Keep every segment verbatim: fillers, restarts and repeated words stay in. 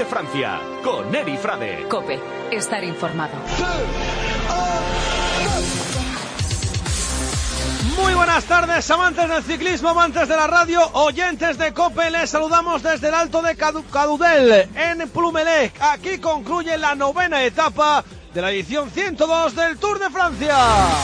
de Francia, con Eri Frade. COPE, estar informado. Muy buenas tardes, amantes del ciclismo, amantes de la radio, oyentes de COPE. Les saludamos desde el Alto de Cadoudal, en Plumelec. Aquí concluye la novena etapa de la edición ciento dos del Tour de Francia.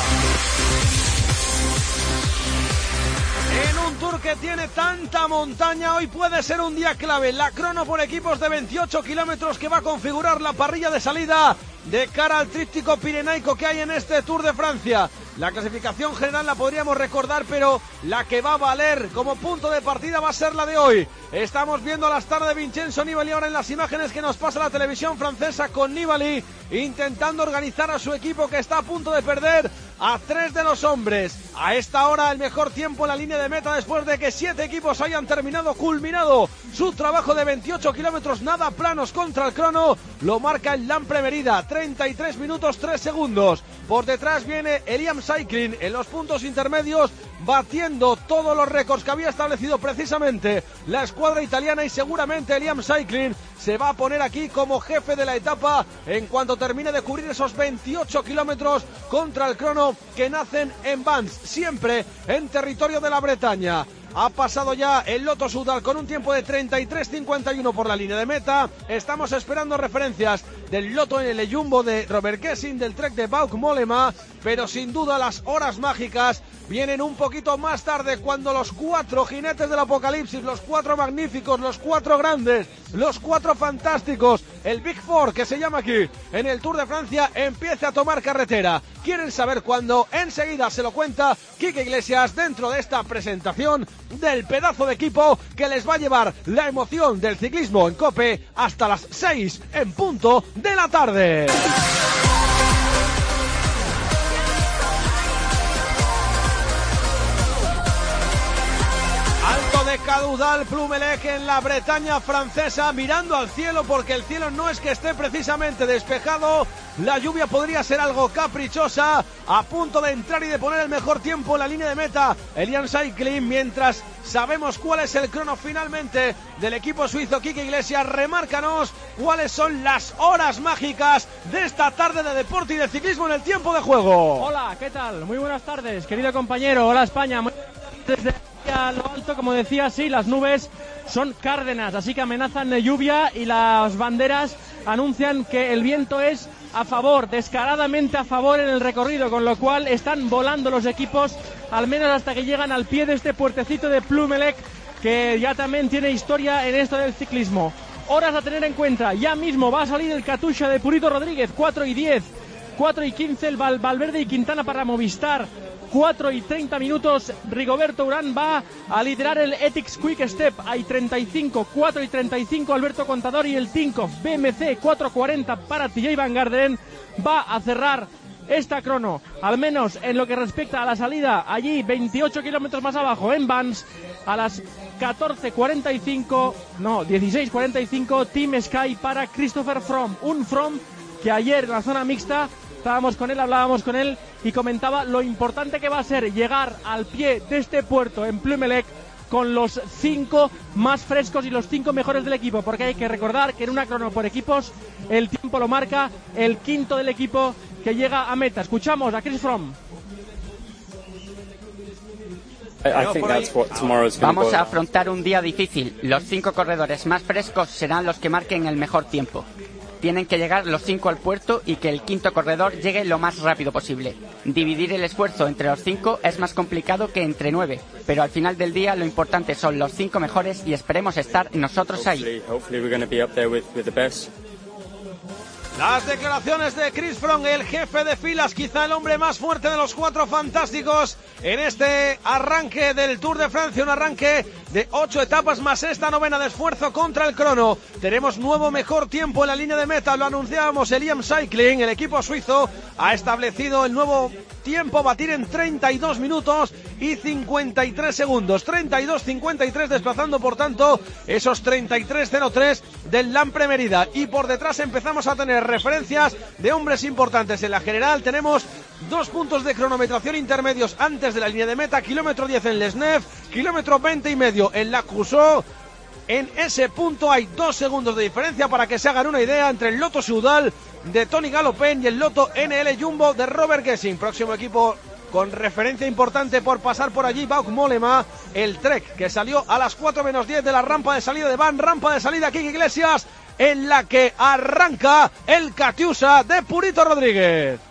En un Tour que tiene tanta montaña, hoy puede ser un día clave. La crono por equipos de veintiocho kilómetros que va a configurar la parrilla de salida de cara al tríptico pirenaico que hay en este Tour de Francia. La clasificación general la podríamos recordar, pero la que va a valer como punto de partida va a ser la de hoy. Estamos viendo a la star de Vincenzo Nibali ahora en las imágenes que nos pasa la televisión francesa, con Nibali intentando organizar a su equipo que está a punto de perder a tres de los hombres. A esta hora el mejor tiempo en la línea de meta después de que siete equipos hayan terminado, culminado su trabajo de veintiocho kilómetros nada planos contra el crono, lo marca el Lampre Merida, treinta y tres minutos tres segundos. Por detrás viene Eliam Cycling en los puntos intermedios, batiendo todos los récords que había establecido precisamente la escuadra italiana, y seguramente Eliam Cycling se va a poner aquí como jefe de la etapa en cuanto termine de cubrir esos veintiocho kilómetros contra el crono que nacen en Vans, siempre en territorio de la Bretaña. Ha pasado ya el Lotto Soudal con un tiempo de treinta y tres cincuenta y uno por la línea de meta. Estamos esperando referencias del Lotto en el Jumbo de Robert Gesing, del Trek de Bauke Mollema, pero sin duda las horas mágicas vienen un poquito más tarde, cuando los cuatro jinetes del apocalipsis, los cuatro magníficos, los cuatro grandes, los cuatro fantásticos, el Big Four que se llama aquí en el Tour de Francia, empiece a tomar carretera. ¿Quieren saber cuándo? Enseguida se lo cuenta Quique Iglesias dentro de esta presentación del pedazo de equipo que les va a llevar la emoción del ciclismo en COPE hasta las seis en punto de la tarde. Alto de Cadoudal, Plumelec, en la Bretaña francesa, mirando al cielo, porque el cielo no es que esté precisamente despejado. La lluvia podría ser algo caprichosa, a punto de entrar y de poner el mejor tiempo en la línea de meta Eliam Cycling, mientras sabemos cuál es el crono finalmente del equipo suizo. Quique Iglesias, remárcanos cuáles son las horas mágicas de esta tarde de deporte y de ciclismo en el tiempo de juego. Hola, ¿qué tal? Muy buenas tardes, querido compañero. Hola, España. Muy desde a lo alto, como decía, sí, las nubes son cárdenas, así que amenazan de lluvia, y las banderas anuncian que el viento es a favor, descaradamente a favor en el recorrido, con lo cual están volando los equipos, al menos hasta que llegan al pie de este puertecito de Plumelec, que ya también tiene historia en esto del ciclismo. Horas a tener en cuenta: ya mismo va a salir el Katusha de Purito Rodríguez, cuatro y diez, cuatro y quince el Val Valverde y Quintana para Movistar, cuatro y treinta minutos Rigoberto Urán va a liderar el Ethics Quick Step, hay treinta y cinco, cuatro y treinta y cinco Alberto Contador y el Tinkoff. B M C cuatro cuarenta para T J Van Garderen va a cerrar esta crono, al menos en lo que respecta a la salida, allí veintiocho kilómetros más abajo en Vans, a las catorce cuarenta y cinco, no, dieciséis cuarenta y cinco, Team Sky para Christopher Froome, un Froome que ayer en la zona mixta estábamos con él, hablábamos con él y comentaba lo importante que va a ser llegar al pie de este puerto en Plumelec con los cinco más frescos y los cinco mejores del equipo, porque hay que recordar que en una crono por equipos el tiempo lo marca el quinto del equipo que llega a meta. Escuchamos a Chris Froome. Vamos a afrontar un día difícil. Los cinco corredores más frescos serán los que marquen el mejor tiempo. Tienen que llegar los cinco al puerto y que el quinto corredor llegue lo más rápido posible. Dividir el esfuerzo entre los cinco es más complicado que entre nueve, pero al final del día lo importante son los cinco mejores y esperemos estar nosotros ahí. Las declaraciones de Chris Froome, el jefe de filas, quizá el hombre más fuerte de los cuatro fantásticos en este arranque del Tour de Francia, un arranque de ocho etapas más esta novena de esfuerzo contra el crono. Tenemos nuevo mejor tiempo en la línea de meta, lo anunciábamos. Eliam Cycling, el equipo suizo, ha establecido el nuevo tiempo a batir en treinta y dos minutos y cincuenta y tres segundos, treinta y dos cincuenta y tres, desplazando por tanto esos treinta y tres cero tres del Lampre Merida. Y por detrás empezamos a tener referencias de hombres importantes. En la general tenemos dos puntos de cronometración intermedios antes de la línea de meta, kilómetro diez en Lesnev, kilómetro veinte y medio en La Cusó, En ese punto hay dos segundos de diferencia para que se hagan una idea entre el Lotto Soudal de Tony Galopin y el Lotto N L Jumbo de Robert Gesing. Próximo equipo con referencia importante por pasar por allí, Bauck Mollema, el Trek, que salió a las cuatro menos diez de la rampa de salida de Van, rampa de salida Kike Iglesias, en la que arranca el Katiusa de Purito Rodríguez.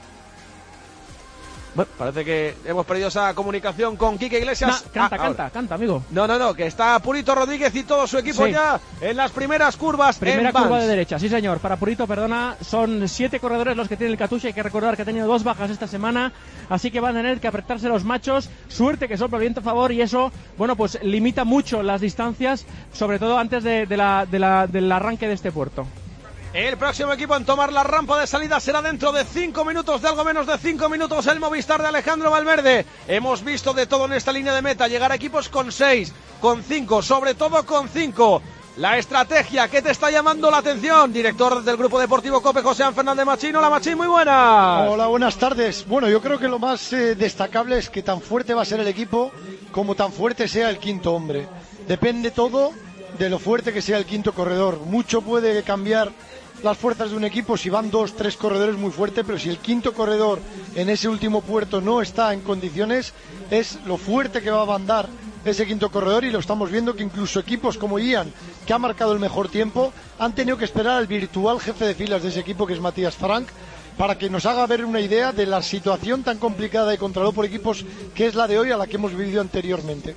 Bueno, parece que hemos perdido esa comunicación con Kike Iglesias. No, canta, ah, canta, ahora. canta, amigo. No, no, no, que está Purito Rodríguez y todo su equipo sí. ya en las primeras curvas. Primera en curva Vans. de derecha, sí señor. Para Purito, perdona, son siete corredores los que tiene el Katusha. Hay que recordar que ha tenido dos bajas esta semana, así que van a tener que apretarse los machos. Suerte que sopla el viento a favor y eso, bueno, pues limita mucho las distancias, sobre todo antes de, de la, de la, del arranque de este puerto. El próximo equipo en tomar la rampa de salida será dentro de cinco minutos, de algo menos de cinco minutos, el Movistar de Alejandro Valverde. Hemos visto de todo en esta línea de meta, llegar a equipos con seis, con cinco, sobre todo con cinco. La estrategia que te está llamando la atención, director del Grupo Deportivo COPE, José Ángel Fernández Machín. Hola Machín, muy buenas. Hola, buenas tardes. Bueno, yo creo que lo más eh, destacable es que tan fuerte va a ser el equipo como tan fuerte sea el quinto hombre. Depende todo de lo fuerte que sea el quinto corredor. Mucho puede cambiar las fuerzas de un equipo si van dos, tres corredores muy fuertes, pero si el quinto corredor en ese último puerto no está en condiciones, es lo fuerte que va a andar ese quinto corredor, y lo estamos viendo que incluso equipos como Ian, que ha marcado el mejor tiempo, han tenido que esperar al virtual jefe de filas de ese equipo, que es Matías Frank, para que nos haga ver una idea de la situación tan complicada de contrarreloj por equipos que es la de hoy, a la que hemos vivido anteriormente.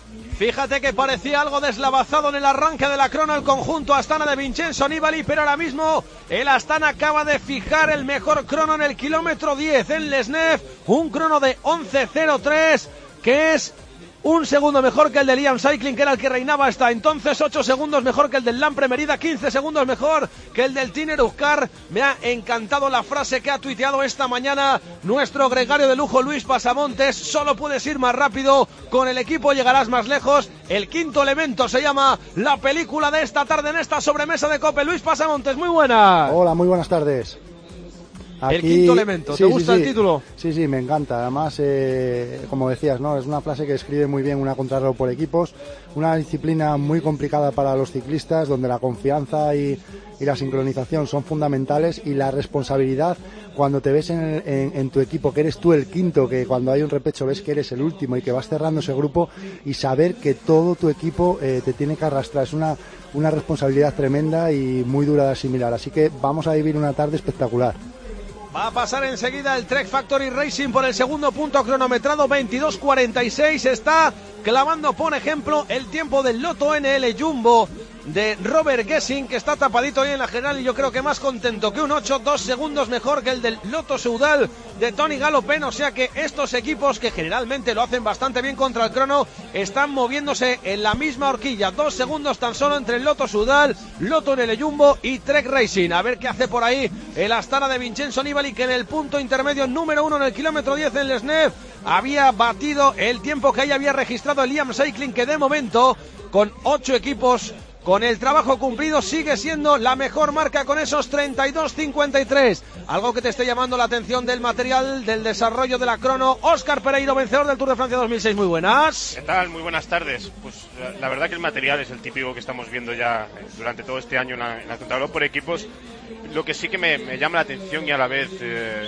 Fíjate que parecía algo deslavazado en el arranque de la crono el conjunto Astana de Vincenzo Nibali, pero ahora mismo el Astana acaba de fijar el mejor crono en el kilómetro diez en Lesnev, un crono de once cero tres, que es un segundo mejor que el de Liam Cycling, que era el que reinaba hasta entonces, ocho segundos mejor que el del Lampre Merida, quince segundos mejor que el del Tiner Uzcar. Me ha encantado la frase que ha tuiteado esta mañana nuestro gregario de lujo Luis Pasamontes: solo puedes ir más rápido, con el equipo llegarás más lejos. El quinto elemento se llama la película de esta tarde en esta sobremesa de COPE. Luis Pasamontes, muy buenas. Hola, muy buenas tardes. Aquí, el quinto elemento, ¿te sí, gusta sí, el título? Sí, sí, me encanta. Además, eh, como decías, ¿no? Es una frase que describe muy bien una contrarreloj por equipos, una disciplina muy complicada para los ciclistas, donde la confianza y, y la sincronización son fundamentales, y la responsabilidad cuando te ves en, en, en tu equipo, que eres tú el quinto, que cuando hay un repecho ves que eres el último y que vas cerrando ese grupo, y saber que todo tu equipo eh, te tiene que arrastrar. Es una, una responsabilidad tremenda y muy dura de asimilar. Así que vamos a vivir una tarde espectacular. Va a pasar enseguida el Trek Factory Racing por el segundo punto cronometrado, veintidós cuarenta y seis. Está clavando, por ejemplo, el tiempo del Lotto N L Jumbo de Robert Gesing, que está tapadito hoy en la general, y yo creo que más contento que un ocho, dos segundos mejor que el del Lotto Soudal de Tony Galopin. O sea que estos equipos, que generalmente lo hacen bastante bien contra el crono, están moviéndose en la misma horquilla, dos segundos tan solo entre el Lotto Soudal, Lotto N L Jumbo y Trek Racing. A ver qué hace por ahí el Astana de Vincenzo Nibali, que en el punto intermedio número uno en el kilómetro diez en Lesnev había batido el tiempo que ahí había registrado el Liam Cycling, que de momento, con ocho equipos, con el trabajo cumplido, sigue siendo la mejor marca con esos treinta y dos cincuenta y tres. Algo que te esté llamando la atención del material, del desarrollo de la crono. Óscar Pereiro, vencedor del Tour de Francia dos mil seis, muy buenas. ¿Qué tal? Muy buenas tardes. Pues la, la verdad que el material es el típico que estamos viendo ya durante todo este año en la, en la contrarreloj por equipos. Lo que sí que me, me llama la atención y a la vez eh,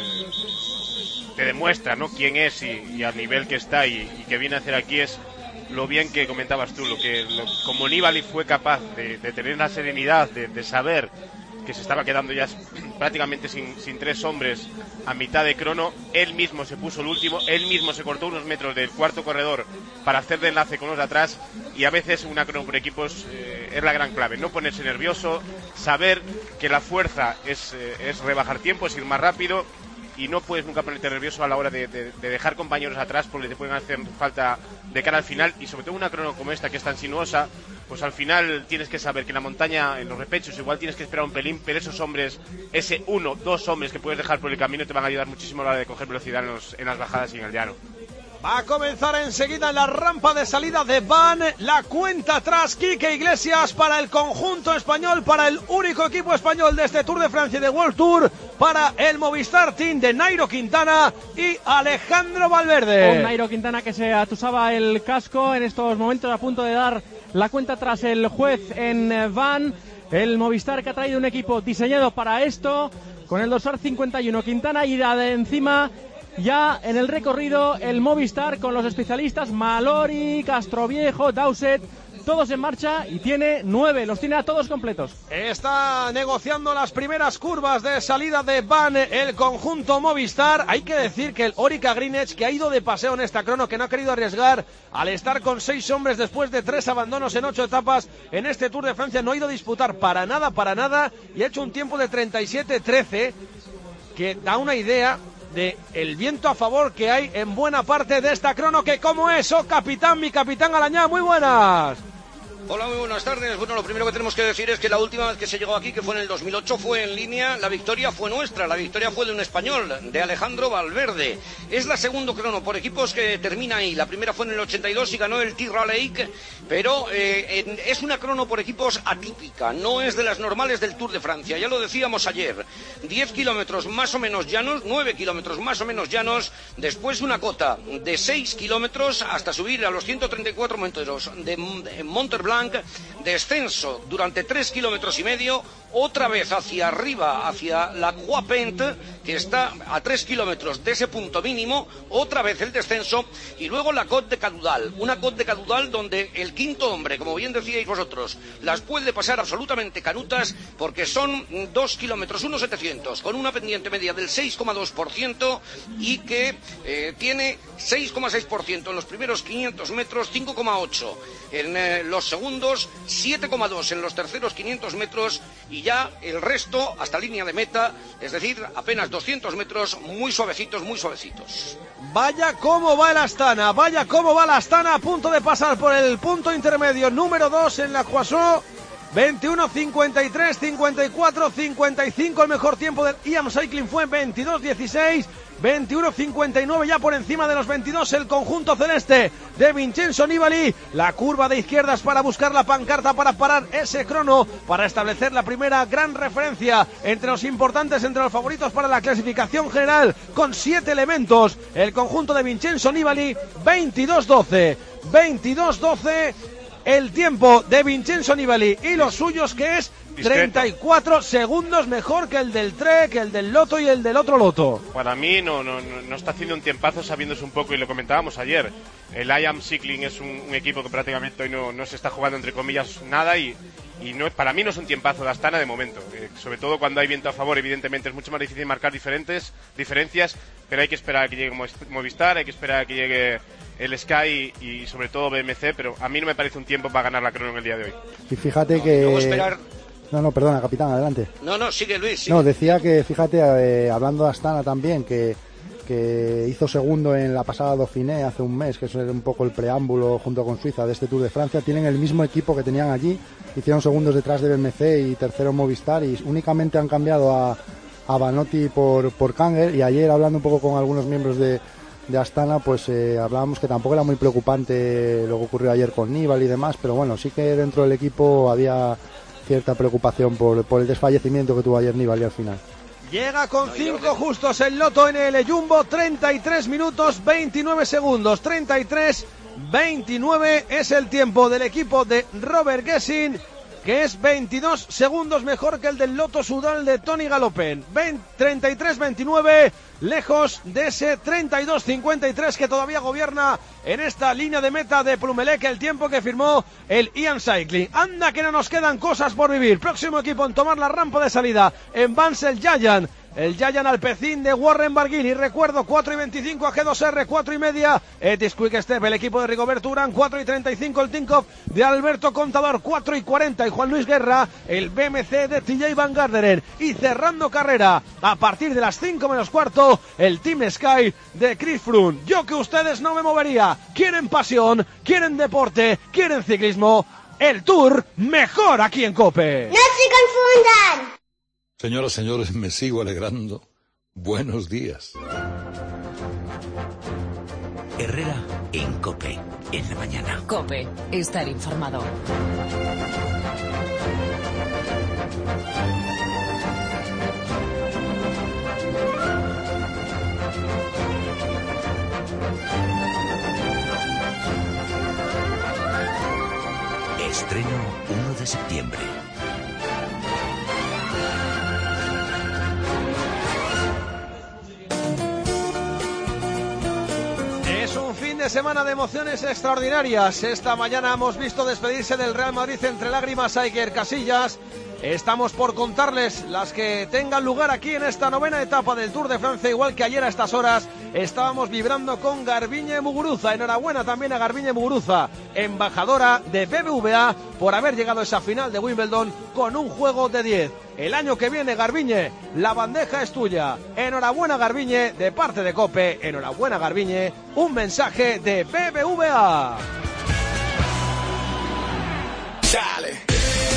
te demuestra, ¿no?, quién es y, y al nivel que está y, y que viene a hacer aquí, es lo bien que comentabas tú, lo que lo, como Nibali fue capaz de, de tener la serenidad, de, de saber que se estaba quedando ya prácticamente sin, sin tres hombres a mitad de crono. Él mismo se puso el último, él mismo se cortó unos metros del cuarto corredor para hacer de enlace con los de atrás, y a veces una crono por equipos eh, es la gran clave, no ponerse nervioso, saber que la fuerza es, eh, es rebajar tiempo, es ir más rápido, y no puedes nunca ponerte nervioso a la hora de, de, de dejar compañeros atrás, porque te pueden hacer falta de cara al final, y sobre todo una crono como esta que es tan sinuosa, pues al final tienes que saber que en la montaña, en los repechos, igual tienes que esperar un pelín, pero esos hombres, ese uno, dos hombres que puedes dejar por el camino, te van a ayudar muchísimo a la hora de coger velocidad en, los, en las bajadas y en el llano. Va a comenzar enseguida en la rampa de salida de Van la cuenta atrás. Kike Iglesias para el conjunto español, para el único equipo español de este Tour de Francia y de World Tour, para el Movistar Team de Nairo Quintana y Alejandro Valverde. Un Nairo Quintana que se atusaba el casco en estos momentos, a punto de dar la cuenta tras el juez en van. El Movistar, que ha traído un equipo diseñado para esto, con el dorsal cincuenta y uno, Quintana y de encima. Ya en el recorrido el Movistar con los especialistas Malori, Castroviejo, Dowsett, todos en marcha, y tiene nueve, los tiene a todos completos. Está negociando las primeras curvas de salida de van el conjunto Movistar. Hay que decir que el Orica Greenedge, que ha ido de paseo en esta crono, que no ha querido arriesgar al estar con seis hombres después de tres abandonos en ocho etapas en este Tour de Francia, no ha ido a disputar para nada, para nada, y ha hecho un tiempo de treinta y siete trece, que da una idea de el viento a favor que hay en buena parte de esta crono, que como es, oh capitán, mi capitán Alañá, muy buenas. Hola, muy buenas tardes. Bueno, lo primero que tenemos que decir es que la última vez que se llegó aquí, que fue en el dos mil ocho, fue en línea. La victoria fue nuestra, la victoria fue de un español, de Alejandro Valverde. Es la segunda crono por equipos que termina ahí. La primera fue en el ochenta y dos y ganó el Tirra Lake, pero eh, en, es una crono por equipos atípica, no es de las normales del Tour de Francia. Ya lo decíamos ayer, diez kilómetros más o menos llanos, nueve kilómetros más o menos llanos, después una cota de seis kilómetros hasta subir a los ciento treinta y cuatro metros de, de Montblanc, descenso durante tres kilómetros y medio, otra vez hacia arriba, hacia la Croix Pente, que está a tres kilómetros de ese punto mínimo, otra vez el descenso, y luego la Côte de Cadoudal, una Côte de Cadoudal donde el quinto hombre, como bien decíais vosotros, las puede pasar absolutamente canutas, porque son dos kilómetros, unos setecientos, con una pendiente media del seis coma dos por ciento y que eh, tiene seis coma seis por ciento en los primeros quinientos metros, cinco coma ocho en eh, los segundos, siete coma dos en los terceros quinientos metros, y ya el resto hasta línea de meta, es decir, apenas doscientos metros, muy suavecitos, muy suavecitos. Vaya cómo va el Astana, vaya cómo va el Astana, a punto de pasar por el punto intermedio número dos en la Croissant. veintiuno cincuenta y tres, cincuenta y cuatro, cincuenta y cinco, el mejor tiempo del I A M Cycling fue veintidós dieciséis, veintiuno cincuenta y nueve, ya por encima de los veintidós el conjunto celeste de Vincenzo Nibali. La curva de izquierdas para buscar la pancarta, para parar ese crono, para establecer la primera gran referencia entre los importantes, entre los favoritos para la clasificación general, con siete elementos. El conjunto de Vincenzo Nibali, veintidós doce, veintidós doce. El tiempo de Vincenzo Nibali y los suyos, que es treinta y cuatro segundos mejor que el del Trek, el del Lotto y el del otro Lotto. Para mí no, no, no está haciendo un tiempazo, sabiéndose un poco, y lo comentábamos ayer. El I A M Cycling es un, un equipo que prácticamente hoy no, no se está jugando, entre comillas, nada, y, y no, para mí no es un tiempazo de Astana de momento. Eh, sobre todo cuando hay viento a favor, evidentemente es mucho más difícil marcar diferentes diferencias, pero hay que esperar a que llegue Movistar, hay que esperar a que llegue el Sky y sobre todo B M C, pero a mí no me parece un tiempo para ganar la crono en el día de hoy. Y fíjate no, que... esperar... No, no, perdona, capitán, adelante. No, no, sigue Luis, sigue. No, decía que, fíjate, eh, hablando de Astana también, que, que hizo segundo en la pasada Dauphiné hace un mes, que es un poco el preámbulo junto con Suiza de este Tour de Francia. Tienen el mismo equipo que tenían allí, hicieron segundos detrás de B M C y tercero Movistar, y únicamente han cambiado a, a Banotti por, por Kanger. Y ayer, hablando un poco con algunos miembros de de Astana, pues eh, hablábamos que tampoco era muy preocupante lo que ocurrió ayer con Nibali y demás, pero bueno, sí que dentro del equipo había cierta preocupación por, por el desfallecimiento que tuvo ayer Nibali al final. Llega con cinco justos el Lotto en el Jumbo, treinta y tres minutos, veintinueve segundos, treinta y tres veintinueve es el tiempo del equipo de Robert Gesing, que es veintidós segundos mejor que el del Lotto Sudal de Tony Galopen. treinta y tres veintinueve, lejos de ese treinta y dos cincuenta y tres que todavía gobierna en esta línea de meta de Plumelec, el tiempo que firmó el I A M Cycling. Anda que no nos quedan cosas por vivir. Próximo equipo en tomar la rampa de salida en Vans, el Giant. El Giant Alpecin de Warren Barguil. Y recuerdo, cuatro y veinticinco a G dos R, cuatro y media Etis Quick Step, el equipo de Rigoberto Urán, cuatro y treinta y cinco el Tinkoff de Alberto Contador, cuatro y cuarenta y Juan Luis Guerra, el B M C de T J Van Garderen. Y cerrando carrera a partir de las cinco menos cuarto, el Team Sky de Chris Froome. Yo que ustedes no me movería. Quieren pasión, quieren deporte, quieren ciclismo. El Tour mejor aquí en COPE. ¡No se confundan! Señoras, señores, me sigo alegrando. Buenos días. Herrera en COPE, en la mañana. COPE, estar informado. de septiembre. Es un fin de semana de emociones extraordinarias. Esta mañana hemos visto despedirse del Real Madrid entre lágrimas a Iker Casillas. Estamos por contarles las que tengan lugar aquí en esta novena etapa del Tour de Francia, igual que ayer a estas horas estábamos vibrando con Garbiñe Muguruza. Enhorabuena también a Garbiñe Muguruza, embajadora de B B V A, por haber llegado a esa final de Wimbledon con un juego de diez. El año que viene, Garbiñe, la bandeja es tuya. Enhorabuena, Garbiñe, de parte de COPE. Enhorabuena, Garbiñe, un mensaje de B B V A. Dale.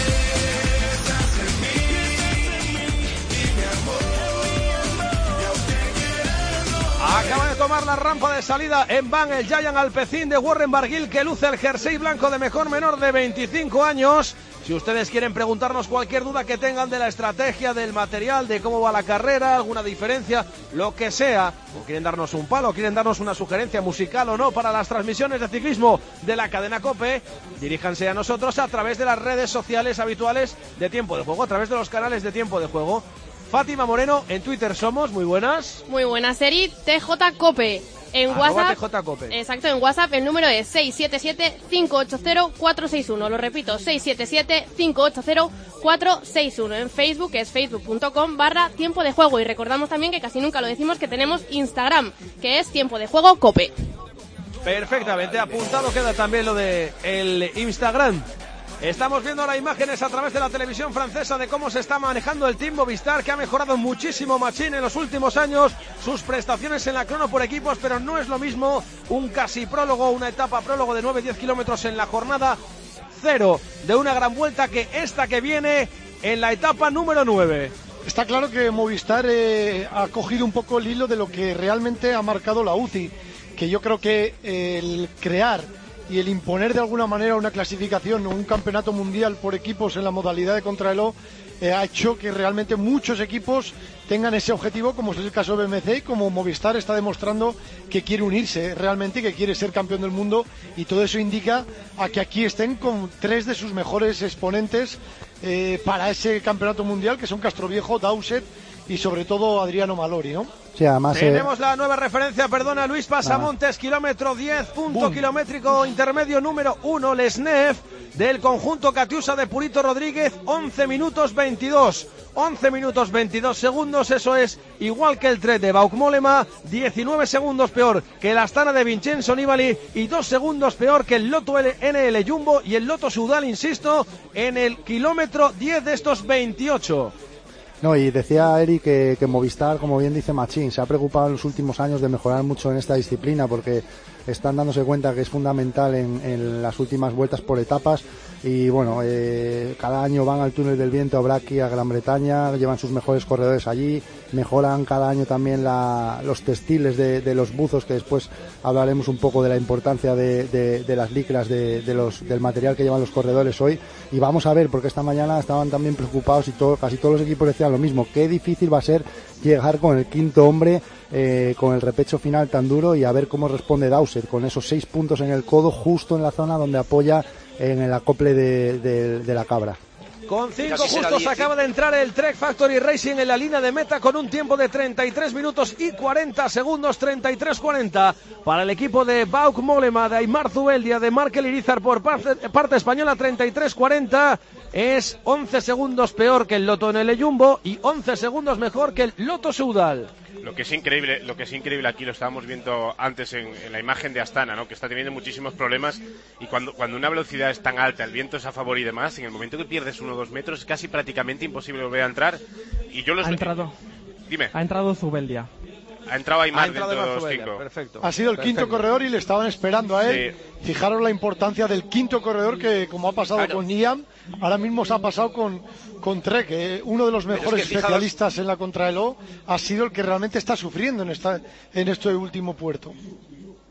Acaba de tomar la rampa de salida en van el Giant Alpecin de Warren Barguil, que luce el jersey blanco de mejor menor de veinticinco años. Si ustedes quieren preguntarnos cualquier duda que tengan de la estrategia, del material, de cómo va la carrera, alguna diferencia, lo que sea, o quieren darnos un palo, quieren darnos una sugerencia musical o no para las transmisiones de ciclismo de la cadena COPE, diríjanse a nosotros a través de las redes sociales habituales de Tiempo de Juego, a través de los canales de Tiempo de Juego. Fátima Moreno, en Twitter somos, muy buenas. Muy buenas, Eri, T J Cope. En Arroba WhatsApp, T J Cope. Exacto, en WhatsApp el número es seis siete siete, cinco ocho cero, cuatro seis uno. Lo repito, seis siete siete, cinco ocho cero, cuatro seis uno. En Facebook es facebook.com barra Tiempo de Juego. Y recordamos también que casi nunca lo decimos, que tenemos Instagram, que es Tiempo de Juego Cope. Perfectamente apuntado queda también lo de el Instagram. Estamos viendo ahora imágenes a través de la televisión francesa de cómo se está manejando el Team Movistar, que ha mejorado muchísimo Machín en los últimos años sus prestaciones en la crono por equipos, pero no es lo mismo un casi prólogo, una etapa prólogo de nueve a diez kilómetros en la jornada cero de una gran vuelta que esta que viene en la etapa número nueve. Está claro que Movistar eh, ha cogido un poco el hilo de lo que realmente ha marcado la U C I, que yo creo que eh, el crear y el imponer de alguna manera una clasificación o un campeonato mundial por equipos en la modalidad de contrarreloj eh, ha hecho que realmente muchos equipos tengan ese objetivo, como es el caso de B M C, y como Movistar está demostrando que quiere unirse realmente y que quiere ser campeón del mundo, y todo eso indica a que aquí estén con tres de sus mejores exponentes eh, para ese campeonato mundial, que son Castroviejo, Dowsett y sobre todo Adriano Malori, ¿no? Sí, además, Tenemos eh... la nueva referencia, perdona, Luis Pasamontes, kilómetro diez, punto Boom. kilométrico intermedio número uno, Lesnev, del conjunto Catiusa de Purito Rodríguez, once minutos veintidós. once minutos veintidós segundos, eso es igual que el Trek de Bauke Mollema, diecinueve segundos peor que el Astana de Vincenzo Nibali y dos segundos peor que el Lotto N L Jumbo y el Lotto Soudal, insisto, en el kilómetro diez de estos veintiocho. No, y decía Eric que, que Movistar, como bien dice Machín, se ha preocupado en los últimos años de mejorar mucho en esta disciplina, porque están dándose cuenta que es fundamental en, en las últimas vueltas por etapas. Y bueno, eh, cada año van al túnel del viento a Braqui, a Gran Bretaña, llevan sus mejores corredores allí, mejoran cada año también la, los textiles de, de los buzos, que después hablaremos un poco de la importancia de, de, de las licras, de, de los, del material que llevan los corredores hoy. Y vamos a ver, porque esta mañana estaban también preocupados y todo, casi todos los equipos decían lo mismo, qué difícil va a ser llegar con el quinto hombre, eh, con el repecho final tan duro, y a ver cómo responde Dowsett con esos seis puntos en el codo, justo en la zona donde apoya en el acople de, de, de la cabra. Con cinco justos acaba de entrar el Trek Factory Racing en la línea de meta con un tiempo de treinta y tres minutos y cuarenta segundos, treinta y tres cuarenta para el equipo de Bauke Mollema, de Aimar Zubeldia, de Markel Irizar por parte, parte española, treinta y tres cuarenta. Es once segundos peor que el Lotto N L Jumbo y once segundos mejor que el Lotto Soudal. Lo que es increíble, lo que es increíble aquí, lo estábamos viendo antes en, en la imagen de Astana, ¿no? Que está teniendo muchísimos problemas, y cuando, cuando una velocidad es tan alta, el viento es a favor y demás, en el momento que pierdes uno o dos metros es casi prácticamente imposible volver a entrar. Y yo los... Ha entrado. Dime. Ha entrado Zubeldia. Ha entrado Aimar ha entrado dentro de los Zubeldia. cinco. Perfecto. Ha sido el Perfecto. quinto corredor y le estaban esperando a él. Sí. Fijaros la importancia del quinto corredor, que como ha pasado claro. con Niam, ahora mismo se ha pasado con, con Trek, eh, uno de los mejores es que especialistas fijaos... en la contrarreloj, ha sido el que realmente está sufriendo en, esta, en este último puerto.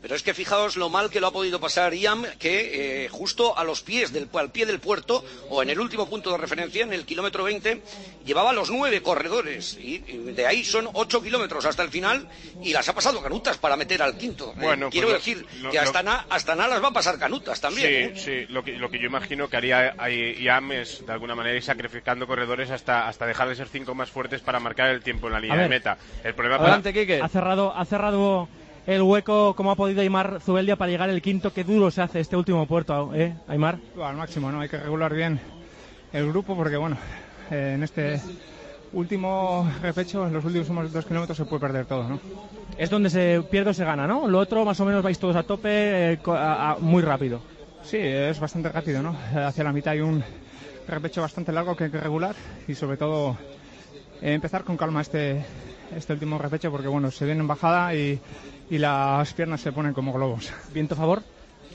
Pero es que fijaos lo mal que lo ha podido pasar Iam, que eh, justo a los pies del, al pie del puerto, o en el último punto de referencia, en el kilómetro veinte, llevaba los nueve corredores. Y, y de ahí son ocho kilómetros hasta el final, y las ha pasado canutas para meter al quinto. Bueno, eh, quiero pues decir lo, que lo, Astana, Astana las va a pasar canutas también. Sí, ¿eh? sí. Lo que, lo que yo imagino que haría Iam es, de alguna manera, ir sacrificando corredores hasta, hasta dejar de ser cinco más fuertes para marcar el tiempo en la línea de meta. El problema Adelante, para... Quique. Ha cerrado, ha cerrado el hueco, como ha podido Aimar Zubeldia para llegar el quinto. Qué duro se hace este último puerto, ¿eh, Aimar? Al máximo, ¿no? Hay que regular bien el grupo porque, bueno, eh, en este último repecho, en los últimos dos kilómetros se puede perder todo, ¿no? Es donde se pierde o se gana, ¿no? Lo otro, más o menos, vais todos a tope, eh, a, a, muy rápido. Sí, es bastante rápido, ¿no? Hacia la mitad hay un repecho bastante largo que hay que regular y, sobre todo, eh, empezar con calma este, este último repecho porque, bueno, se viene en bajada y y las piernas se ponen como globos. ¿Viento a favor?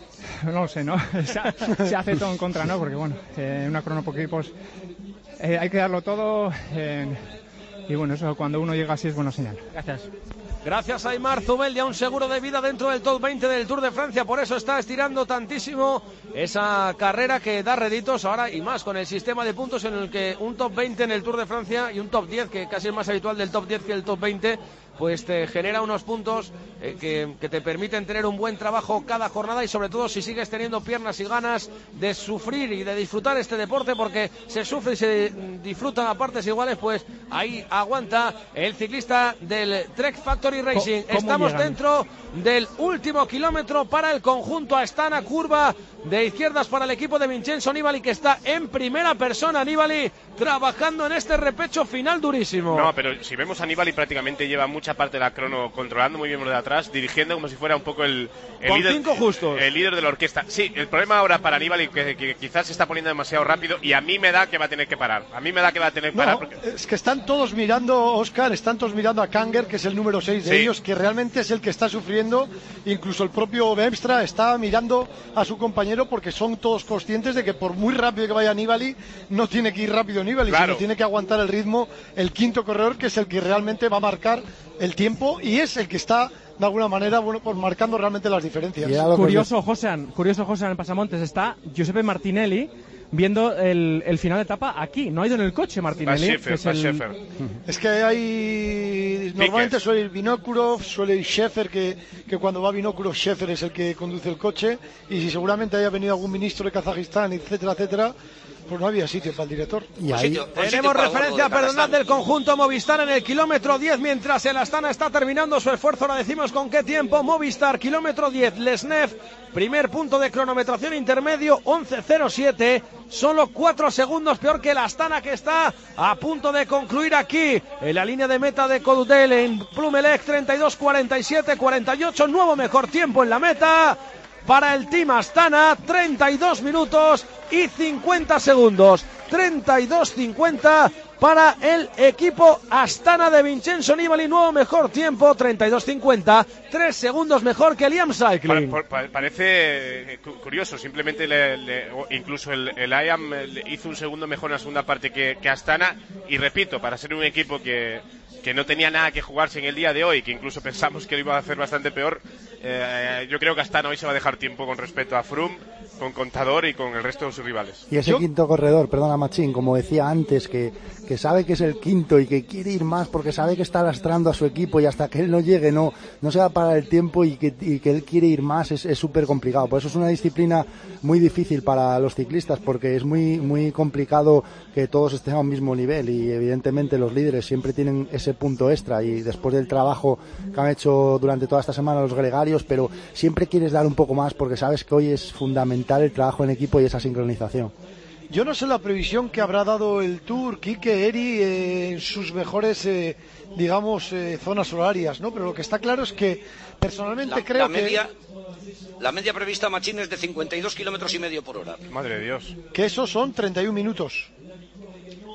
No lo sé, ¿no? se, se hace todo en contra, ¿no? Porque, bueno, en eh, una crono por equipos eh, hay que darlo todo eh, y, bueno, eso cuando uno llega así es buena señal. Gracias. Gracias a Aimar Zubeldia, un seguro de vida dentro del top veinte del Tour de Francia, por eso está estirando tantísimo esa carrera que da réditos ahora y más con el sistema de puntos en el que un top veinte en el Tour de Francia y un top diez, que casi es más habitual del top diez que el top veinte, pues te genera unos puntos eh, que, que te permiten tener un buen trabajo cada jornada y sobre todo si sigues teniendo piernas y ganas de sufrir y de disfrutar este deporte, porque se sufre y se disfruta a partes iguales, pues ahí aguanta el ciclista del Trek Factory Racing. Estamos llegan? dentro del último kilómetro para el conjunto Astana, curva de izquierdas para el equipo de Vincenzo Nibali, que está en primera persona, Nibali, trabajando en este repecho final durísimo. No, pero si vemos a Nibali prácticamente lleva mucha parte de la crono controlando muy bien lo de atrás, dirigiendo como si fuera un poco el, el, Con líder, cinco justos. el líder de la orquesta. Sí, el problema ahora para Nibali que, que quizás se está poniendo demasiado rápido y a mí me da que va a tener que parar. A mí me da que va a tener que no, parar. Porque... Es que están todos mirando, Oscar, están todos mirando a Kanger, que es el número seis de sí. ellos, que realmente es el que está sufriendo. Incluso el propio Webstra está mirando a su compañero porque son todos conscientes de que por muy rápido que vaya Nibali, no tiene que ir rápido Nibali, claro. sino tiene que aguantar el ritmo el quinto corredor, que es el que realmente va a marcar el tiempo y es el que está de alguna manera bueno pues marcando realmente las diferencias. Curioso, Josean, curioso, Josean, en Pasamontes está Giuseppe Martinelli viendo el, el final de etapa aquí, no ha ido en el coche Martinelli. Schäfer, es, el... es que hay normalmente suele ir Vinokurov, suele ir Schäfer, que, que cuando va Vinokurov Schäfer es el que conduce el coche, y si seguramente haya venido algún ministro de Kazajistán, etcétera, etcétera, pues no había sitio para el director. Y ahí... sitio, Tenemos referencia, perdonad, del conjunto Movistar en el kilómetro diez, mientras el Astana está terminando su esfuerzo. Ahora decimos con qué tiempo. Movistar, kilómetro diez, Lesnev, primer punto de cronometración intermedio, once cero siete, solo cuatro segundos peor que el Astana, que está a punto de concluir aquí en la línea de meta de Codudel en Plumelec. Treinta y dos cuarenta y siete cuarenta y ocho, nuevo mejor tiempo en la meta para el Team Astana, treinta y dos minutos y cincuenta segundos, treinta y dos cincuenta para el equipo Astana de Vincenzo Nibali, nuevo mejor tiempo, treinta y dos cincuenta, tres segundos mejor que el I A M Cycling. Pa, pa, parece curioso, simplemente le, le, incluso el, el I A M hizo un segundo mejor en la segunda parte que, que Astana, y repito, para ser un equipo que, que no tenía nada que jugarse en el día de hoy, que incluso pensamos que lo iba a hacer bastante peor, eh, yo creo que Astana hoy se va a dejar tiempo con respecto a Froome, con Contador y con el resto de sus rivales. Y ese ¿Yo? quinto corredor, perdona Machín, como decía antes, que, que sabe que es el quinto y que quiere ir más porque sabe que está lastrando a su equipo y hasta que él no llegue no, no se va a parar el tiempo y que, y que él quiere ir más, es súper complicado. Por eso es una disciplina muy difícil para los ciclistas, porque es muy, muy complicado que todos estén a un mismo nivel, y evidentemente los líderes siempre tienen ese punto extra, y después del trabajo que han hecho durante toda esta semana los gregarios, pero siempre quieres dar un poco más porque sabes que hoy es fundamental el trabajo en equipo y esa sincronización. Yo no sé la previsión que habrá dado el Tour, Quique, Eri, eh, en sus mejores, eh, digamos, eh, zonas horarias, ¿no? Pero lo que está claro es que personalmente la, creo la media, que... La media prevista, Machín, es de cincuenta y dos kilómetros y medio por hora. Madre de Dios. Que esos son treinta y un minutos.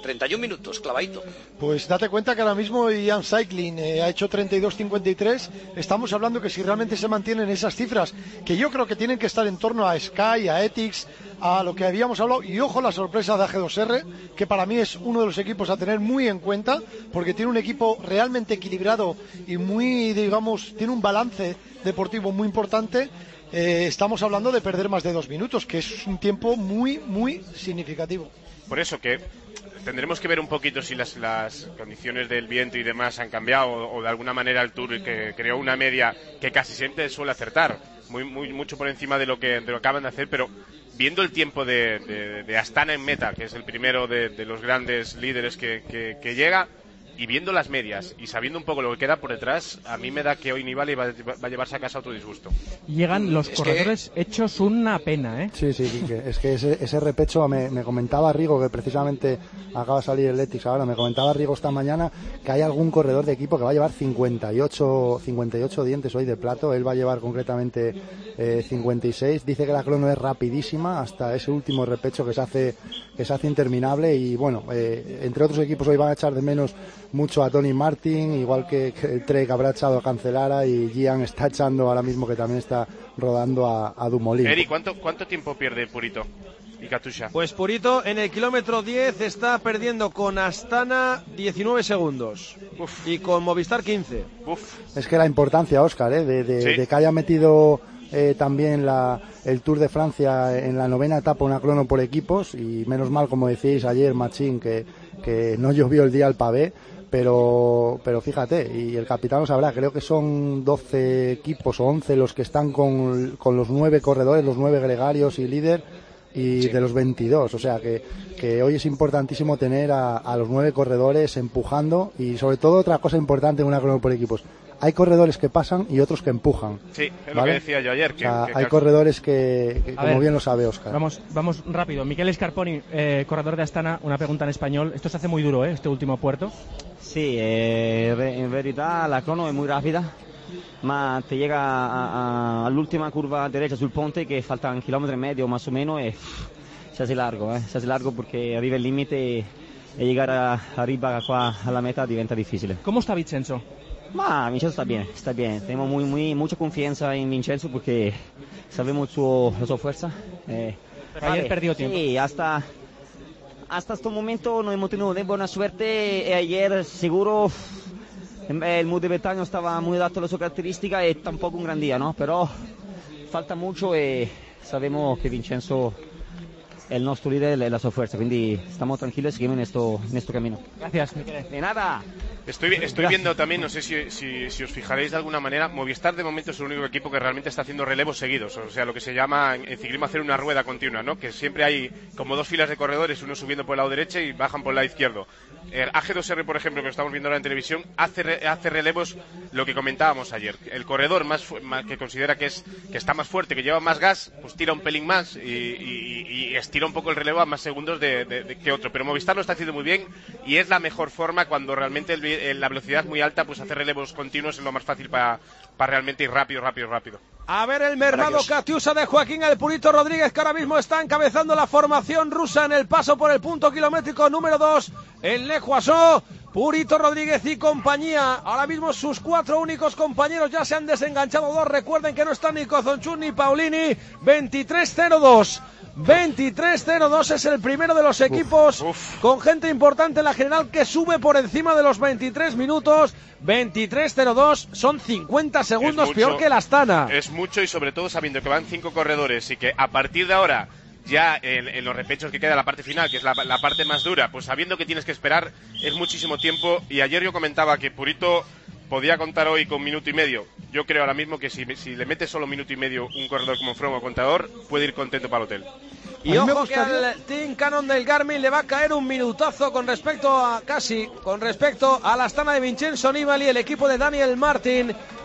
treinta y un minutos, clavadito. Pues date cuenta que ahora mismo Ian Cycling eh, ha hecho treinta y dos cincuenta y tres. Estamos hablando que si realmente se mantienen esas cifras, que yo creo que tienen que estar en torno a Sky, a Ethics, a lo que habíamos hablado, y ojo la sorpresa de A G dos R, que para mí es uno de los equipos a tener muy en cuenta, porque tiene un equipo realmente equilibrado y muy, digamos, tiene un balance deportivo muy importante. Eh, estamos hablando de perder más de dos minutos, que es un tiempo muy, muy significativo. Por eso que tendremos que ver un poquito si las, las condiciones del viento y demás han cambiado, o, o de alguna manera el Tour que creó una media que casi siempre suele acertar, muy, muy mucho por encima de lo que, de lo que acaban de hacer, pero viendo el tiempo de, de, de Astana en meta, que es el primero de, de los grandes líderes que, que, que llega, y viendo las medias y sabiendo un poco lo que queda por detrás, a mí me da que hoy Nibali va, va a llevarse a casa otro disgusto. Llegan los es corredores que... hechos una pena, ¿eh? Sí, sí, Quique. Es que ese, ese repecho, me, me comentaba Rigo, que precisamente acaba de salir el Ethics ahora, me comentaba Rigo esta mañana que hay algún corredor de equipo que va a llevar cincuenta y ocho dientes hoy de plato. Él va a llevar concretamente eh, cincuenta y seis. Dice que la crono es rapidísima hasta ese último repecho que se hace, que se hace interminable. Y bueno, eh, entre otros equipos hoy van a echar de menos mucho a Tony Martin, igual que, que el Trek habrá echado a Cancelara, y Gian está echando ahora mismo, que también está rodando a, a Dumoulin. Eri, ¿cuánto, ¿cuánto tiempo pierde Purito y Katusha? Pues Purito en el kilómetro diez está perdiendo con Astana diecinueve segundos. Uf. Y con Movistar quince. Uf. Es que la importancia, Óscar, ¿eh? de, de, ¿Sí? de que haya metido eh, también la, el Tour de Francia en la novena etapa, una crono por equipos, y menos mal, como decíais ayer, Machín, que, que no llovió el día al pavé. Pero, pero fíjate, y el capitán lo sabrá, creo que son doce equipos o once los que están con, con los nueve corredores, los nueve gregarios y líder, y sí. de los veintidós, o sea que, que hoy es importantísimo tener a, a los nueve corredores empujando, y sobre todo otra cosa importante en una crono por equipos: hay corredores que pasan y otros que empujan. Sí, es ¿vale? lo que decía yo ayer. Que, o sea, que, hay que... corredores que, que como ver, bien lo sabe Óscar. Vamos, vamos rápido. Michele Scarponi, eh, corredor de Astana, una pregunta en español. Esto se hace muy duro, ¿eh? Este último puerto. Sí, eh, en verdad la crono es muy rápida, ma te llega a, a, all'ultima curva derecha sul ponte, que falta un kilómetro y medio más o menos, y pff, se hace largo, eh, se hace largo porque arriba el límite y, y llegar a, arriba qua a la meta diventa difícil. ¿Cómo está Vincenzo? Ma Vincenzo está bien, está bien. Tenemos muy, muy, mucha confianza en Vincenzo porque sabemos su, su fuerza. Eh, Pero ayer perdió tiempo. Sí, hasta... Hasta este momento no hemos tenido de buena suerte, y ayer seguro el Mur de Bretaña estaba muy adaptado a las características y tampoco un gran día, ¿no? Pero falta mucho y sabemos que Vincenzo è il nostro líder e la sua fuerza, quindi estamos tranquilos y seguimos en esto, en este camino. Gracias, Michele. De nada. Estoy, estoy viendo también, no sé si, si, si os fijaréis de alguna manera, Movistar de momento es el único equipo que realmente está haciendo relevos seguidos, o sea, lo que se llama en ciclismo hacer una rueda continua, ¿no? Que siempre hay como dos filas de corredores, uno subiendo por el lado derecho y bajan por el lado izquierdo. El A G dos R, por ejemplo, que estamos viendo ahora en televisión, hace, re, hace relevos, lo que comentábamos ayer. El corredor más, más que considera que es que está más fuerte, que lleva más gas, pues tira un pelín más y, y, y estira un poco el relevo a más segundos de, de, de que otro. Pero Movistar lo está haciendo muy bien y es la mejor forma cuando realmente el, el, la velocidad es muy alta, pues hacer relevos continuos es lo más fácil para pa realmente ir rápido, rápido, rápido. A ver el mermado Katiusa de Joaquín El Purito Rodríguez, que ahora mismo está encabezando la formación rusa en el paso por el punto kilométrico número dos en Le Joisot. Purito Rodríguez y compañía, ahora mismo sus cuatro únicos compañeros ya se han desenganchado dos. Recuerden que no están ni Cozonchuk ni Paulini. Veintitrés cero dos. veintitrés cero dos es el primero de los equipos, uf, uf. con gente importante en la general que sube por encima de los veintitrés minutos. Veintitrés cero dos, son cincuenta segundos mucho, peor que el Astana. Es mucho, y sobre todo sabiendo que van cinco corredores y que a partir de ahora, ya en, en los repechos que queda la parte final, que es la, la parte más dura, pues sabiendo que tienes que esperar, es muchísimo tiempo. Y ayer yo comentaba que Purito podía contar hoy con minuto y medio. Yo creo ahora mismo que si, si le mete solo minuto y medio un corredor como Froome o Contador, puede ir contento para el hotel. Y ojo que al Team Canon del Garmin le va a caer un minutazo con respecto a casi, con respecto a la Astana de Vincenzo Nibali, el equipo de Daniel Martin.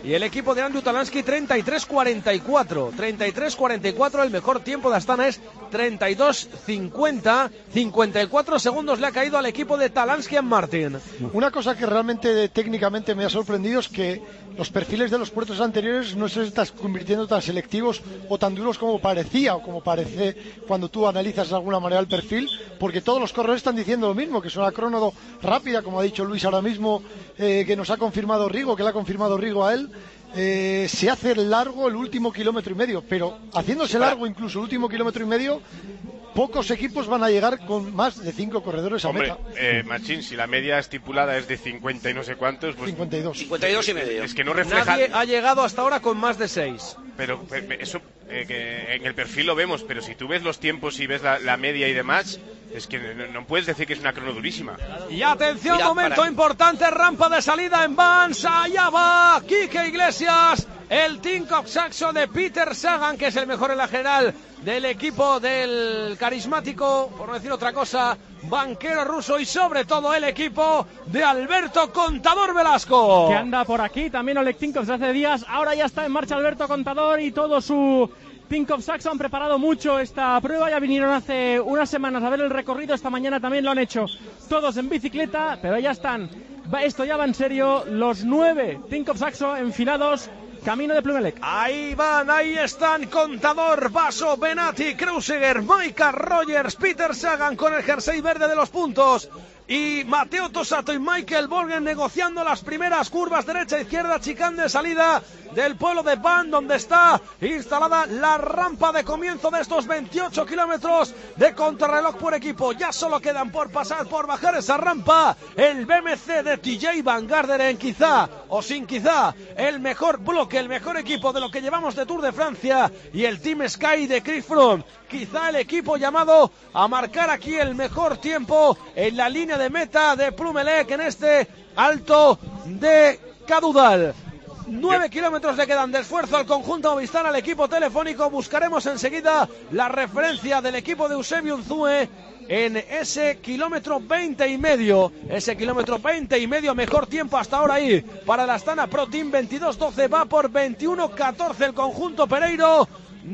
y el equipo de Andrew Talansky treinta y tres cuarenta y cuatro. treinta y tres cuarenta y cuatro, el mejor tiempo de Astana es treinta y dos cincuenta. cincuenta y cuatro segundos le ha caído al equipo de Talansky en Martin. Una cosa que realmente técnicamente me ha sorprendido es que los perfiles de los puertos anteriores no se están convirtiendo tan selectivos o tan duros como parecía o como parece cuando tú analizas de alguna manera el perfil, porque todos los corredores están diciendo lo mismo, que es una crono rápida, como ha dicho Luis ahora mismo, eh, que nos ha confirmado Rigo, que le ha confirmado Rigo a él. Eh, se hace largo el último kilómetro y medio, pero haciéndose largo incluso el último kilómetro y medio, pocos equipos van a llegar con más de cinco corredores a Hombre, meta. eh, Machín, si la media estipulada es de cincuenta y no sé cuántos, pues cincuenta y dos. cincuenta y dos y medio. Es que no refleja. Nadie ha llegado hasta ahora con más de seis. Pero eso eh, que en el perfil lo vemos, pero si tú ves los tiempos y ves la, la media y demás, es que no, no puedes decir que es una crono durísima. Y atención, Mira, momento para... importante, rampa de salida en Vans, allá va Quique Iglesias, el Tinkoff Saxo de Peter Sagan, que es el mejor en la general del equipo del carismático, por no decir otra cosa, banquero ruso, y sobre todo el equipo de Alberto Contador Velasco. Que anda por aquí, también Oleg Tinkoff hace días, ahora ya está en marcha Alberto Contador y todo su Tinkoff Saxo. Han preparado mucho esta prueba, ya vinieron hace unas semanas a ver el recorrido, esta mañana también lo han hecho todos en bicicleta, pero ya están, esto ya va en serio, los nueve Tinkoff Saxo enfilados camino de Plumelec. Ahí van, ahí están, Contador, Basso, Benati, Kreuziger, Maika Rogers, Peter Sagan con el jersey verde de los puntos, y Matteo Tosato y Michael Borgen negociando las primeras curvas derecha-izquierda, chicane de salida del pueblo de Van, donde está instalada la rampa de comienzo de estos veintiocho kilómetros de contrarreloj por equipo. Ya solo quedan por pasar, por bajar esa rampa, el B M C de T J Van Garderen, quizá, o sin quizá, el mejor bloque, el mejor equipo de lo que llevamos de Tour de Francia, y el Team Sky de Chris Froome, quizá el equipo llamado a marcar aquí el mejor tiempo en la línea de meta de Plumelec en este Alto de Cadudal. Nueve kilómetros le quedan de esfuerzo al conjunto Movistar, al equipo telefónico. Buscaremos enseguida la referencia del equipo de Eusebio Unzue en ese kilómetro veinte y medio. Ese kilómetro veinte y medio, mejor tiempo hasta ahora ahí para la Astana Pro Team. veintidós doce, va por veintiuno catorce el conjunto Pereiro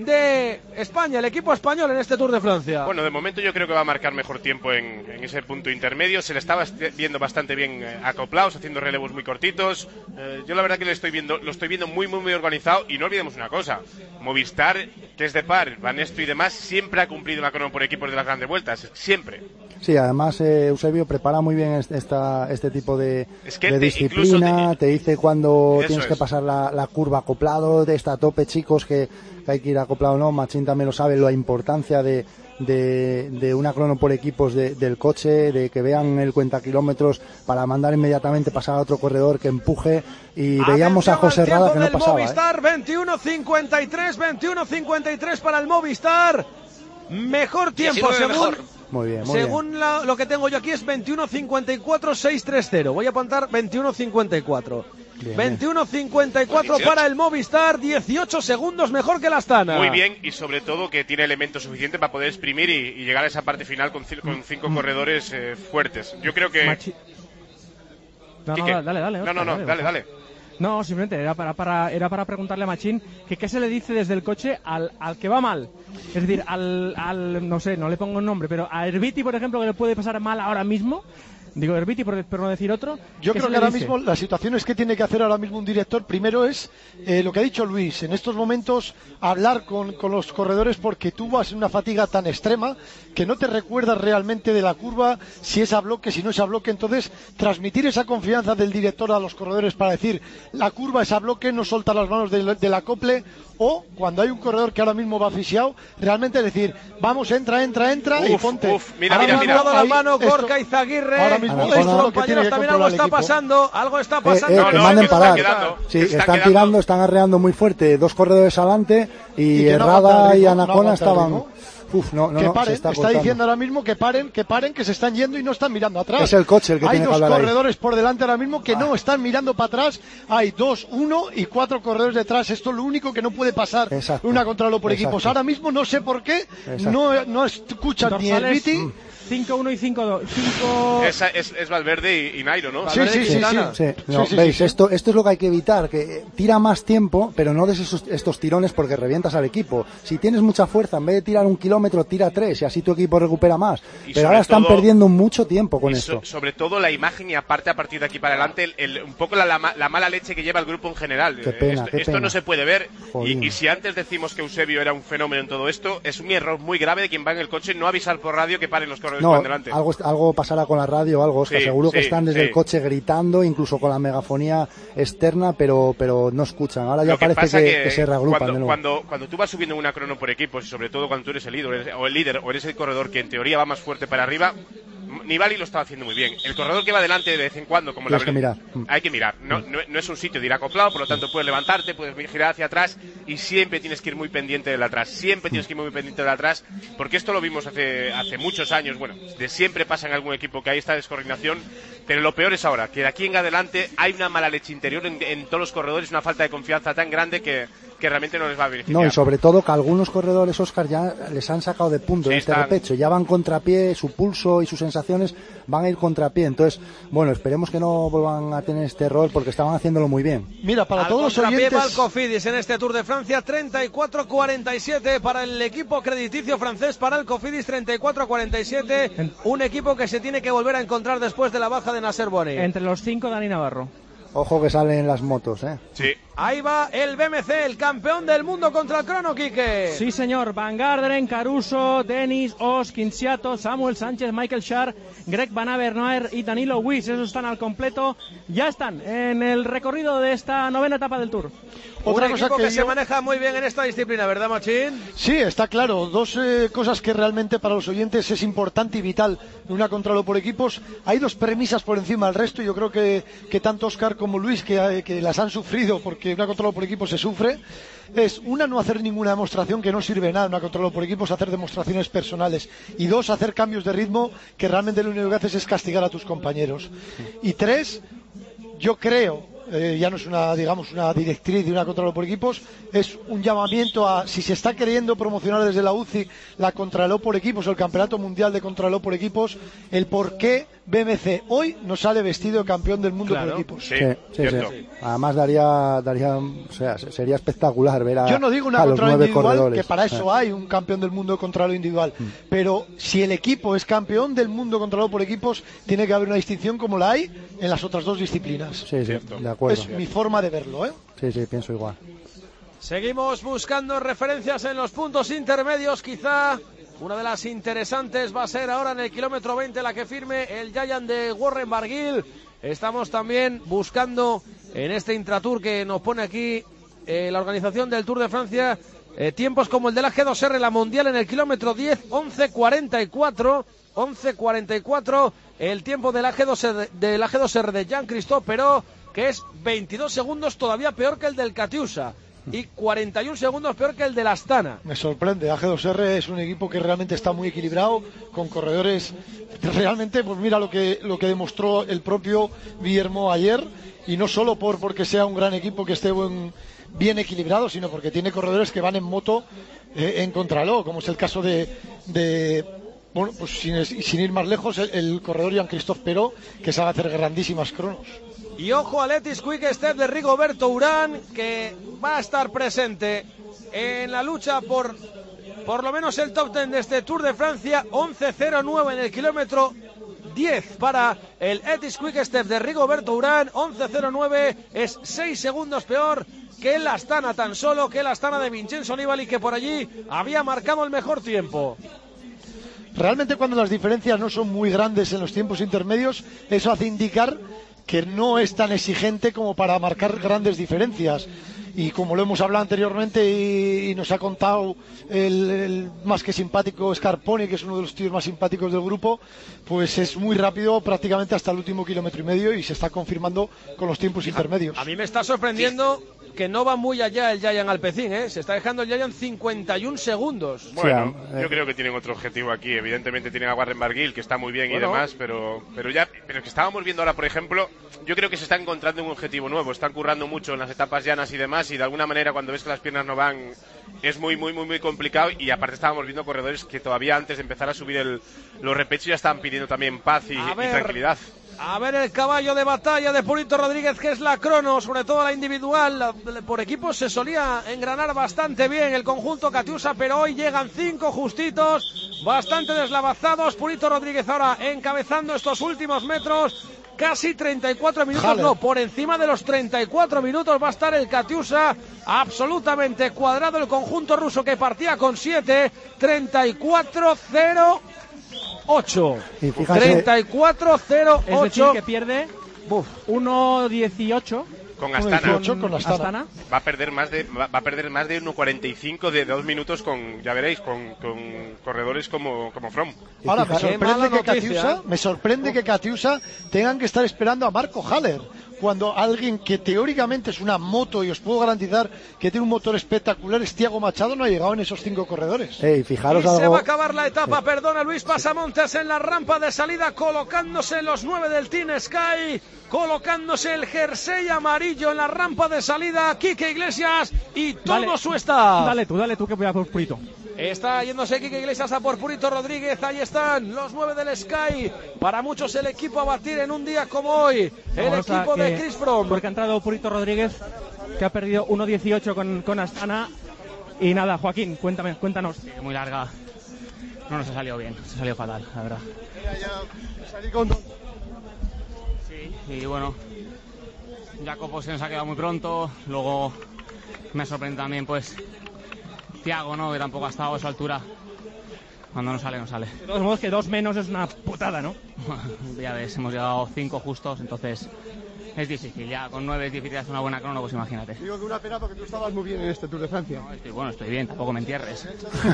de España, el equipo español en este Tour de Francia. Bueno, de momento yo creo que va a marcar mejor tiempo en, en ese punto intermedio. Se le estaba viendo bastante bien eh, acoplados, haciendo relevos muy cortitos. Eh, yo la verdad que le estoy viendo, lo estoy viendo muy, muy, muy organizado. Y no olvidemos una cosa, Movistar, que es de par, Banesto y demás, siempre ha cumplido una crono por equipos de las grandes vueltas, siempre. Sí, además eh, Eusebio prepara muy bien esta, este tipo de, es que de te, disciplina, te... te dice cuando Eso tienes es. que pasar la, la curva acoplado, de esta a tope, chicos, que, que hay que ir acoplado, ¿no? Machín también lo sabe, la importancia de, de, de una crono por equipos de, del coche, de que vean el cuenta kilómetros para mandar inmediatamente pasar a otro corredor que empuje, y Atención, veíamos a José Rada que no pasaba. Movistar, ¿eh? veintiuno cincuenta y tres, veintiuno cincuenta y tres para el Movistar. Mejor tiempo según... Mejor. Muy bien, muy Según bien. la, lo que tengo yo aquí es veintiuno cincuenta y cuatro, seiscientos treinta. Voy a apuntar veintiuno cincuenta y cuatro. Bien, veintiuno cincuenta y cuatro dieciocho. para el Movistar, dieciocho segundos mejor que la Astana. Muy bien, y sobre todo que tiene elementos suficientes para poder exprimir y, y llegar a esa parte final con, con cinco corredores eh, fuertes. Yo creo que... Machi... No, Quique. no, dale, dale. No, no, no, Oscar, dale, dale. No, simplemente era para, para, era para preguntarle a Machín que qué se le dice desde el coche al, al que va mal. Es decir, al, al, no sé, no le pongo un nombre, pero a Herbiti, por ejemplo, que le puede pasar mal ahora mismo. Digo Herbiti, por, por no decir otro. Yo ¿qué creo se que le ahora dice? mismo las situaciones que tiene que hacer ahora mismo un director primero es eh, lo que ha dicho Luis, en estos momentos hablar con, con los corredores, porque tú vas en una fatiga tan extrema que no te recuerdas realmente de la curva, si es a bloque, si no es a bloque. Entonces transmitir esa confianza del director a los corredores para decir la curva es a bloque, no soltar las manos del, del acople, o cuando hay un corredor que ahora mismo va asfixiado, realmente decir vamos, entra, entra, entra Uf, y ponte. uf, mira, Ahora mira, me mira. ha dado la Ahí, mano esto- Gorka Izaguirre. ahora mismo Y esto estos es lo que compañeros tiene que también algo controlar el está equipo. pasando, algo está Eh, pasando. eh, No, que no, manden es que parar. están quedando, Sí, están están quedando. tirando, están arreando muy fuerte. Dos corredores adelante y, Y que no Herrada aguanta el y ritmo, no Anacona aguanta el estaban... ritmo. Uf, no, no, que no, paren, se está, está, cortando. diciendo ahora mismo que paren, que paren, que se están yendo y no están mirando atrás. Es el coche el que hay tiene que dos hablar ahí. corredores por delante ahora mismo que no están mirando para atrás. Hay dos, uno y cuatro corredores detrás. Esto es lo único que no puede pasar Exacto. una contrarreloj por Exacto. equipos. Ahora mismo no sé por qué Exacto. no, no escuchan ni el Dorsales, Viti cinco uno y cinco dos. cinco... Es, es, es Valverde y, y Nairo, ¿no? Sí, sí, sí, sí, sí. Sí, no, sí, sí, veis, sí. Esto, esto es lo que hay que evitar, que tira más tiempo, pero no des esos, estos tirones porque revientas al equipo. Si tienes mucha fuerza, en vez de tirar un kilómetro, tira tres y así tu equipo recupera más. Y pero ahora están todo, perdiendo mucho tiempo con y esto. So, sobre todo la imagen y aparte a partir de aquí para adelante, el, el, un poco la, la, la mala leche que lleva el grupo en general. Qué pena, esto qué esto pena. no se puede ver y, Jolín. y si antes decimos que Eusebio era un fenómeno en todo esto, es un error muy grave de quien va en el coche no avisar por radio que paren los corredores No, que van delante. algo, algo pasará con la radio o algo, Oscar. Sí, seguro que sí, están desde sí. el coche gritando, incluso con la megafonía externa, pero pero no escuchan. Ahora ya Lo que parece pasa que, que, que se reagrupan cuando, de nuevo. Cuando, cuando tú vas subiendo una crono por equipos y sobre todo cuando tú eres el líder o el líder o eres el corredor que en teoría va más fuerte para arriba, Nibali lo estaba haciendo muy bien. El corredor que va delante de vez en cuando, como la Tienes que mirar. hay que mirar. No, no, no es un sitio de ir acoplado, por lo tanto puedes levantarte, puedes girar hacia atrás y siempre tienes que ir muy pendiente del atrás. Siempre tienes que ir muy pendiente del atrás, porque esto lo vimos hace, hace muchos años. Bueno, de siempre pasa en algún equipo que hay esta descoordinación, pero lo peor es ahora, que de aquí en adelante hay una mala leche interior en, en todos los corredores, una falta de confianza tan grande que, que realmente no les va a beneficiar. No, y sobre todo que algunos corredores, Oscar, ya les han sacado de punto Sí, en este están... repecho. Ya van contrapié, su pulso y sus sensaciones van a ir contrapié. Entonces, bueno, esperemos que no vuelvan a tener este error porque estaban haciéndolo muy bien. Mira, para Al todos los contrapié oyentes... va el Cofidis en este Tour de Francia, treinta y cuatro cuarenta y siete para el equipo crediticio francés, para el Cofidis treinta y cuatro cuarenta y siete, un equipo que se tiene que volver a encontrar después de la baja de Nasser Boni. Entre los cinco, Dani Navarro. Ojo que salen las motos, ¿eh? Sí. Ahí va el B M C, el campeón del mundo contra el crono, Quique. Sí, señor. Van Garderen, Caruso, Denis, Os, Quinciato, Samuel Sánchez, Michael Schar, Greg Van Avermaet y Danilo Wies. Esos están al completo. Ya están en el recorrido de esta novena etapa del Tour. Otra cosa que, que yo... se maneja muy bien en esta disciplina, ¿verdad, Machín? Sí, está claro. Dos eh, cosas que realmente para los oyentes es importante y vital en una contrarreloj por equipos. Hay dos premisas por encima del resto. Yo creo que, que tanto Óscar como Luis, que, que las han sufrido porque una contrarreloj por equipos se sufre, es una, no hacer ninguna demostración que no sirve de nada. Una contrarreloj por equipos, hacer demostraciones personales. Y dos, hacer cambios de ritmo que realmente lo único que haces es castigar a tus compañeros. Y tres, yo creo... Eh, ya no es una, digamos, una directriz de una contrarreloj por equipos, es un llamamiento a, si se está queriendo promocionar desde la U C I la contrarreloj por equipos o el campeonato mundial de contrarreloj por equipos, el por qué B M C hoy no sale vestido de campeón del mundo Claro. por equipos. Sí, Sí, sí, cierto. sí. Además daría, daría, o sea, sería espectacular ver a, Yo no digo una a los contrarreloj nueve individual, corredores. que para eso Ah. hay un campeón del mundo de contrarreloj individual, Mm. pero si el equipo es campeón del mundo de contrarreloj por equipos, tiene que haber una distinción como la hay en las otras dos disciplinas. Sí, sí, Cierto. de acuerdo. Es mi forma de verlo, ¿eh? Sí, sí, pienso igual. Seguimos buscando referencias en los puntos intermedios. Quizá una de las interesantes va a ser ahora en el kilómetro veinte la que firme el Giant de Warren Barguil. Estamos también buscando en este Intratour que nos pone aquí eh, la organización del Tour de Francia eh, tiempos como el de la G dos R, la mundial en el kilómetro diez, once cuarenta y cuatro. once cuarenta y cuatro el tiempo de la G dos R de, la G dos R de Jean-Christophe Perot, que es veintidós segundos, todavía peor que el del Catiusa, y cuarenta y un segundos peor que el del Astana. Me sorprende, A G dos R es un equipo que realmente está muy equilibrado, con corredores realmente, pues mira lo que lo que demostró el propio Guillermo ayer, y no solo por porque sea un gran equipo que esté buen, bien equilibrado, sino porque tiene corredores que van en moto eh, en contrarreloj, como es el caso de, de bueno, pues sin, sin ir más lejos, el, el corredor Jean-Christophe Perot, que sabe hacer grandísimas cronos. Y ojo a Letis Quick Step de Rigoberto Urán, que va a estar presente en la lucha por por lo menos el top ten de este Tour de Francia. Once cero nueve en el kilómetro diez para el Letis Quick Step de Rigoberto Urán. Once cero nueve es seis segundos peor que el Astana, tan solo que el Astana de Vincenzo Nibali, que por allí había marcado el mejor tiempo. Realmente cuando las diferencias no son muy grandes en los tiempos intermedios, eso hace indicar que no es tan exigente como para marcar grandes diferencias. Y como lo hemos hablado anteriormente y, y nos ha contado el, el más que simpático Scarponi, que es uno de los tíos más simpáticos del grupo, pues es muy rápido prácticamente hasta el último kilómetro y medio, y se está confirmando con los tiempos intermedios. A mí me está sorprendiendo que no va muy allá el Giant Alpecin, ¿eh? Se está dejando el Giant cincuenta y un segundos. Bueno, Sí, eh. yo creo que tienen otro objetivo aquí. Evidentemente tienen a Warren Barguil, que está muy bien Bueno. y demás, pero pero ya pero que estábamos viendo ahora, por ejemplo, yo creo que se está encontrando un objetivo nuevo. Están currando mucho en las etapas llanas y demás, más y de alguna manera cuando ves que las piernas no van es muy, muy, muy, muy complicado. Y aparte estábamos viendo corredores que todavía antes de empezar a subir el, los repechos ya estaban pidiendo también paz y, y tranquilidad. A ver el caballo de batalla de Purito Rodríguez, que es la crono, sobre todo la individual. La, por equipos se solía engranar bastante bien el conjunto Catiusa, pero hoy llegan cinco justitos, bastante deslavazados. Purito Rodríguez ahora encabezando estos últimos metros. Casi treinta y cuatro minutos, Haller. no, por encima de los treinta y cuatro minutos va a estar el Catiusa, absolutamente cuadrado el conjunto ruso que partía con siete, treinta y cuatro cero ocho. treinta y cuatro cero ocho. Es decir, que pierde uno dieciocho. Con Astana. Con, con Astana. Astana. Va a perder más de va a perder más de uno cuarenta y cinco de dos minutos con, ya veréis, con, con corredores como, como Fromm. Ahora me sorprende que Catiusa, me sorprende que Catiusa tengan que estar esperando a Marco Haller, cuando alguien que teóricamente es una moto y os puedo garantizar que tiene un motor espectacular, es Thiago Machado, no ha llegado en esos cinco corredores. Hey, fijaros y algo... se va a acabar la etapa, sí. perdona Luis Pasamontes en la rampa de salida, colocándose los nueve del Team Sky, colocándose el jersey amarillo en la rampa de salida, Quique Iglesias y todo dale, su staff. Dale tú, dale tú que voy a por Purito. Está yéndose Quique Iglesias a por Purito Rodríguez. Ahí están los nueve del Sky. Para muchos el equipo a batir en un día como hoy. El Vamos equipo de Chris Fromm. Porque ha entrado Purito Rodríguez, que ha perdido uno dieciocho con, con Astana. Y nada, Joaquín, cuéntame, cuéntanos. Sí, muy larga. No nos ha salido bien, se ha salido fatal, la verdad. Sí, y bueno, Jacopo se nos ha quedado muy pronto. Luego me sorprende también, pues, Thiago, ¿no? Que tampoco ha estado a su altura. Cuando no sale, no sale. De todos modos, que dos menos es una putada, ¿no? Ya ves, hemos llegado cinco justos, entonces es difícil. Ya con nueve es difícil hacer una buena crono, pues imagínate. Digo que una pena porque tú estabas muy bien en este Tour de Francia. No, estoy bueno, estoy bien, tampoco me entierres.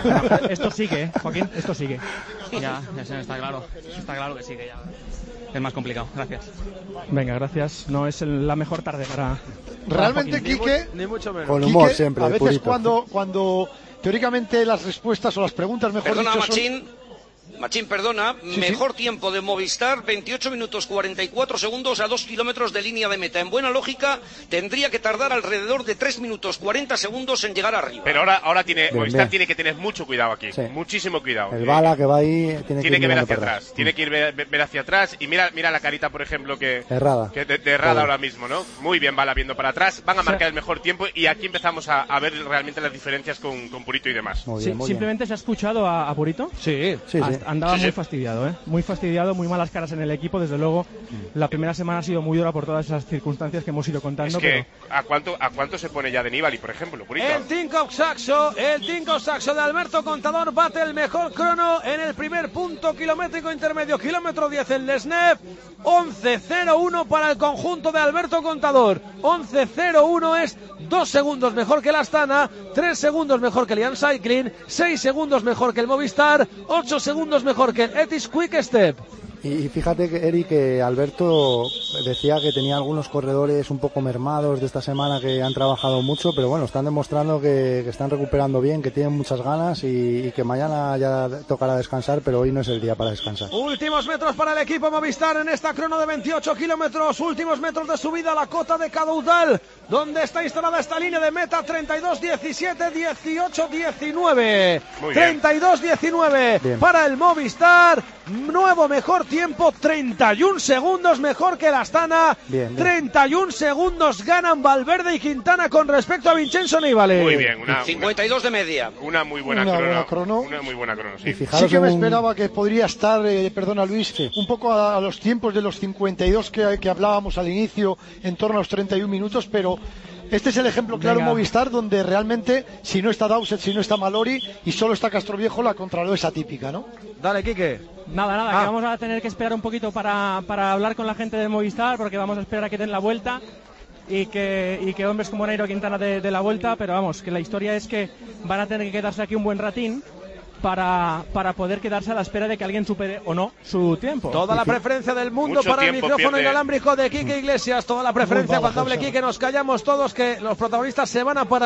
Esto sigue, ¿eh, Joaquín? Esto sigue. Ya, ya está claro. Está claro que sigue ya. Es más complicado, gracias. Venga, gracias. No es el, la mejor tarde para... Realmente, Quique, ni mucho menos. Con humor Quique, siempre, a veces purito. cuando, cuando teóricamente las respuestas o las preguntas, mejor Perdona, dicho, Machín. son... Machín, perdona, sí, mejor sí. tiempo de Movistar, veintiocho minutos cuarenta y cuatro segundos a dos kilómetros de línea de meta. En buena lógica, tendría que tardar alrededor de tres minutos cuarenta segundos en llegar arriba. Pero ahora, ahora tiene, Bien, Movistar bien. tiene que tener mucho cuidado aquí, Sí. muchísimo cuidado. El Eh, bala que va ahí tiene, tiene que, que ver mirando hacia para atrás, tiene que ir ver, ver hacia atrás y mira, mira la carita, por ejemplo, que Errada. que de, de errada Joder. ahora mismo, ¿no? Muy bien, Bala viendo para atrás, van a marcar Sí. el mejor tiempo y aquí empezamos a, a ver realmente las diferencias con, con Purito y demás. Muy Sí, bien, muy simplemente se ha escuchado a, a Purito. Sí, Sí, sí. Andaba Sí, sí. muy fastidiado, ¿eh? Muy fastidiado, muy malas caras en el equipo. Desde luego, la primera semana ha sido muy dura por todas esas circunstancias que hemos ido contando. Es que, pero... ¿a cuánto, ¿a cuánto se pone ya de Nibali, por ejemplo, Purito? El Tinkoff Saxo, el Tinkoff Saxo de Alberto Contador bate el mejor crono en el primer punto kilométrico intermedio, kilómetro diez en Lesnev, once cero uno para el conjunto de Alberto Contador. once cero uno es dos segundos mejor que el Astana, tres segundos mejor que el Ian Cycling, seis segundos mejor que el Movistar, ocho segundos mejor que el Etis Quick Step. Y fíjate, que Eric, que Alberto decía que tenía algunos corredores un poco mermados de esta semana que han trabajado mucho, pero bueno, están demostrando que, que están recuperando bien, que tienen muchas ganas y, y que mañana ya tocará descansar, pero hoy no es el día para descansar. Últimos metros para el equipo Movistar en esta crono de veintiocho kilómetros, últimos metros de subida a la cota de Caudal, donde está instalada esta línea de meta, treinta y dos diecisiete, dieciocho diecinueve. treinta y dos diecinueve para el Movistar, nuevo mejor tiempo, treinta y un segundos mejor que el Astana, bien, bien. treinta y un segundos ganan Valverde y Quintana con respecto a Vincenzo Nibali. Muy bien, una, cincuenta y dos de media. Una muy buena, una crono, buena crono. Una muy buena crono, sí. Sí que me esperaba que podría estar, eh, perdona Luis, sí. un poco a, a los tiempos de los cincuenta y dos que, que hablábamos al inicio, en torno a los treinta y un minutos, pero... Este es el ejemplo claro en Movistar donde realmente si no está Dowsett, si no está Malori y solo está Castroviejo, la contrarreloj es atípica, ¿no? Dale, Quique. Nada, nada, Ah. que vamos a tener que esperar un poquito para, para hablar con la gente de Movistar, porque vamos a esperar a que den la vuelta y que, y que hombres como Nairo Quintana de, de la vuelta, pero vamos, que la historia es que van a tener que quedarse aquí un buen ratín para, para poder quedarse a la espera de que alguien supere o no su tiempo. Toda la preferencia del mundo Mucho para el tiempo micrófono pierde. inalámbrico de Quique Iglesias. Toda la preferencia. Cuando hable Quique nos callamos todos, que los protagonistas se van a parar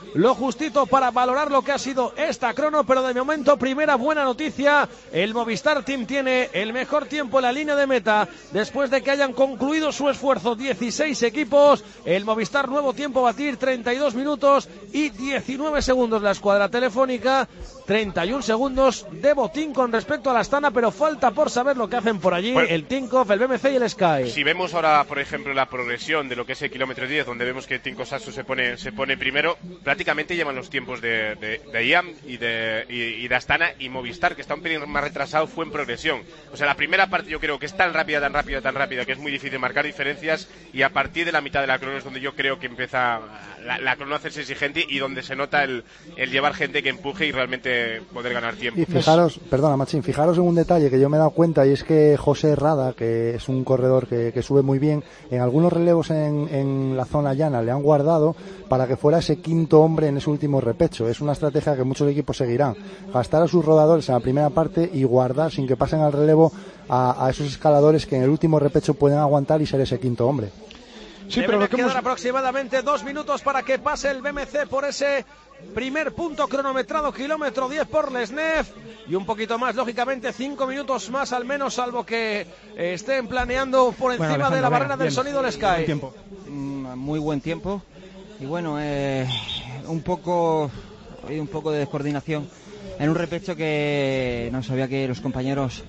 lo justito para valorar lo que ha sido esta crono, pero de momento primera buena noticia, el Movistar Team tiene el mejor tiempo en la línea de meta después de que hayan concluido su esfuerzo dieciséis equipos. El Movistar nuevo tiempo a batir, treinta y dos minutos y diecinueve segundos la escuadra telefónica, treinta y un segundos de botín con respecto a la Astana, pero falta por saber lo que hacen por allí bueno, el Tinkoff, el B M C y el Sky. Si vemos ahora, por ejemplo, la progresión de lo que es el kilómetro diez, donde vemos que Tinkoff Saxo se pone se pone primero, prácticamente llevan los tiempos de, de, de I A M y de, y, y de Astana, y Movistar, que está un pelín más retrasado, fue en progresión. O sea, la primera parte yo creo que es tan rápida, tan rápida, tan rápida, que es muy difícil marcar diferencias, y a partir de la mitad de la crono es donde yo creo que empieza la, la crono a hacerse exigente y donde se nota el, el llevar gente que empuje y realmente poder ganar tiempo. Y fijaros, perdona Machín, fijaros en un detalle que yo me he dado cuenta, y es que José Rada, que es un corredor que, que sube muy bien, en algunos relevos en, en la zona llana le han guardado para que fuera ese quinto hombre en ese último repecho. Es una estrategia que muchos equipos seguirán, gastar a sus rodadores en la primera parte y guardar sin que pasen al relevo a, a esos escaladores que en el último repecho pueden aguantar y ser ese quinto hombre. Sí, pero lo que quedan hemos... aproximadamente dos minutos para que pase el B M C por ese primer punto cronometrado, kilómetro diez por Lesnev, y un poquito más, lógicamente, cinco minutos más al menos, salvo que eh, estén planeando por encima bueno, de la barrera bien, del sonido del Sky. Buen tiempo. Mm, muy buen tiempo, y bueno, eh, un poco hay un poco de descoordinación en un repecho que no sabía que los compañeros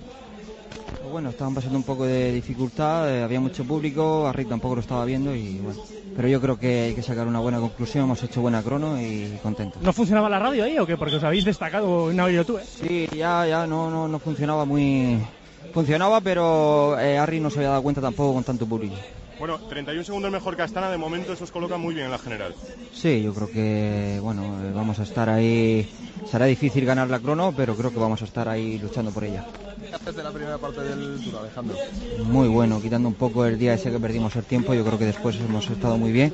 bueno, estaban pasando un poco de dificultad, eh, había mucho público, a Rick tampoco lo estaba viendo y bueno, pero yo creo que hay que sacar una buena conclusión, hemos hecho buena crono y contentos. ¿No funcionaba la radio ahí o qué? Porque os habéis destacado en audio tú, ¿eh? Sí, ya, ya, no, no, no funcionaba muy... Funcionaba, pero eh, Harry no se había dado cuenta tampoco con tanto público. Bueno, treinta y un segundos mejor que Astana, de momento eso os coloca muy bien en la general. Sí, yo creo que, bueno, eh, vamos a estar ahí, será difícil ganar la crono, pero creo que vamos a estar ahí luchando por ella. ¿Qué haces de la primera parte del Tour, Alejandro? Muy bueno, quitando un poco el día ese que perdimos el tiempo, yo creo que después hemos estado muy bien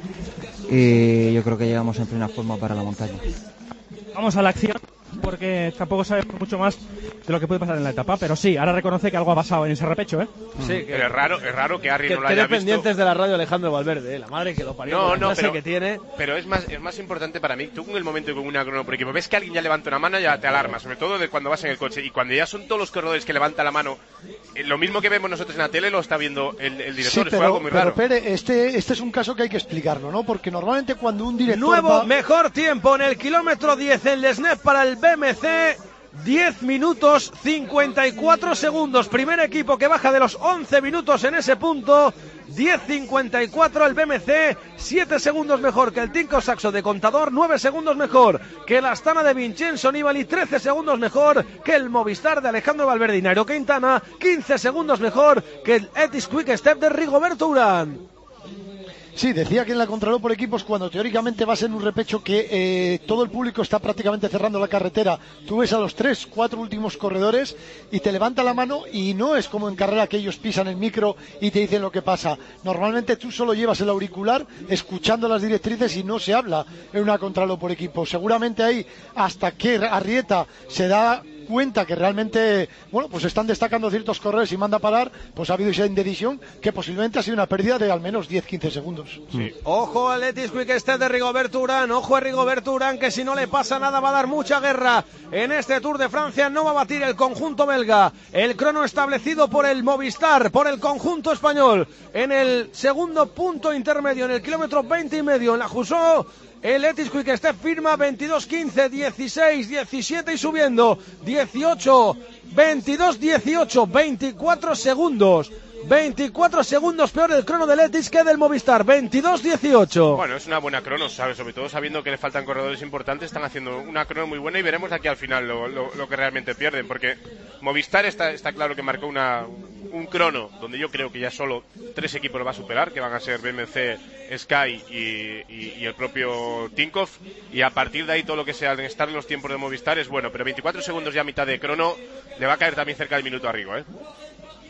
y yo creo que llegamos en plena forma para la montaña. Vamos a la acción, porque tampoco sabemos mucho más de lo que puede pasar en la etapa, pero sí, ahora reconoce que algo ha pasado en ese repecho, ¿eh? Sí, que, pero es raro, es raro que Harry que no lo haya visto. pendientes de la radio Alejandro Valverde, ¿eh? La madre que lo parió, no, con la no, pero, que tiene. Pero es más, es más importante para mí, tú en el momento con una crono por equipo, ves que alguien ya levanta una mano, ya te alarma, sobre todo de cuando vas en el coche, y cuando ya son todos los corredores que levantan la mano, eh, lo mismo que vemos nosotros en la tele lo está viendo el, el director, sí, pero, fue algo muy pero, raro. Pere, este, este es un caso que hay que explicarlo, ¿no? Porque normalmente cuando un director Nuevo va... mejor tiempo en el kilómetro diez en Lesnev para el B M C, diez minutos cincuenta y cuatro segundos, primer equipo que baja de los once minutos en ese punto, diez cincuenta y cuatro el B M C, siete segundos mejor que el Tinkoff Saxo de Contador, nueve segundos mejor que la Astana de Vincenzo Nibali, trece segundos mejor que el Movistar de Alejandro Valverde y Nairo Quintana, quince segundos mejor que el Etis Quick Step de Rigoberto Urán. Sí, decía que en la contrarreloj por equipos, cuando teóricamente vas en un repecho que eh, todo el público está prácticamente cerrando la carretera, tú ves a los tres, cuatro últimos corredores y te levanta la mano, y no es como en carrera que ellos pisan el micro y te dicen lo que pasa. Normalmente tú solo llevas el auricular escuchando las directrices y no se habla en una contrarreloj por equipos. Seguramente ahí, hasta que Arrieta se da cuenta que realmente, bueno, pues están destacando ciertos corredores y manda a parar, pues ha habido esa indecisión que posiblemente ha sido una pérdida de al menos diez quince segundos. Sí. Ojo al Etis Quick Step de Rigoberto Urán, ojo a Rigoberto Urán, que si no le pasa nada va a dar mucha guerra en este Tour de Francia, no va a batir el conjunto belga, el crono establecido por el Movistar, por el conjunto español, en el segundo punto intermedio, en el kilómetro veinte y medio, en la Jusó. El Etis Quick Step firma veintidós quince, dieciséis, diecisiete y subiendo, dieciocho, veintidós, dieciocho, veinticuatro segundos. veinticuatro segundos peor el crono del Etis que del Movistar, veintidós dieciocho. Bueno, es una buena crono, ¿sabes? Sobre todo sabiendo que le faltan corredores importantes, están haciendo una crono muy buena y veremos aquí al final lo, lo, lo que realmente pierden, porque Movistar está, está claro que marcó una, un crono donde yo creo que ya solo tres equipos lo va a superar, que van a ser B M C, Sky y, y, y el propio Tinkoff, y a partir de ahí todo lo que sea el estar en los tiempos de Movistar es bueno, pero veinticuatro segundos ya a mitad de crono le va a caer también cerca del minuto a Rigo, ¿eh?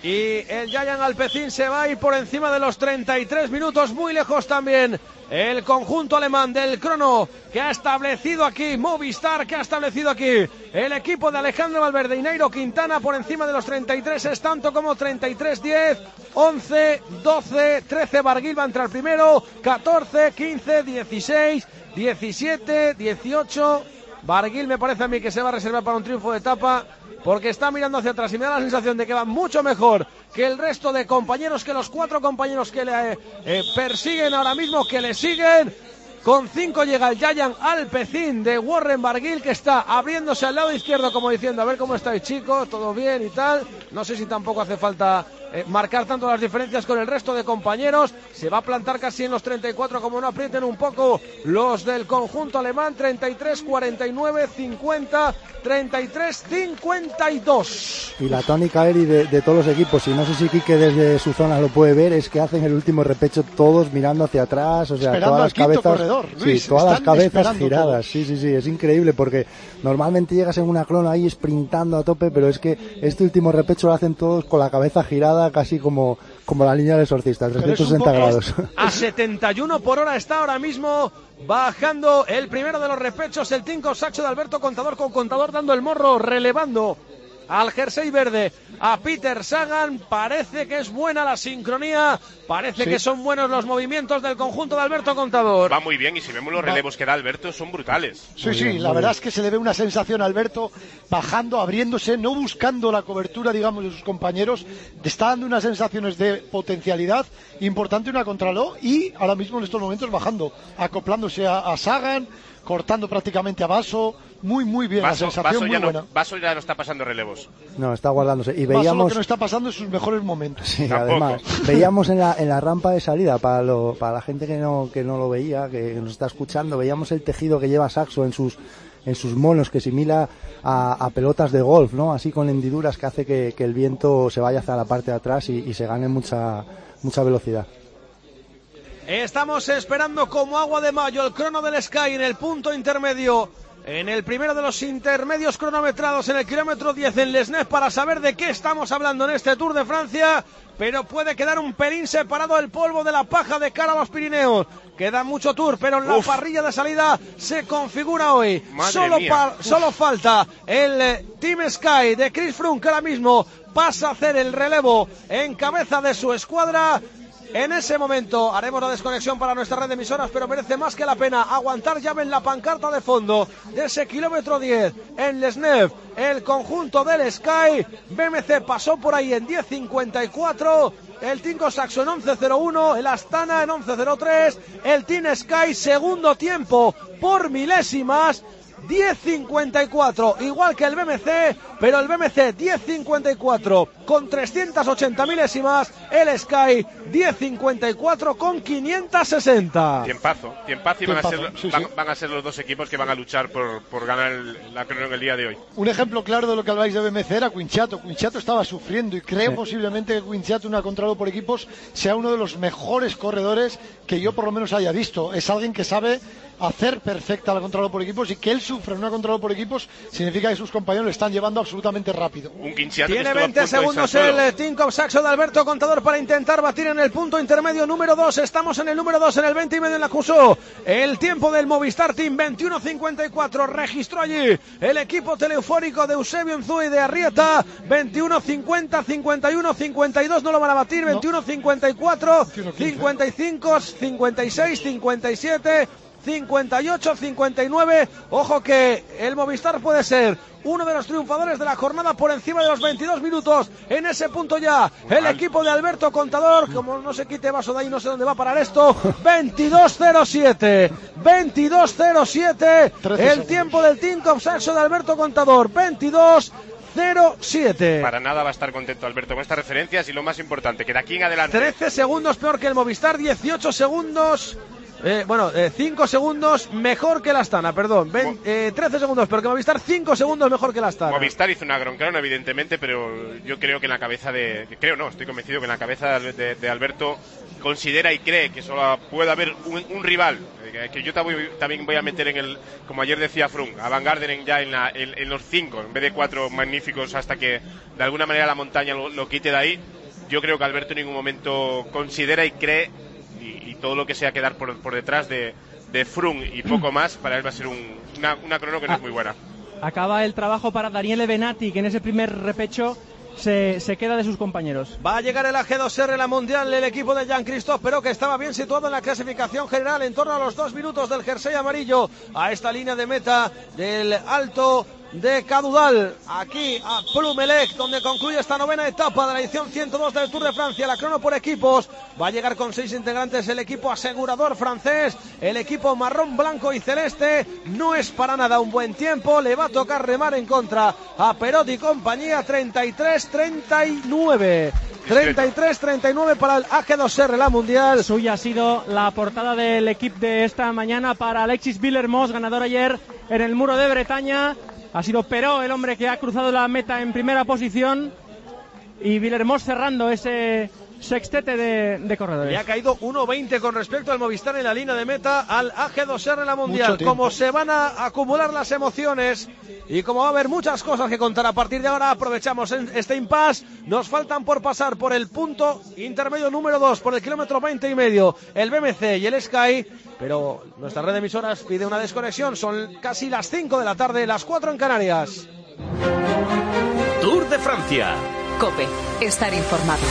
Y el Giant Alpecin se va a ir por encima de los treinta y tres minutos, muy lejos también el conjunto alemán del crono que ha establecido aquí Movistar, que ha establecido aquí el equipo de Alejandro Valverde y Nairo Quintana por encima de los treinta y tres, es tanto como treinta y tres diez, once, doce, trece, Barguil va a entrar primero, catorce, quince, dieciséis, diecisiete, dieciocho, Barguil me parece a mí que se va a reservar para un triunfo de etapa, porque está mirando hacia atrás y me da la sensación de que va mucho mejor que el resto de compañeros, que los cuatro compañeros que le eh, persiguen ahora mismo, que le siguen. Con cinco llega el Giant Alpecin de Warren Barguil, que está abriéndose al lado izquierdo como diciendo, a ver cómo estáis chicos, todo bien y tal. No sé si tampoco hace falta eh, marcar tanto las diferencias con el resto de compañeros. Se va a plantar casi en los treinta y cuatro, como no aprieten un poco los del conjunto alemán. treinta y tres, cuarenta y nueve, cincuenta, treinta y tres, cincuenta y dos. Y la tónica, Eri, de, de todos los equipos, y no sé si Quique desde su zona lo puede ver, es que hacen el último repecho todos mirando hacia atrás, o sea, esperando todas las cabezas, corredor, Luis, sí, todas las cabezas giradas, todos. sí, sí, sí, es increíble porque normalmente llegas en una crono ahí sprintando a tope, pero es que este último repecho lo hacen todos con la cabeza girada, casi como, como la línea del exorcista, trescientos sesenta grados. A setenta y uno por hora está ahora mismo bajando el primero de los repechos, el Tinko Saxo de Alberto Contador, con Contador dando el morro, relevando al jersey verde a Peter Sagan. Parece que es buena la sincronía, parece sí. que son buenos los movimientos del conjunto de Alberto Contador. Va muy bien, y si vemos los relevos que da Alberto son brutales. Sí, muy sí, bien, la verdad bien. es que se le ve una sensación a Alberto bajando, abriéndose, no buscando la cobertura, digamos, de sus compañeros. Está dando unas sensaciones de potencialidad importante, una contraló, y ahora mismo en estos momentos bajando, acoplándose a, a Sagan, cortando prácticamente a Vaso. Muy, muy bien, Vaso, la sensación Vaso muy ya buena. No, Vaso ya no está pasando relevos. No, está guardándose. Y veíamos... Vaso lo que no está pasando en sus mejores momentos. Sí, Tampoco. además, veíamos en la, en la rampa de salida, para, lo, para la gente que no, que no lo veía, que nos está escuchando, veíamos el tejido que lleva Saxo en sus en sus monos, que simila a, a pelotas de golf, ¿no? Así con hendiduras que hace que, que el viento se vaya hacia la parte de atrás y, y se gane mucha, mucha velocidad. Estamos esperando como agua de mayo el crono del Sky en el punto intermedio, en el primero de los intermedios cronometrados en el kilómetro diez en Les Nez, para saber de qué estamos hablando en este Tour de Francia, pero puede quedar un pelín separado el polvo de la paja de cara a los Pirineos. Queda mucho Tour, pero la Uf. parrilla de salida se configura hoy. Solo, pa- solo falta el eh, Team Sky de Chris Froome, que ahora mismo pasa a hacer el relevo en cabeza de su escuadra. En ese momento haremos la desconexión para nuestra red de emisoras, pero merece más que la pena aguantar ya en la pancarta de fondo de ese kilómetro diez en Les Nez. El conjunto del Sky, B M C pasó por ahí en diez cincuenta y cuatro, el Tinko Saxo en once cero uno, el Astana en once cero tres, el Team Sky segundo tiempo por milésimas, diez cincuenta y cuatro, igual que el B M C, pero el B M C diez cincuenta y cuatro con trescientas ochenta milésimas, el Sky diez cincuenta y cuatro con quinientas sesenta. Tiempazo, tiempazo, y van, Tiempazo, a ser, sí, van, sí. van a ser los dos equipos que van a luchar por, por ganar el, la crono en el día de hoy. Un ejemplo claro de lo que habláis de B M C era Quinchato. Quinchato estaba sufriendo, y creo sí. posiblemente que Quinchato, una contralor por equipos, sea uno de los mejores corredores que yo por lo menos haya visto. Es alguien que sabe hacer perfecta la contralor por equipos, y que él sufra en una contralor por equipos significa que sus compañeros le están llevando absolutamente rápido. Un Quinchato Tiene veinte segundos el Tinko Saxo de Alberto Contador para intentar batir en el punto intermedio número dos. Estamos en el número dos, en el veinte y medio en la Cusó. El tiempo del Movistar Team veintiuno cincuenta y cuatro registró allí el equipo teleufórico de Eusebio Unzúa y de Arrieta. veintiuno cincuenta, cincuenta y uno, cincuenta y dos no lo van a batir. veintiuno cincuenta y cuatro, cincuenta y cinco, cincuenta y seis, cincuenta y siete, cincuenta y ocho, cincuenta y nueve. Ojo que el Movistar puede ser uno de los triunfadores de la jornada por encima de los veintidós minutos. En ese punto ya el equipo de Alberto Contador, como no se quite Vaso de ahí, no sé dónde va a parar esto. veintidós cero siete, veintidós cero siete el tiempo del Tinko Saxo de Alberto Contador, veintidós cero siete. Para nada va a estar contento Alberto con estas referencias, y lo más importante, que de aquí en adelante trece segundos peor que el Movistar, dieciocho segundos Eh, bueno, eh, cinco segundos mejor que la Astana, perdón. Ven, eh, trece segundos, pero que Movistar cinco segundos mejor que la Astana. Movistar hizo una gran crono, evidentemente, pero yo creo que en la cabeza de... Creo no, estoy convencido que en la cabeza de, de, de Alberto considera y cree que solo puede haber un, un rival, eh, que yo también voy a meter en el, como ayer decía Froome, a Van Garderen ya en, la, en, en los cinco, en vez de cuatro magníficos, hasta que de alguna manera la montaña lo, lo quite de ahí. Yo creo que Alberto en ningún momento considera y cree, y, y todo lo que sea quedar por, por detrás de, de Froome y poco más, para él va a ser un, una, una crono que no es muy buena. Acaba el trabajo para Daniele Benatti, que en ese primer repecho Se, se queda de sus compañeros. Va a llegar el A G dos R, la mundial, el equipo de Jean-Christophe, pero que estaba bien situado en la clasificación general, en torno a los dos minutos del jersey amarillo, a esta línea de meta del Alto de Cadoudal, aquí a Plumelec, donde concluye esta novena etapa de la edición ciento dos del Tour de Francia. La crono por equipos va a llegar con seis integrantes el equipo asegurador francés, el equipo marrón, blanco y celeste. No es para nada un buen tiempo, le va a tocar remar en contra a Perot y compañía. Treinta y tres treinta y nueve treinta y tres treinta y nueve para el A G dos R, la mundial. Suya ha sido la portada del equipo de esta mañana para Alexis Villermoz, ganador ayer en el Muro de Bretaña. Ha sido Perot el hombre que ha cruzado la meta en primera posición, y Villermoz cerrando ese sextete de, de corredores. Le ha caído uno veinte con respecto al Movistar en la línea de meta al A G dos R, la mundial. Como se van a acumular las emociones y como va a haber muchas cosas que contar a partir de ahora, aprovechamos este impasse. Nos faltan por pasar por el punto intermedio número dos, por el kilómetro veinte y medio, el B M C y el Sky, pero nuestra red de emisoras pide una desconexión. Son casi las cinco de la tarde, las cuatro en Canarias. Tour de Francia. COPE, estar informado.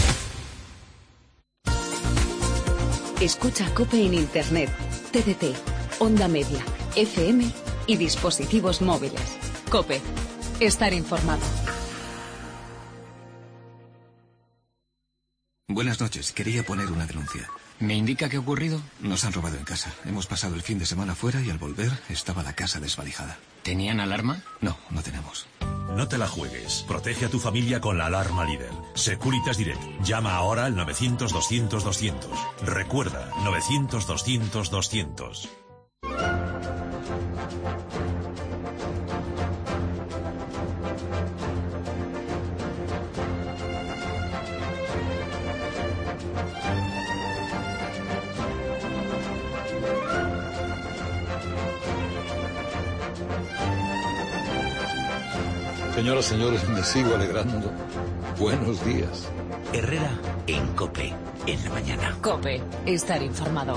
Escucha COPE en Internet, T D T, Onda Media, F M y dispositivos móviles. COPE, estar informado. Buenas noches, quería poner una denuncia. ¿Me indica qué ha ocurrido? Nos han robado en casa. Hemos pasado el fin de semana fuera y al volver estaba la casa desvalijada. ¿Tenían alarma? No, no tenemos. No te la juegues. Protege a tu familia con la alarma líder. Securitas Direct. Llama ahora al novecientos doscientos doscientos. Recuerda, novecientos doscientos doscientos. Señoras, señores, me sigo alegrando. Buenos días. Herrera en COPE, en la mañana. COPE, estar informado.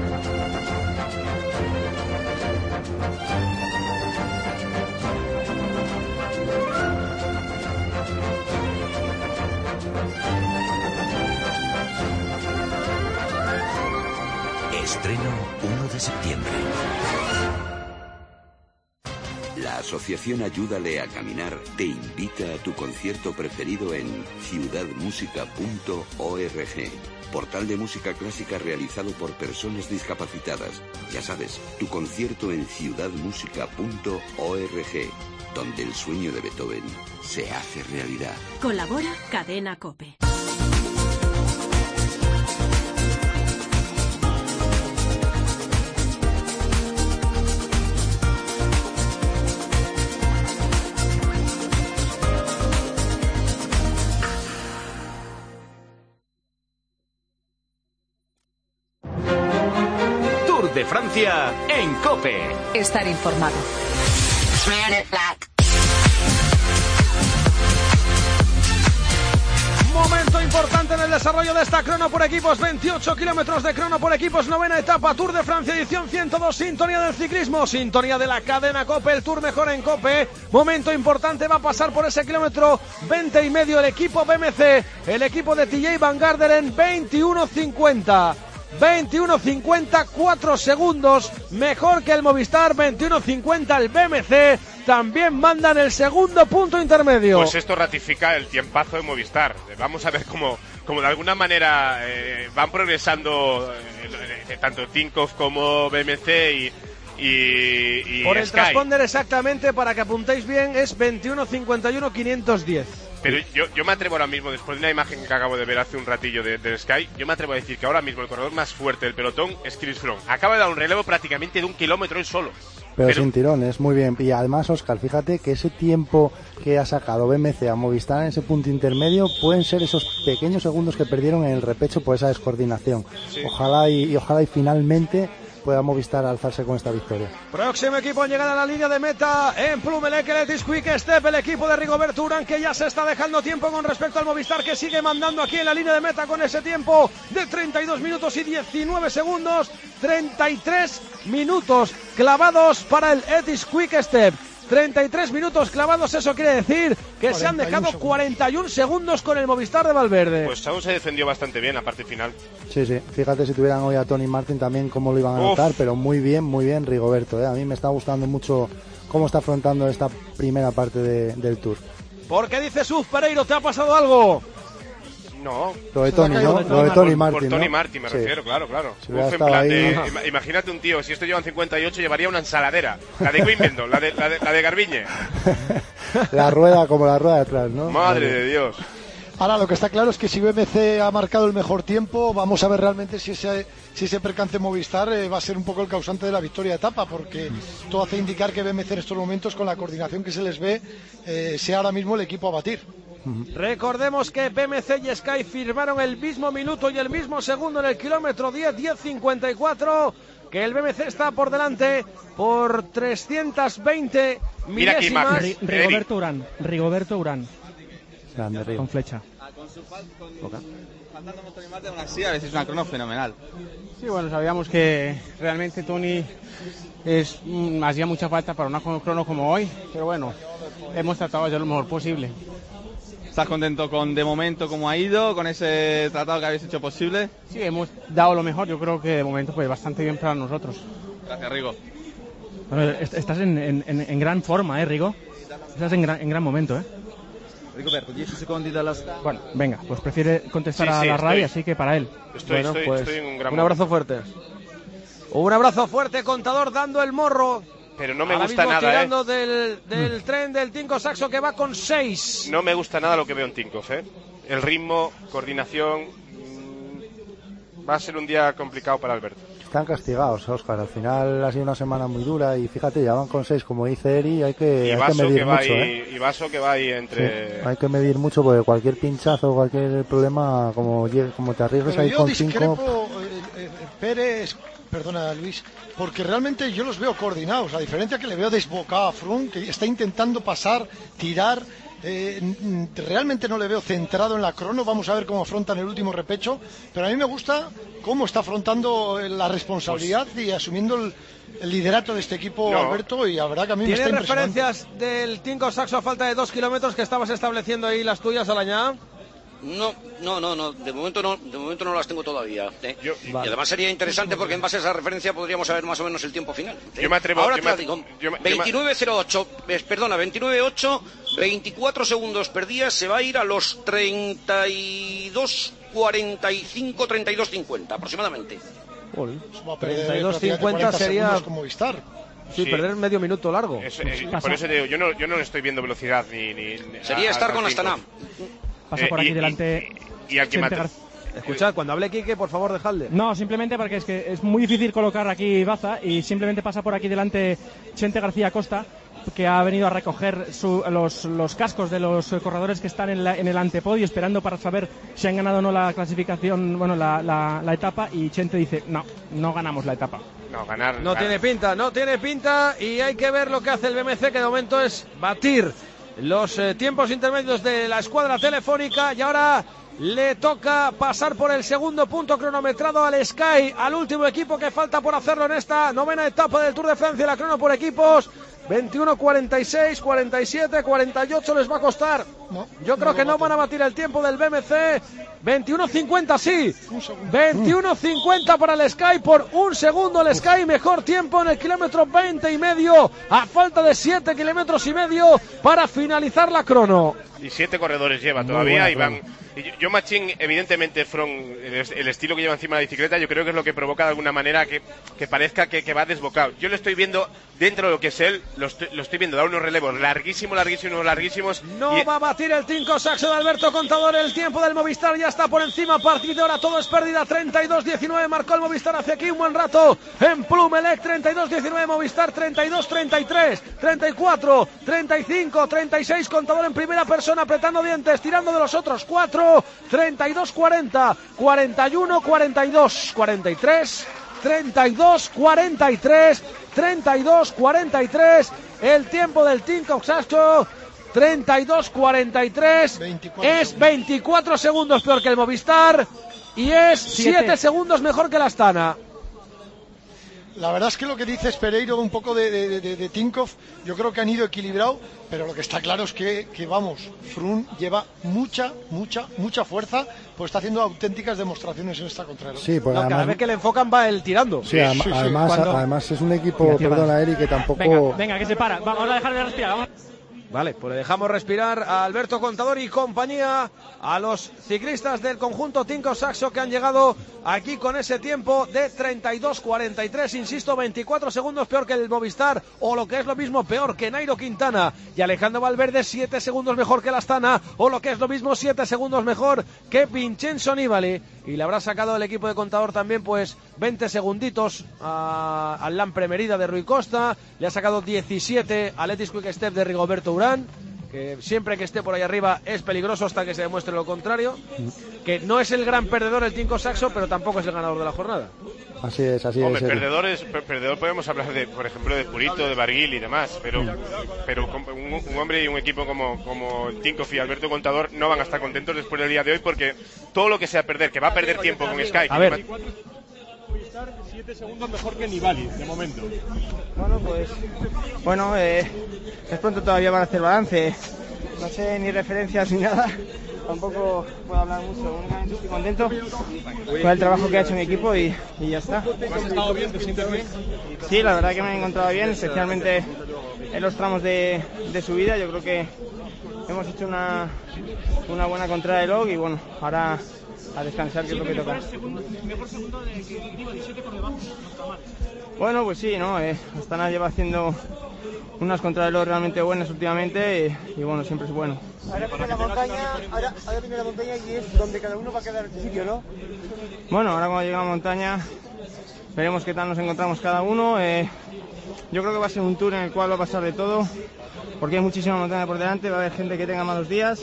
Estreno uno de septiembre. La Asociación Ayúdale a Caminar te invita a tu concierto preferido en ciudad música punto org, portal de música clásica realizado por personas discapacitadas. Ya sabes, tu concierto en ciudad música punto org, donde el sueño de Beethoven se hace realidad. Colabora Cadena COPE. De Francia en COPE. Estar informado. Momento importante en el desarrollo de esta crono por equipos. veintiocho kilómetros de crono por equipos, novena etapa, Tour de Francia, edición ciento dos, sintonía del ciclismo, sintonía de la cadena COPE, el Tour mejor en COPE. Momento importante, va a pasar por ese kilómetro veinte y medio el equipo B M C, el equipo de T J Van Garderen, veintiuno cincuenta. veintiuno cincuenta, cuatro segundos mejor que el Movistar. Veintiuno cincuenta el B M C, también manda en el segundo punto intermedio. Pues esto ratifica el tiempazo de Movistar. Vamos a ver cómo, cómo de alguna manera eh, van progresando eh, tanto Tinkoff como B M C y, y, y por el Sky. transponder exactamente, para que apuntéis bien, es veintiuno cincuenta y uno quinientos diez. Pero yo, yo me atrevo ahora mismo, después de una imagen que acabo de ver hace un ratillo de, de Sky, yo me atrevo a decir que ahora mismo el corredor más fuerte del pelotón es Chris Froome. Acaba de dar un relevo prácticamente de un kilómetro él solo. Pero, Pero sin tirones, muy bien. Y además, Óscar, fíjate que ese tiempo que ha sacado B M C a Movistar en ese punto intermedio pueden ser esos pequeños segundos que perdieron en el repecho por esa descoordinación. Sí. Ojalá y, y ojalá y finalmente pueda Movistar alzarse con esta victoria. Próximo equipo en llegar a la línea de meta en Plumelec, el Etis Quick Step, el equipo de Rigoberto Urán, que ya se está dejando tiempo con respecto al Movistar, que sigue mandando aquí en la línea de meta con ese tiempo de treinta y dos minutos y diecinueve segundos, treinta y tres minutos clavados para el Etis Quick Step. treinta y tres minutos clavados, eso quiere decir que se han dejado segundos. cuarenta y un segundos con el Movistar de Valverde. Pues aún se defendió bastante bien la parte final. Sí, sí, fíjate si tuvieran hoy a Tony Martin también cómo lo iban a notar, pero muy bien, muy bien Rigoberto, ¿eh? A mí me está gustando mucho cómo está afrontando esta primera parte de, del Tour. ¿Por qué dices, Uf, Pereiro, te ha pasado algo? No. Lo de Tony, ¿no? Lo de Tony Martin, Por Tony ¿no? Martin me Sí. refiero, claro, claro. Si Uf, en plan ahí, de, ¿no? ima- imagínate un tío, si esto llevan cincuenta y ocho, llevaría una ensaladera. La de Wimbledon, la de, la de, la de Garbiñe. La rueda como la rueda de atrás, ¿no? Madre Vale. de Dios. Ahora lo que está claro es que si B M C ha marcado el mejor tiempo, vamos a ver realmente si ese, si ese percance Movistar eh, va a ser un poco el causante de la victoria de etapa, porque todo hace indicar que B M C en estos momentos, con la coordinación que se les ve, eh, sea ahora mismo el equipo a batir. Recordemos que B M C y Sky firmaron el mismo minuto y el mismo segundo en el kilómetro diez, diez cincuenta y cuatro, que el B M C está por delante por trescientos veinte Mira qué milésimas. imagen. Ri- Rigoberto Urán, Rigoberto Urán, Grande, Rigo. con flecha. Faltando un Tony Martin, aún así, a veces es una crono fenomenal. Sí, bueno, sabíamos que realmente Tony es, mm, hacía mucha falta para una crono como hoy, pero bueno, hemos tratado de hacer lo mejor posible. ¿Estás contento con de momento cómo ha ido, con ese tratado que habéis hecho posible? Sí, hemos dado lo mejor, yo creo que de momento pues bastante bien para nosotros. Gracias, Rigo. Bueno, est- estás en, en- en- en gran forma, ¿eh, Rigo? Estás en gran, en gran momento, ¿eh? Rigoberto, dieci secondi dalla sta. Bueno, venga, pues prefiere contestar Sí, a sí, la RAI, estoy- así que para él. Estoy, Bueno, estoy, pues, estoy en un gran un abrazo momento. fuerte. Un abrazo fuerte, Contador dando el morro. Pero no me Ahora gusta mismo nada, tirando ¿eh? del, del tren del Tinko Saxo, que va con seis. No me gusta nada lo que veo en Tinkoff, ¿eh? El ritmo, coordinación... mm, va a ser un día complicado para Alberto. Están castigados, Óscar. Al final ha sido una semana muy dura y fíjate, ya van con seis, como dice Eri, hay que, Y hay que Vaso medir que va mucho, ahí, ¿eh? y Vaso que va ahí Sí, entre... hay que medir mucho porque cualquier pinchazo, cualquier problema, como, llegue- como te arriesgues Pero ahí yo con discrepo, cinco... eh, eh, Pérez, perdona Luis, porque realmente yo los veo coordinados, a diferencia que le veo desbocado a Froome, que está intentando pasar, tirar, eh, n- realmente no le veo centrado en la crono. Vamos a ver cómo afrontan el último repecho, pero a mí me gusta cómo está afrontando la responsabilidad y asumiendo el, el liderato de este equipo, No. Alberto, y la verdad que a mí me está ¿Tienes impresionando. referencias del Tinko Saxo a falta de dos kilómetros que estabas estableciendo ahí las tuyas, Alañá? No, no, no, no, de momento no, de momento no las tengo todavía. ¿eh? Y además sería interesante porque en base a esa referencia podríamos saber más o menos el tiempo final. ¿eh? Yo me atrevo- Ahora yo te me la at- digo. yo me- yo me- veintinueve cero ocho, eh, perdona, veintinueve ocho, veinticuatro segundos perdidas, se va a ir a los treinta y dos cuarenta y cinco, treinta y dos cincuenta aproximadamente. Va a perder treinta y dos prácticamente cincuenta cuarenta sería... segundos con Movistar. Sí, Sí. perder medio minuto largo. Eso, eh, por eso te digo, yo no, yo no le estoy viendo velocidad ni... ni Sería a- estar a- con al Astana. Tinkoff. Pasa por Eh, aquí y- delante... Y, y al que Chente mate- Gar- Escuchad, cuando hable Quique, por favor, dejadle. No, simplemente porque es que es muy difícil colocar aquí Baza y simplemente pasa por aquí delante Chente García Costa, que ha venido a recoger su- los, los cascos de los eh, corredores que están en, la- en el antepodio esperando para saber si han ganado o no la clasificación, bueno, la, la- la etapa, y Chente dice, no, no ganamos la etapa. No, ganar... No ganar. tiene pinta, no tiene pinta, y hay que ver lo que hace el B M C, que de momento es batir los eh, tiempos intermedios de la escuadra telefónica, y ahora le toca pasar por el segundo punto cronometrado al Sky, al último equipo que falta por hacerlo en esta novena etapa del Tour de Francia, la crono por equipos. veintiuno cuarenta y seis, cuarenta y siete, cuarenta y ocho les va a costar. Yo creo que no van a batir el tiempo del B M C. veintiuno cincuenta, sí. veintiuno cincuenta para el Sky, por un segundo el Sky, mejor tiempo en el kilómetro veinte y medio, a falta de siete kilómetros y medio para finalizar la crono. Y siete corredores lleva Muy todavía buena y van... Y yo, yo Machín, evidentemente, From, el, es- el estilo que lleva encima de la bicicleta, yo creo que es lo que provoca de alguna manera que, que parezca que, que va desbocado. Yo lo estoy viendo dentro de lo que es él, lo estoy, lo estoy viendo dar unos relevos larguísimos, larguísimos, larguísimos. No y- va a batir batir el Tinko Saxo de Alberto Contador. El tiempo del Movistar ya está por encima. A partir de ahora todo es pérdida. treinta y dos diecinueve marcó el Movistar hace aquí un buen rato en Plumelec. treinta y dos diecinueve Movistar, treinta y dos treinta y tres, treinta y cuatro, treinta y cinco, treinta y seis. Contador en primera persona apretando dientes, tirando de los otros cuatro. treinta y dos cuarenta, cuarenta y uno cuarenta y dos, cuarenta y tres, treinta y dos cuarenta y tres, treinta y dos cuarenta y tres. El tiempo del Tinko Saxo, treinta y dos cuarenta y tres, es veinticuatro segundos peor que el Movistar y es siete segundos mejor que la Astana. La verdad es que lo que dices, Pereiro, un poco de, de, de, de Tinkoff, yo creo que han ido equilibrado, pero lo que está claro es que, que vamos, Froome lleva mucha, mucha, mucha fuerza, pues está haciendo auténticas demostraciones en esta contrarreloj. Sí, pues no, además, cada vez que le enfocan va él tirando. Sí, además, sí, sí. Además, Cuando... además es un equipo, perdona Eri, que tampoco... Venga, venga, que se para, vamos a dejar de respirar, vamos. Vale, pues le dejamos respirar a Alberto Contador y compañía, a los ciclistas del conjunto Tinko Saxo que han llegado aquí con ese tiempo de treinta y dos cuarenta y tres, insisto, veinticuatro segundos peor que el Movistar, o lo que es lo mismo, peor que Nairo Quintana, y Alejandro Valverde siete segundos mejor que la Astana, o lo que es lo mismo, siete segundos mejor que Vincenzo Nibali, y le habrá sacado el equipo de Contador también pues veinte segunditos a, al Lampre Merida de Rui Costa, le ha sacado diecisiete a Letis Quick Step de Rigoberto Urán, que siempre que esté por ahí arriba es peligroso hasta que se demuestre lo contrario, que no es el gran perdedor el Tinko Saxo, pero tampoco es el ganador de la jornada. Así es, así Hombre, es. Perdedores, per perdedor podemos hablar de, por ejemplo, de Purito, de Barguil y demás, pero, pero un, un hombre y un equipo como, como Tinkoff y Alberto Contador no van a estar contentos después del día de hoy, porque todo lo que sea perder, que va a perder tiempo con Sky. A ver. siete segundos mejor que Nibali, de momento. Bueno, pues, bueno, eh, es pronto todavía para hacer balance. No sé ni referencias ni nada. Tampoco puedo hablar mucho. Únicamente estoy contento con el trabajo que ha hecho mi equipo y, y ya está. ¿Has estado bien? ¿Te sientes bien? Sí, la verdad que me he encontrado bien, especialmente en los tramos de, de subida. Yo creo que hemos hecho una, una buena contrarreloj y bueno, ahora a descansar, que es lo que toca. Mejor segundo de que Nibali, siete por debajo, no está mal. Bueno, pues sí, ¿no? Eh, Astana lleva haciendo unas contrarreloj realmente buenas últimamente y, y bueno, siempre es bueno. Ahora viene la montaña, ahora, ahora viene la montaña y es donde cada uno va a quedar en su sitio, ¿no? Bueno, ahora cuando llegue a la montaña veremos qué tal nos encontramos cada uno. Eh, yo creo que va a ser un tour en el cual va a pasar de todo, porque hay muchísima montaña por delante, va a haber gente que tenga malos días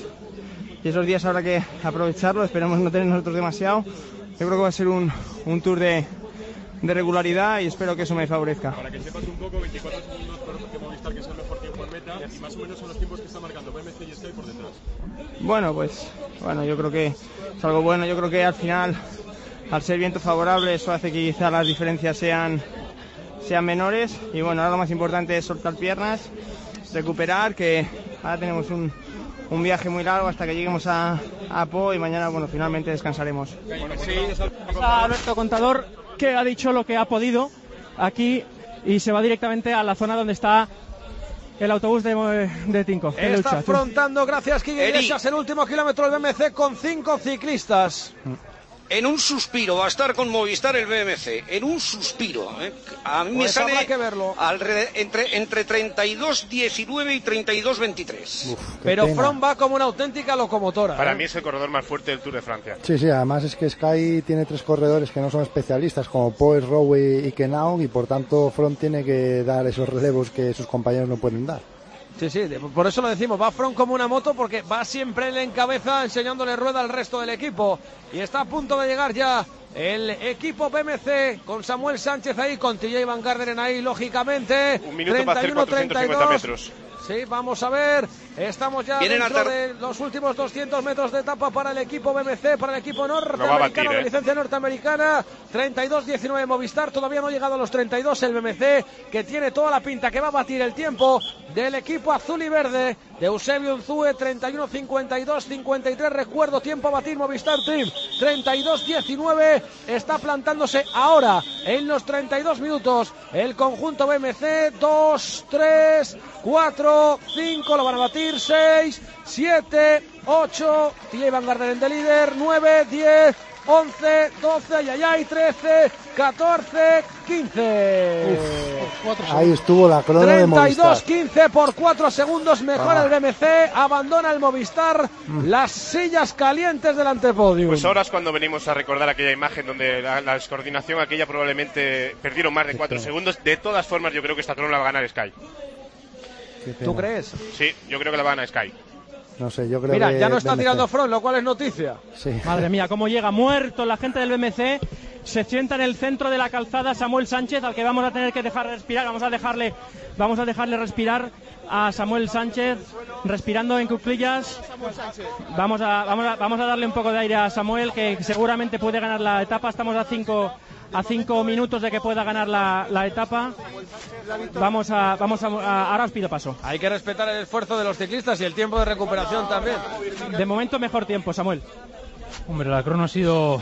y esos días habrá que aprovecharlo, esperemos no tener nosotros demasiado. Yo creo que va a ser un, un tour de, de regularidad y espero que eso me favorezca. Para que sepas un poco, veinticuatro segundos por que Movistar, que es el mejor tiempo en meta, y más o menos son los tiempos que está marcando B M C y Sky por detrás. Bueno, pues bueno, yo creo que es algo bueno. Yo creo que al final, al ser viento favorable, eso hace que quizá las diferencias sean, sean menores. Y bueno, ahora lo más importante es soltar piernas, recuperar, que ahora tenemos un, un viaje muy largo hasta que lleguemos a, a Po y mañana, bueno, finalmente descansaremos. Bueno, sí, a Alberto Contador, que ha dicho lo que ha podido aquí y se va directamente a la zona donde está el autobús de, de Tinkoff. Está afrontando, gracias Quique Iglesias, el último kilómetro del B M C con cinco ciclistas. En un suspiro va a estar con Movistar el B M C, en un suspiro. ¿eh? A mí Pues me habrá sale que verlo. alrededor, entre, entre treinta y dos diecinueve y treinta y dos veintitrés. Pero Froome va como una auténtica locomotora. Para ¿eh? mí es el corredor más fuerte del Tour de Francia. Sí, sí, además es que Sky tiene tres corredores que no son especialistas, como Poes, Rowe y, y Kenau, y por tanto Froome tiene que dar esos relevos que sus compañeros no pueden dar. Sí, sí, por eso lo decimos, va Froome como una moto porque va siempre él en cabeza enseñándole rueda al resto del equipo. Y está a punto de llegar ya el equipo B M C con Samuel Sánchez ahí, con T J Van Garderen ahí, lógicamente. Un minuto para hacer cuatrocientos cincuenta metros. Sí, vamos a ver, estamos ya Vienen dentro tar... de los últimos doscientos metros de etapa para el equipo B M C, para el equipo norteamericano, no batir, ¿eh? de licencia norteamericana. Treinta y dos diecinueve Movistar, todavía no ha llegado a los treinta y dos el B M C, que tiene toda la pinta que va a batir el tiempo del equipo azul y verde de Eusebio Unzúe. Treinta y uno cincuenta y dos cincuenta y tres, recuerdo, tiempo a batir Movistar Team. Treinta y dos diecinueve, está plantándose ahora en los treinta y dos minutos el conjunto B M C. Dos, tres, cuatro, cinco, lo van a batir, seis, siete, ocho, T J Van Garderen de líder, nueve, diez, once, doce, ay, ay, ay, trece, catorce, quince. Uf, ahí estuvo la crono de Movistar. treinta y dos quince por cuatro segundos, mejora ah. el B M C, abandona el Movistar, mm. las sillas calientes del antepodium. Pues ahora es cuando venimos a recordar aquella imagen donde la, la descoordinación aquella probablemente perdieron más de cuatro segundos. De todas formas, yo creo que esta crono la va a ganar Sky. ¿Tú crees? Sí, yo creo que la va a ganar Sky. No sé, yo creo Mira, que ya no está B M C. tirando front, lo cual es noticia. Sí. Madre mía, cómo llega muerto la gente del B M C. Se sienta en el centro de la calzada Samuel Sánchez, al que vamos a tener que dejar respirar. Vamos a dejarle, vamos a dejarle respirar a Samuel Sánchez, respirando en cuclillas. Vamos a, vamos a, vamos a darle un poco de aire a Samuel, que seguramente puede ganar la etapa. Estamos a cinco, a cinco minutos de que pueda ganar la, la etapa. Vamos a, vamos a, a, ahora os pido paso. Hay que respetar el esfuerzo de los ciclistas y el tiempo de recuperación también. De momento mejor tiempo, Samuel. Hombre, la crono ha sido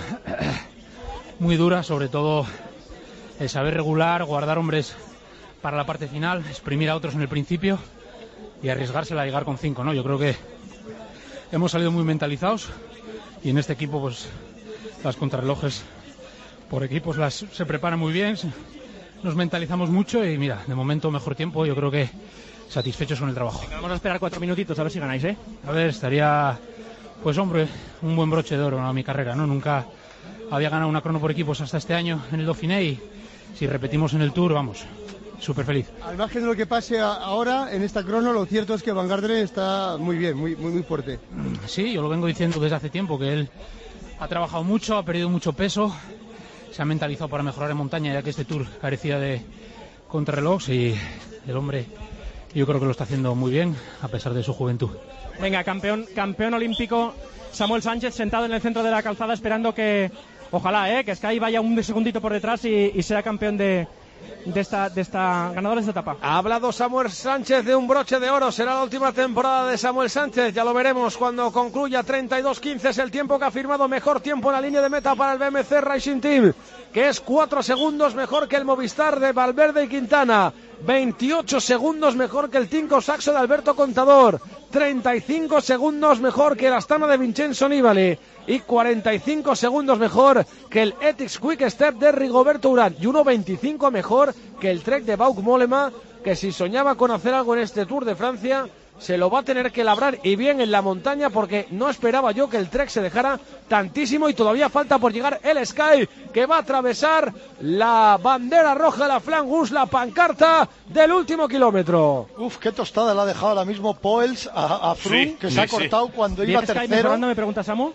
muy dura, sobre todo el saber regular, guardar hombres para la parte final, exprimir a otros en el principio y arriesgársela a llegar con cinco, ¿no? Yo creo que hemos salido muy mentalizados y en este equipo pues las contrarrelojes por equipos las se preparan muy bien, nos mentalizamos mucho y mira, de momento mejor tiempo, yo creo que satisfechos con el trabajo. Vamos a esperar cuatro minutitos a ver si ganáis, ¿eh? A ver, estaría, pues hombre, un buen broche de oro a mi carrera, ¿no? Nunca había ganado una crono por equipos hasta este año en el Dauphiné y si repetimos en el Tour, vamos, súper feliz. Al margen de lo que pase a, ahora en esta crono, lo cierto es que Van Garderen está muy bien, muy, muy, muy fuerte. Sí, yo lo vengo diciendo desde hace tiempo, que él ha trabajado mucho, ha perdido mucho peso, se ha mentalizado para mejorar en montaña, ya que este Tour carecía de contrarreloj y el hombre yo creo que lo está haciendo muy bien, a pesar de su juventud. Venga, campeón, campeón olímpico Samuel Sánchez sentado en el centro de la calzada esperando que, ojalá, eh, que Sky vaya un segundito por detrás y, y sea campeón de, de esta, de esta ganador de esta etapa. Ha hablado Samuel Sánchez de un broche de oro, será la última temporada de Samuel Sánchez, ya lo veremos cuando concluya. Treinta y dos quince es el tiempo que ha firmado, mejor tiempo en la línea de meta para el B M C Racing Team, que es cuatro segundos mejor que el Movistar de Valverde y Quintana, veintiocho segundos mejor que el Tinko Saxo de Alberto Contador, treinta y cinco segundos mejor que el Astana de Vincenzo Nibali y cuarenta y cinco segundos mejor que el Ethics Quick Step de Rigoberto Urán y uno veinticinco mejor que el Trek de Bauke Mollema, que si soñaba con hacer algo en este Tour de Francia se lo va a tener que labrar y bien en la montaña, porque no esperaba yo que el Trek se dejara tantísimo y todavía falta por llegar el Sky, que va a atravesar la bandera roja de la Flangus, la pancarta del último kilómetro. Uf, qué tostada le ha dejado ahora mismo Poels a, a Froome, sí, que sí, se ha cortado sí. cuando iba tercero. Sky mejorando, me pregunta Samu.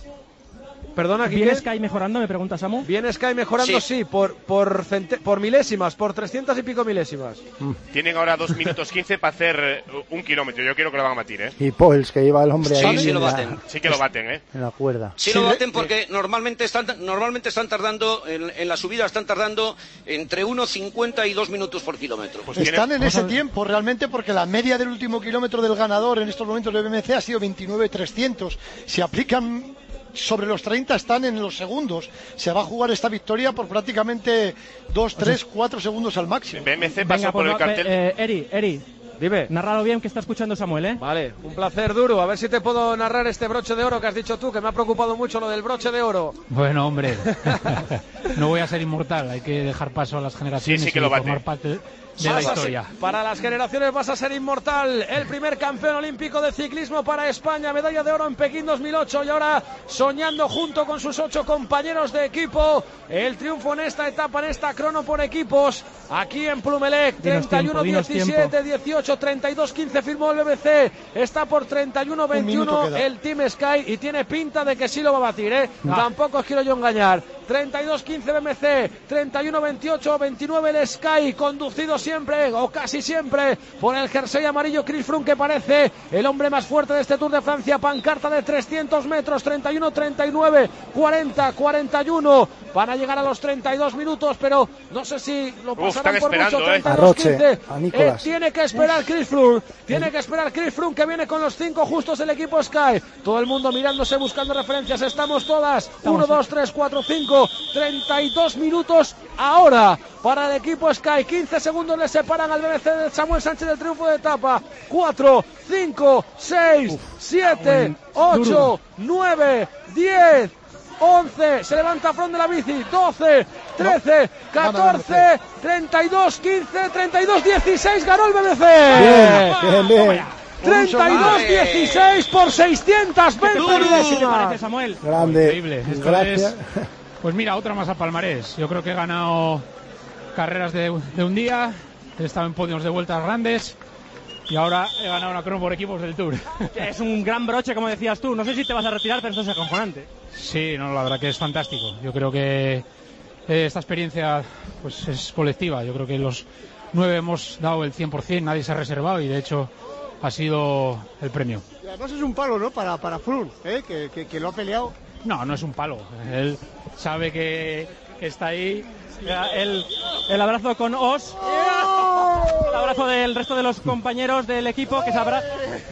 Perdona, ¿Viene Sky mejorando, me pregunta Samu? Viene Sky mejorando, sí, sí por, por, cente, por milésimas, por trescientas y pico milésimas. Mm. Tienen ahora dos minutos quince para hacer un kilómetro. Yo quiero que lo van a batir, ¿eh? Y Poels, que lleva el hombre sí, ahí. Sí, lo la, baten. Sí que lo baten, ¿eh? En la cuerda. Sí, sí lo baten porque sí. normalmente están normalmente están tardando, en, en la subida están tardando entre uno cincuenta y dos minutos por kilómetro. Pues están tiene... en ese tiempo realmente, porque la media del último kilómetro del ganador en estos momentos del B M C ha sido veintinueve trescientos. Si aplican sobre los treinta están en los segundos. Se va a jugar esta victoria por prácticamente dos, tres, cuatro segundos al máximo. B M C pasó Venga, por pues, el cartel. Eh, Eri, Eri, dime. Narralo bien, que está escuchando Samuel, ¿eh? Vale, un placer, Duro. A ver si te puedo narrar este broche de oro que has dicho tú, que me ha preocupado mucho lo del broche de oro. Bueno, hombre, no voy a ser inmortal. Hay que dejar paso a las generaciones sí, sí que y lo formar bate. parte de la historia. Ser, para las generaciones vas a ser inmortal. El primer campeón olímpico de ciclismo para España, medalla de oro en Pekín dos mil ocho, y ahora soñando junto con sus ocho compañeros de equipo el triunfo en esta etapa, en esta crono por equipos, aquí en Plumelec. Treinta y uno diecisiete, dieciocho, treinta y dos quince firmó el B M C, está por treinta y uno veintiuno el Team Sky y tiene pinta de que sí lo va a batir, ¿eh? Ah. Tampoco os quiero yo engañar. Treinta y dos quince B M C, treinta y uno veintiocho, veintinueve el Sky, conducido siempre o casi siempre por el jersey amarillo Chris Froome, que parece el hombre más fuerte de este Tour de Francia. Pancarta de trescientos metros, treinta y uno treinta y nueve, cuarenta cuarenta y uno, van a llegar a los treinta y dos minutos, pero no sé si lo pasarán Uf, por mucho. eh. treinta y dos quince, eh, tiene que esperar Chris Froome, tiene que esperar Chris Froome, que viene con los cinco justos del equipo Sky, todo el mundo mirándose, buscando referencias, estamos todas, uno, dos, tres, cuatro, cinco, cuatro, treinta y dos minutos ahora para el equipo Sky. quince segundos le separan al B M C de Samuel Sánchez del triunfo de etapa. cuatro, cinco, seis, siete, ocho, nueve, diez, once, se levanta Froome de la bici, doce, trece, catorce, treinta y dos, quince, treinta y dos, dieciséis, ganó el B M C. Bien, bien, bien. treinta y dos dieciséis por seiscientos veinte ¿Qué te parece, Samuel? Grande. Increíble. Esto Gracias. es, pues mira, otra más a palmarés. Yo creo que he ganado carreras de, de un día, he estado en podios de vueltas grandes y ahora he ganado una crono por equipos del Tour. Es un gran broche, como decías tú. No sé si te vas a retirar, pero esto es acojonante. Sí, no, la verdad que es fantástico. Yo creo que eh, esta experiencia pues es colectiva. Yo creo que los nueve hemos dado el cien por ciento, nadie se ha reservado y de hecho ha sido el premio. Y además es un palo, ¿no? Para, para Froome, ¿eh? que, que, que lo ha peleado. No, no es un palo. Él sabe que está ahí. El, el abrazo con Os. El abrazo del resto de los compañeros del equipo que sabrá.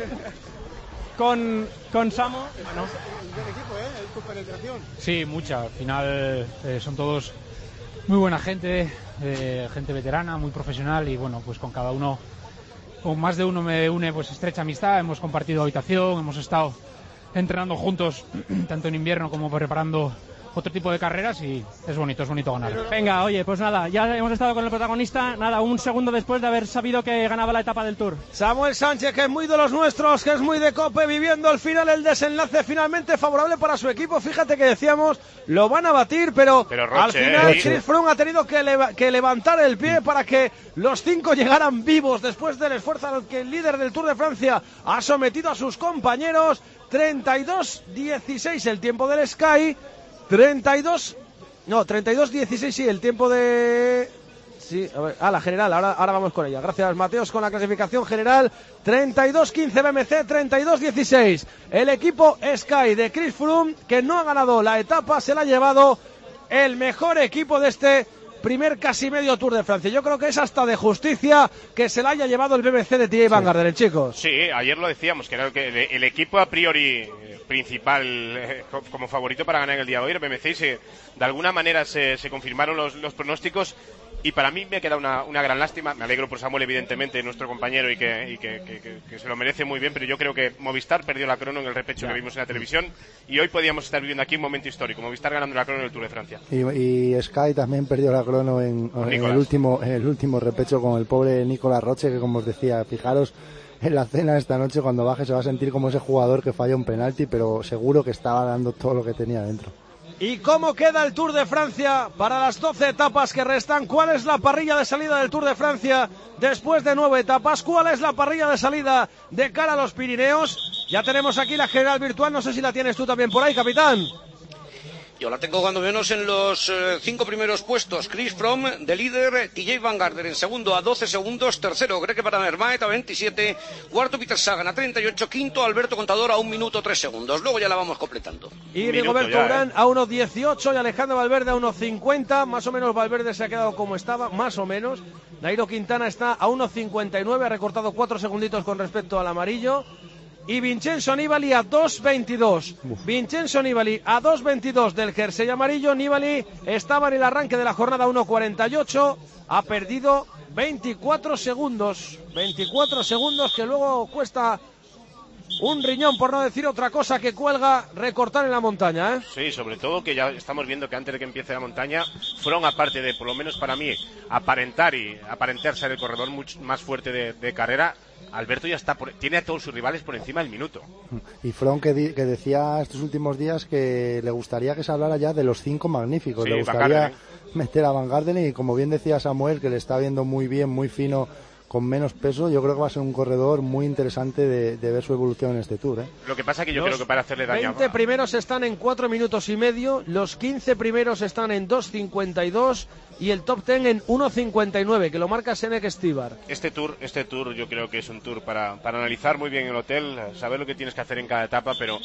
Con, con Samo. Bueno. Del equipo, ¿eh? Con penetración. Sí, mucha. Al final eh, son todos muy buena gente, eh, gente veterana, muy profesional y bueno, pues con cada uno, con más de uno me une pues estrecha amistad. Hemos compartido habitación, hemos estado entrenando juntos tanto en invierno como preparando otro tipo de carreras y es bonito, es bonito ganar. Venga, oye, pues nada, ya hemos estado con el protagonista, nada, un segundo después de haber sabido que ganaba la etapa del Tour. Samuel Sánchez, que es muy de los nuestros, que es muy de Cope, viviendo al final el desenlace finalmente favorable para su equipo. Fíjate que decíamos, lo van a batir, pero, pero Roche, al final eh, Chris Froome ha tenido que, leva- que levantar el pie para que los cinco llegaran vivos después del esfuerzo al que el líder del Tour de Francia ha sometido a sus compañeros. treinta y dos dieciséis el tiempo del Sky. treinta y dos, no, treinta y dos dieciséis, sí, el tiempo de... Sí, a ver, ah, la general, ahora, ahora vamos con ella. Gracias, Mateos, con la clasificación general. treinta y dos quince B M C, treinta y dos dieciséis. El equipo Sky de Chris Froome, que no ha ganado la etapa, se la ha llevado el mejor equipo de este primer casi medio Tour de Francia. Yo creo que es hasta de justicia que se la haya llevado el B M C de T J Van Garderen, chicos. Sí, ayer lo decíamos, que era que el, el equipo a priori principal eh, como favorito para ganar el día de hoy, el B M C, y se, de alguna manera se, se confirmaron los, los pronósticos. Y para mí me queda una, una gran lástima. Me alegro por Samuel, evidentemente, nuestro compañero, y, que, y que, que, que, que se lo merece muy bien, pero yo creo que Movistar perdió la crono en el repecho ya que vimos en la televisión, y hoy podíamos estar viviendo aquí un momento histórico, Movistar ganando la crono en el Tour de Francia. Y, y Sky también perdió la crono en, en, el último, en el último repecho con el pobre Nicolás Roche, que como os decía, fijaros en la cena esta noche, cuando baje se va a sentir como ese jugador que falla un penalti, pero seguro que estaba dando todo lo que tenía dentro. ¿Y cómo queda el Tour de Francia para las doce etapas que restan? ¿Cuál es la parrilla de salida del Tour de Francia después de nueve etapas? ¿Cuál es la parrilla de salida de cara a los Pirineos? Ya tenemos aquí la general virtual, no sé si la tienes tú también por ahí, capitán. Yo la tengo cuando menos en los eh, cinco primeros puestos. Chris Froome de líder, T J Van Garderen segundo a doce segundos, tercero Greg Van Avermaet a veintisiete, cuarto Peter Sagan a treinta y ocho, quinto Alberto Contador a un minuto tres segundos. Luego ya la vamos completando. Y Rigoberto Urán eh. a uno dieciocho y Alejandro Valverde a uno cincuenta. Más o menos Valverde se ha quedado como estaba, más o menos. Nairo Quintana está a uno cincuenta y nueve, ha recortado cuatro segunditos con respecto al amarillo. Y Vincenzo Nibali a dos veintidós. Vincenzo Nibali a dos veintidós del jersey amarillo. Nibali estaba en el arranque de la jornada uno cuarenta y ocho. Ha perdido veinticuatro segundos. veinticuatro segundos que luego cuesta un riñón, por no decir otra cosa, que cuelga recortar en la montaña, ¿eh? Sí, sobre todo que ya estamos viendo que antes de que empiece la montaña, fueron, aparte de, por lo menos para mí, aparentar y aparentar ser el corredor mucho más fuerte de, de carrera, Alberto ya está por, tiene a todos sus rivales por encima del minuto. Y Froome que, di, que decía estos últimos días que le gustaría que se hablara ya de los cinco magníficos, sí, le gustaría meter a Van Garderen, y como bien decía Samuel, que le está viendo muy bien, muy fino, con menos peso, yo creo que va a ser un corredor muy interesante de, de ver su evolución en este Tour, ¿eh? Lo que pasa que yo los creo que para hacerle daño... Los veinte primeros están en cuatro minutos y medio, los quince primeros están en dos cincuenta y dos y el top diez en uno cincuenta y nueve, que lo marca Senek Stibar. Este tour, este tour yo creo que es un tour para, para analizar muy bien el hotel, saber lo que tienes que hacer en cada etapa, pero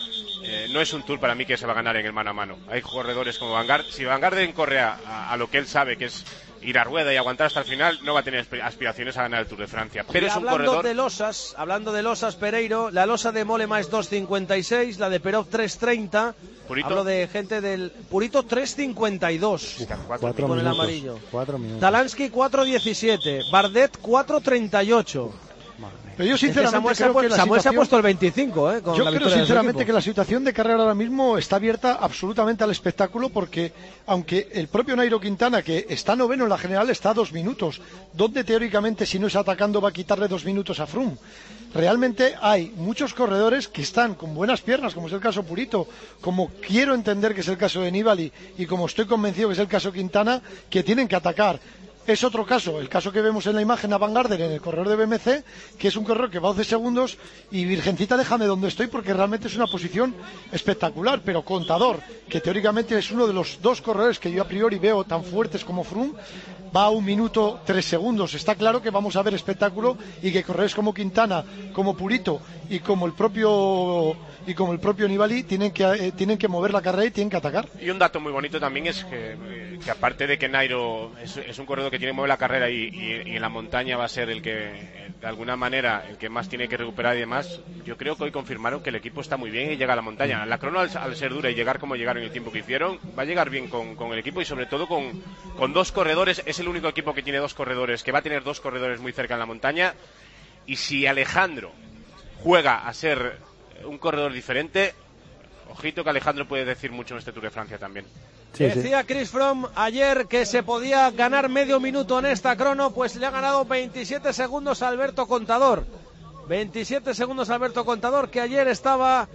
eh, no es un Tour para mí que se va a ganar en el mano a mano. Hay corredores como Van Garderen. Si Van Garderen corre a, a, a lo que él sabe, que es ir a rueda y aguantar hasta el final, no va a tener aspiraciones a ganar el Tour de Francia. Pero y es un hablando corredor... de losas, hablando de losas, Pereiro, la losa de Mollema es dos cincuenta y seis, la de Perov tres treinta. Purito. Hablo de gente del Purito tres cincuenta y dos. Uf, con cuatro el minutos, amarillo. Cuatro minutos. Talansky cuatro diecisiete, Bardet cuatro treinta y ocho. Pero yo sinceramente Samuel, creo se, ha, que la Samuel situación... se ha puesto el veinticinco, ¿eh? Con Yo la creo victoria de su sinceramente equipo. que la situación de carrera ahora mismo está abierta absolutamente al espectáculo, porque aunque el propio Nairo Quintana, que está noveno en la general, está a dos minutos, donde teóricamente si no es atacando va a quitarle dos minutos a Froome. Realmente hay muchos corredores que están con buenas piernas, como es el caso Purito, como quiero entender que es el caso de Nibali y como estoy convencido que es el caso Quintana, que tienen que atacar. Es otro caso, el caso que vemos en la imagen a Van Garderen en el corredor de B M C, que es un corredor que va a doce segundos y Virgencita, déjame donde estoy porque realmente es una posición espectacular, pero Contador, que teóricamente es uno de los dos corredores que yo a priori veo tan fuertes como Froome, va a un minuto tres segundos. Está claro que vamos a ver espectáculo y que corredores como Quintana, como Purito y como el propio y como el propio Nibali tienen que eh, tienen que mover la carrera y tienen que atacar. Y un dato muy bonito también es que, que aparte de que Nairo es, es un corredor que tiene que mover la carrera y, y, y en la montaña va a ser el que, de alguna manera, el que más tiene que recuperar y demás, yo creo que hoy confirmaron que el equipo está muy bien y llega a la montaña. La crono, al, al ser dura y llegar como llegaron en el tiempo que hicieron, va a llegar bien con, con el equipo y sobre todo con, con dos corredores. Es el único equipo que tiene dos corredores, que va a tener dos corredores muy cerca en la montaña. Y si Alejandro juega a ser un corredor diferente, ojito que Alejandro puede decir mucho en este Tour de Francia también. Sí, Decía sí. Chris Froome ayer que se podía ganar medio minuto en esta crono, pues le ha ganado veintisiete segundos a Alberto Contador. veintisiete segundos a Alberto Contador, que ayer estaba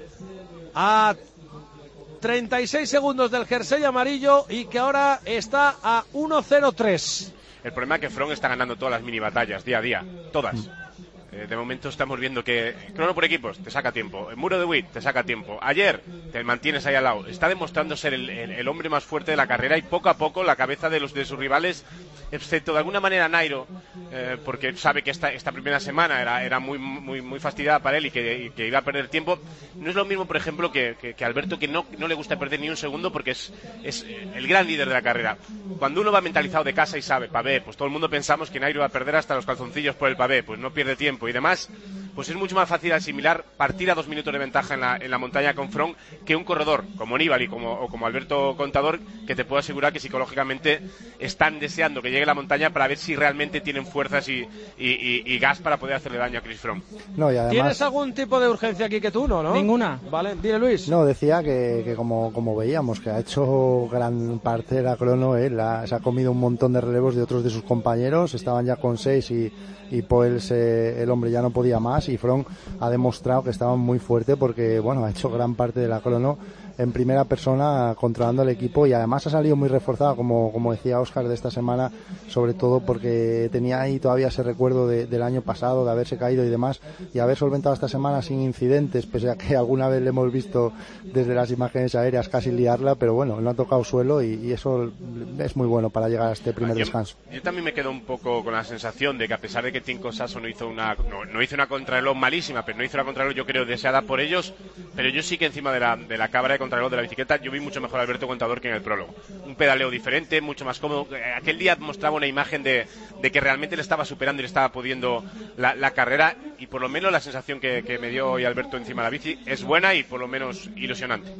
a treinta y seis segundos del jersey amarillo y que ahora está a uno cero tres. El problema es que Froome está ganando todas las mini batallas, día a día, todas. Eh, de momento estamos viendo que crono por equipos te saca tiempo, el muro de Witt te saca tiempo, ayer te mantienes ahí al lado, está demostrando ser el, el, el hombre más fuerte de la carrera y poco a poco la cabeza de los de sus rivales, excepto de alguna manera Nairo, eh, porque sabe que esta, esta primera semana era, era muy, muy, muy fastidiada para él y que, y que iba a perder tiempo. No es lo mismo, por ejemplo, que, que, que Alberto, que no, no le gusta perder ni un segundo porque es, es el gran líder de la carrera. Cuando uno va mentalizado de casa y sabe, pavé, pues todo el mundo pensamos que Nairo va a perder hasta los calzoncillos por el pavé, pues no pierde tiempo y demás, pues es mucho más fácil asimilar partir a dos minutos de ventaja en la, en la montaña con Froome que un corredor como Nibali como, o como Alberto Contador, que te puedo asegurar que psicológicamente están deseando que llegue la montaña para ver si realmente tienen fuerzas y, y, y, y gas para poder hacerle daño a Chris Froome. No, y además... ¿Tienes algún tipo de urgencia aquí que tú no, no? Ninguna. Vale, dile Luis. No, decía que, que como, como veíamos, que ha hecho gran parte de la crono, ¿eh? la, se ha comido un montón de relevos de otros de sus compañeros, estaban ya con seis y, y Poels, eh, el hombre ya no podía más, y Froome ha demostrado que estaba muy fuerte porque, bueno, ha hecho gran parte de la crono en primera persona controlando el equipo y además ha salido muy reforzado, como, como decía Óscar, de esta semana, sobre todo porque tenía ahí todavía ese recuerdo de, del año pasado, de haberse caído y demás, y haber solventado esta semana sin incidentes, pese a que alguna vez le hemos visto desde las imágenes aéreas casi liarla, pero bueno, no ha tocado suelo y, y eso es muy bueno para llegar a este primer yo, descanso. Yo también me quedo un poco con la sensación de que a pesar de que Tinko Sasso no hizo una no, no hizo una contrarreloj malísima, pero no hizo una contrarreloj yo creo deseada por ellos, pero yo sí que encima de la, de la cámara de contrarreloj de la bicicleta yo vi mucho mejor a Alberto Contador que en el prólogo. Un pedaleo diferente, mucho más cómodo. Aquel día mostraba una imagen de, de que realmente le estaba superando y le estaba pudiendo la, la carrera, y por lo menos la sensación que, que me dio hoy Alberto encima de la bici es buena y por lo menos ilusionante.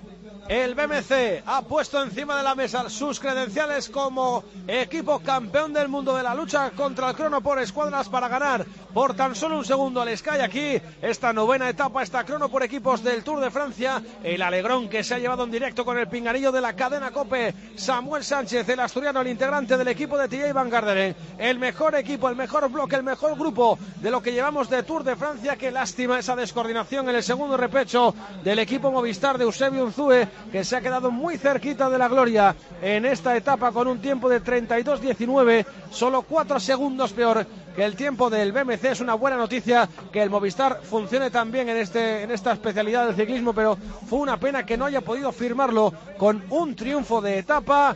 El B M C ha puesto encima de la mesa sus credenciales como equipo campeón del mundo de la lucha contra el crono por escuadras para ganar por tan solo un segundo al Sky aquí esta novena etapa, esta crono por equipos del Tour de Francia. El alegrón que se ha llevado en directo con el pinganillo de la cadena COPE, Samuel Sánchez, el asturiano, el integrante del equipo de T J Van Garderen. El mejor equipo, el mejor bloque, el mejor grupo de lo que llevamos de Tour de Francia. Qué lástima esa descoordinación en el segundo repecho del equipo Movistar de Eusebio Unzúe, que se ha quedado muy cerquita de la gloria en esta etapa con un tiempo de treinta y dos diecinueve, solo cuatro segundos peor que el tiempo del B M C. Es una buena noticia que el Movistar funcione tan bien en, este, en esta especialidad del ciclismo, pero fue una pena que no haya podido firmarlo con un triunfo de etapa.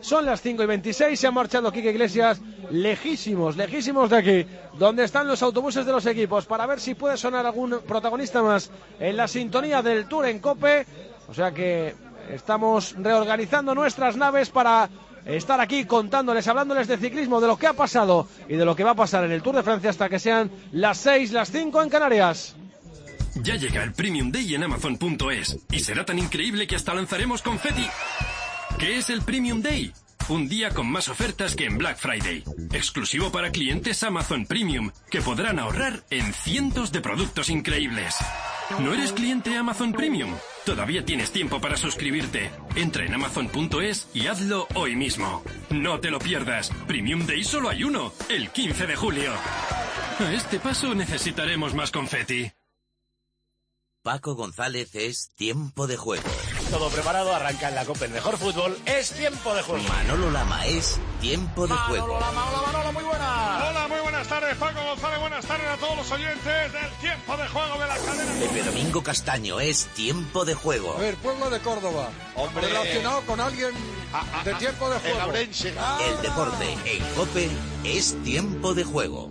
Son las cinco y veintiséis, se ha marchado Quique Iglesias lejísimos, lejísimos de aquí, donde están los autobuses de los equipos, para ver si puede sonar algún protagonista más en la sintonía del Tour en COPE. O sea que estamos reorganizando nuestras naves para estar aquí contándoles, hablándoles de ciclismo, de lo que ha pasado y de lo que va a pasar en el Tour de Francia hasta que sean las seis, las cinco en Canarias. Ya llega el Premium Day en Amazon punto es y será tan increíble que hasta lanzaremos confeti. ¿Qué es el Premium Day? Un día con más ofertas que en Black Friday. Exclusivo para clientes Amazon Premium, que podrán ahorrar en cientos de productos increíbles. ¿No eres cliente Amazon Premium? Todavía tienes tiempo para suscribirte. Entra en Amazon punto es y hazlo hoy mismo. No te lo pierdas. Premium Day solo hay uno, el quince de julio. A este paso necesitaremos más confeti. Paco González es Tiempo de Juego. Todo preparado, arranca en la COPE el mejor fútbol, es Tiempo de Juego. Manolo Lama es Tiempo de Manolo Juego. Lama, hola Manolo, muy buena. Hola, muy buenas tardes, Paco González, buenas tardes a todos los oyentes del Tiempo de Juego de la cadena. Pepe Domingo Castaño es Tiempo de Juego. A ver, pueblo de Córdoba. Hombre. Relacionado con alguien de Tiempo de Juego. El El deporte en COPE es Tiempo de Juego.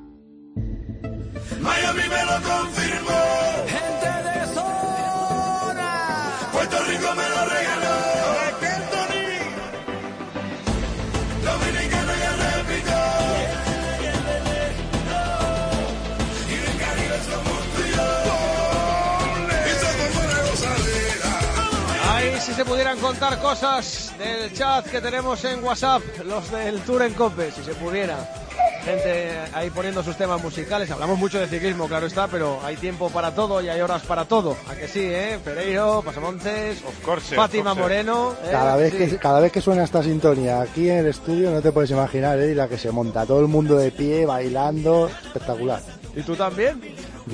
Miami me lo confirmó. Gente de zona. Puerto Rico me lo regaló. Dominicano ya repito. Y en Caribe somos tú y yo. Y somos buena gozadera. Ahí si se pudieran contar cosas del chat que tenemos en WhatsApp, los del Tour en COPE, si se pudiera. Gente ahí poniendo sus temas musicales. Hablamos mucho de ciclismo, claro está, pero hay tiempo para todo y hay horas para todo. ¿A que sí, eh? Pereiro, Pasamontes, of course, Fátima of course. Moreno. ¿eh? Cada vez, sí. que, cada vez que suena esta sintonía aquí en el estudio no te puedes imaginar, ¿eh? La que se monta, todo el mundo de pie, bailando, espectacular. ¿Y tú también?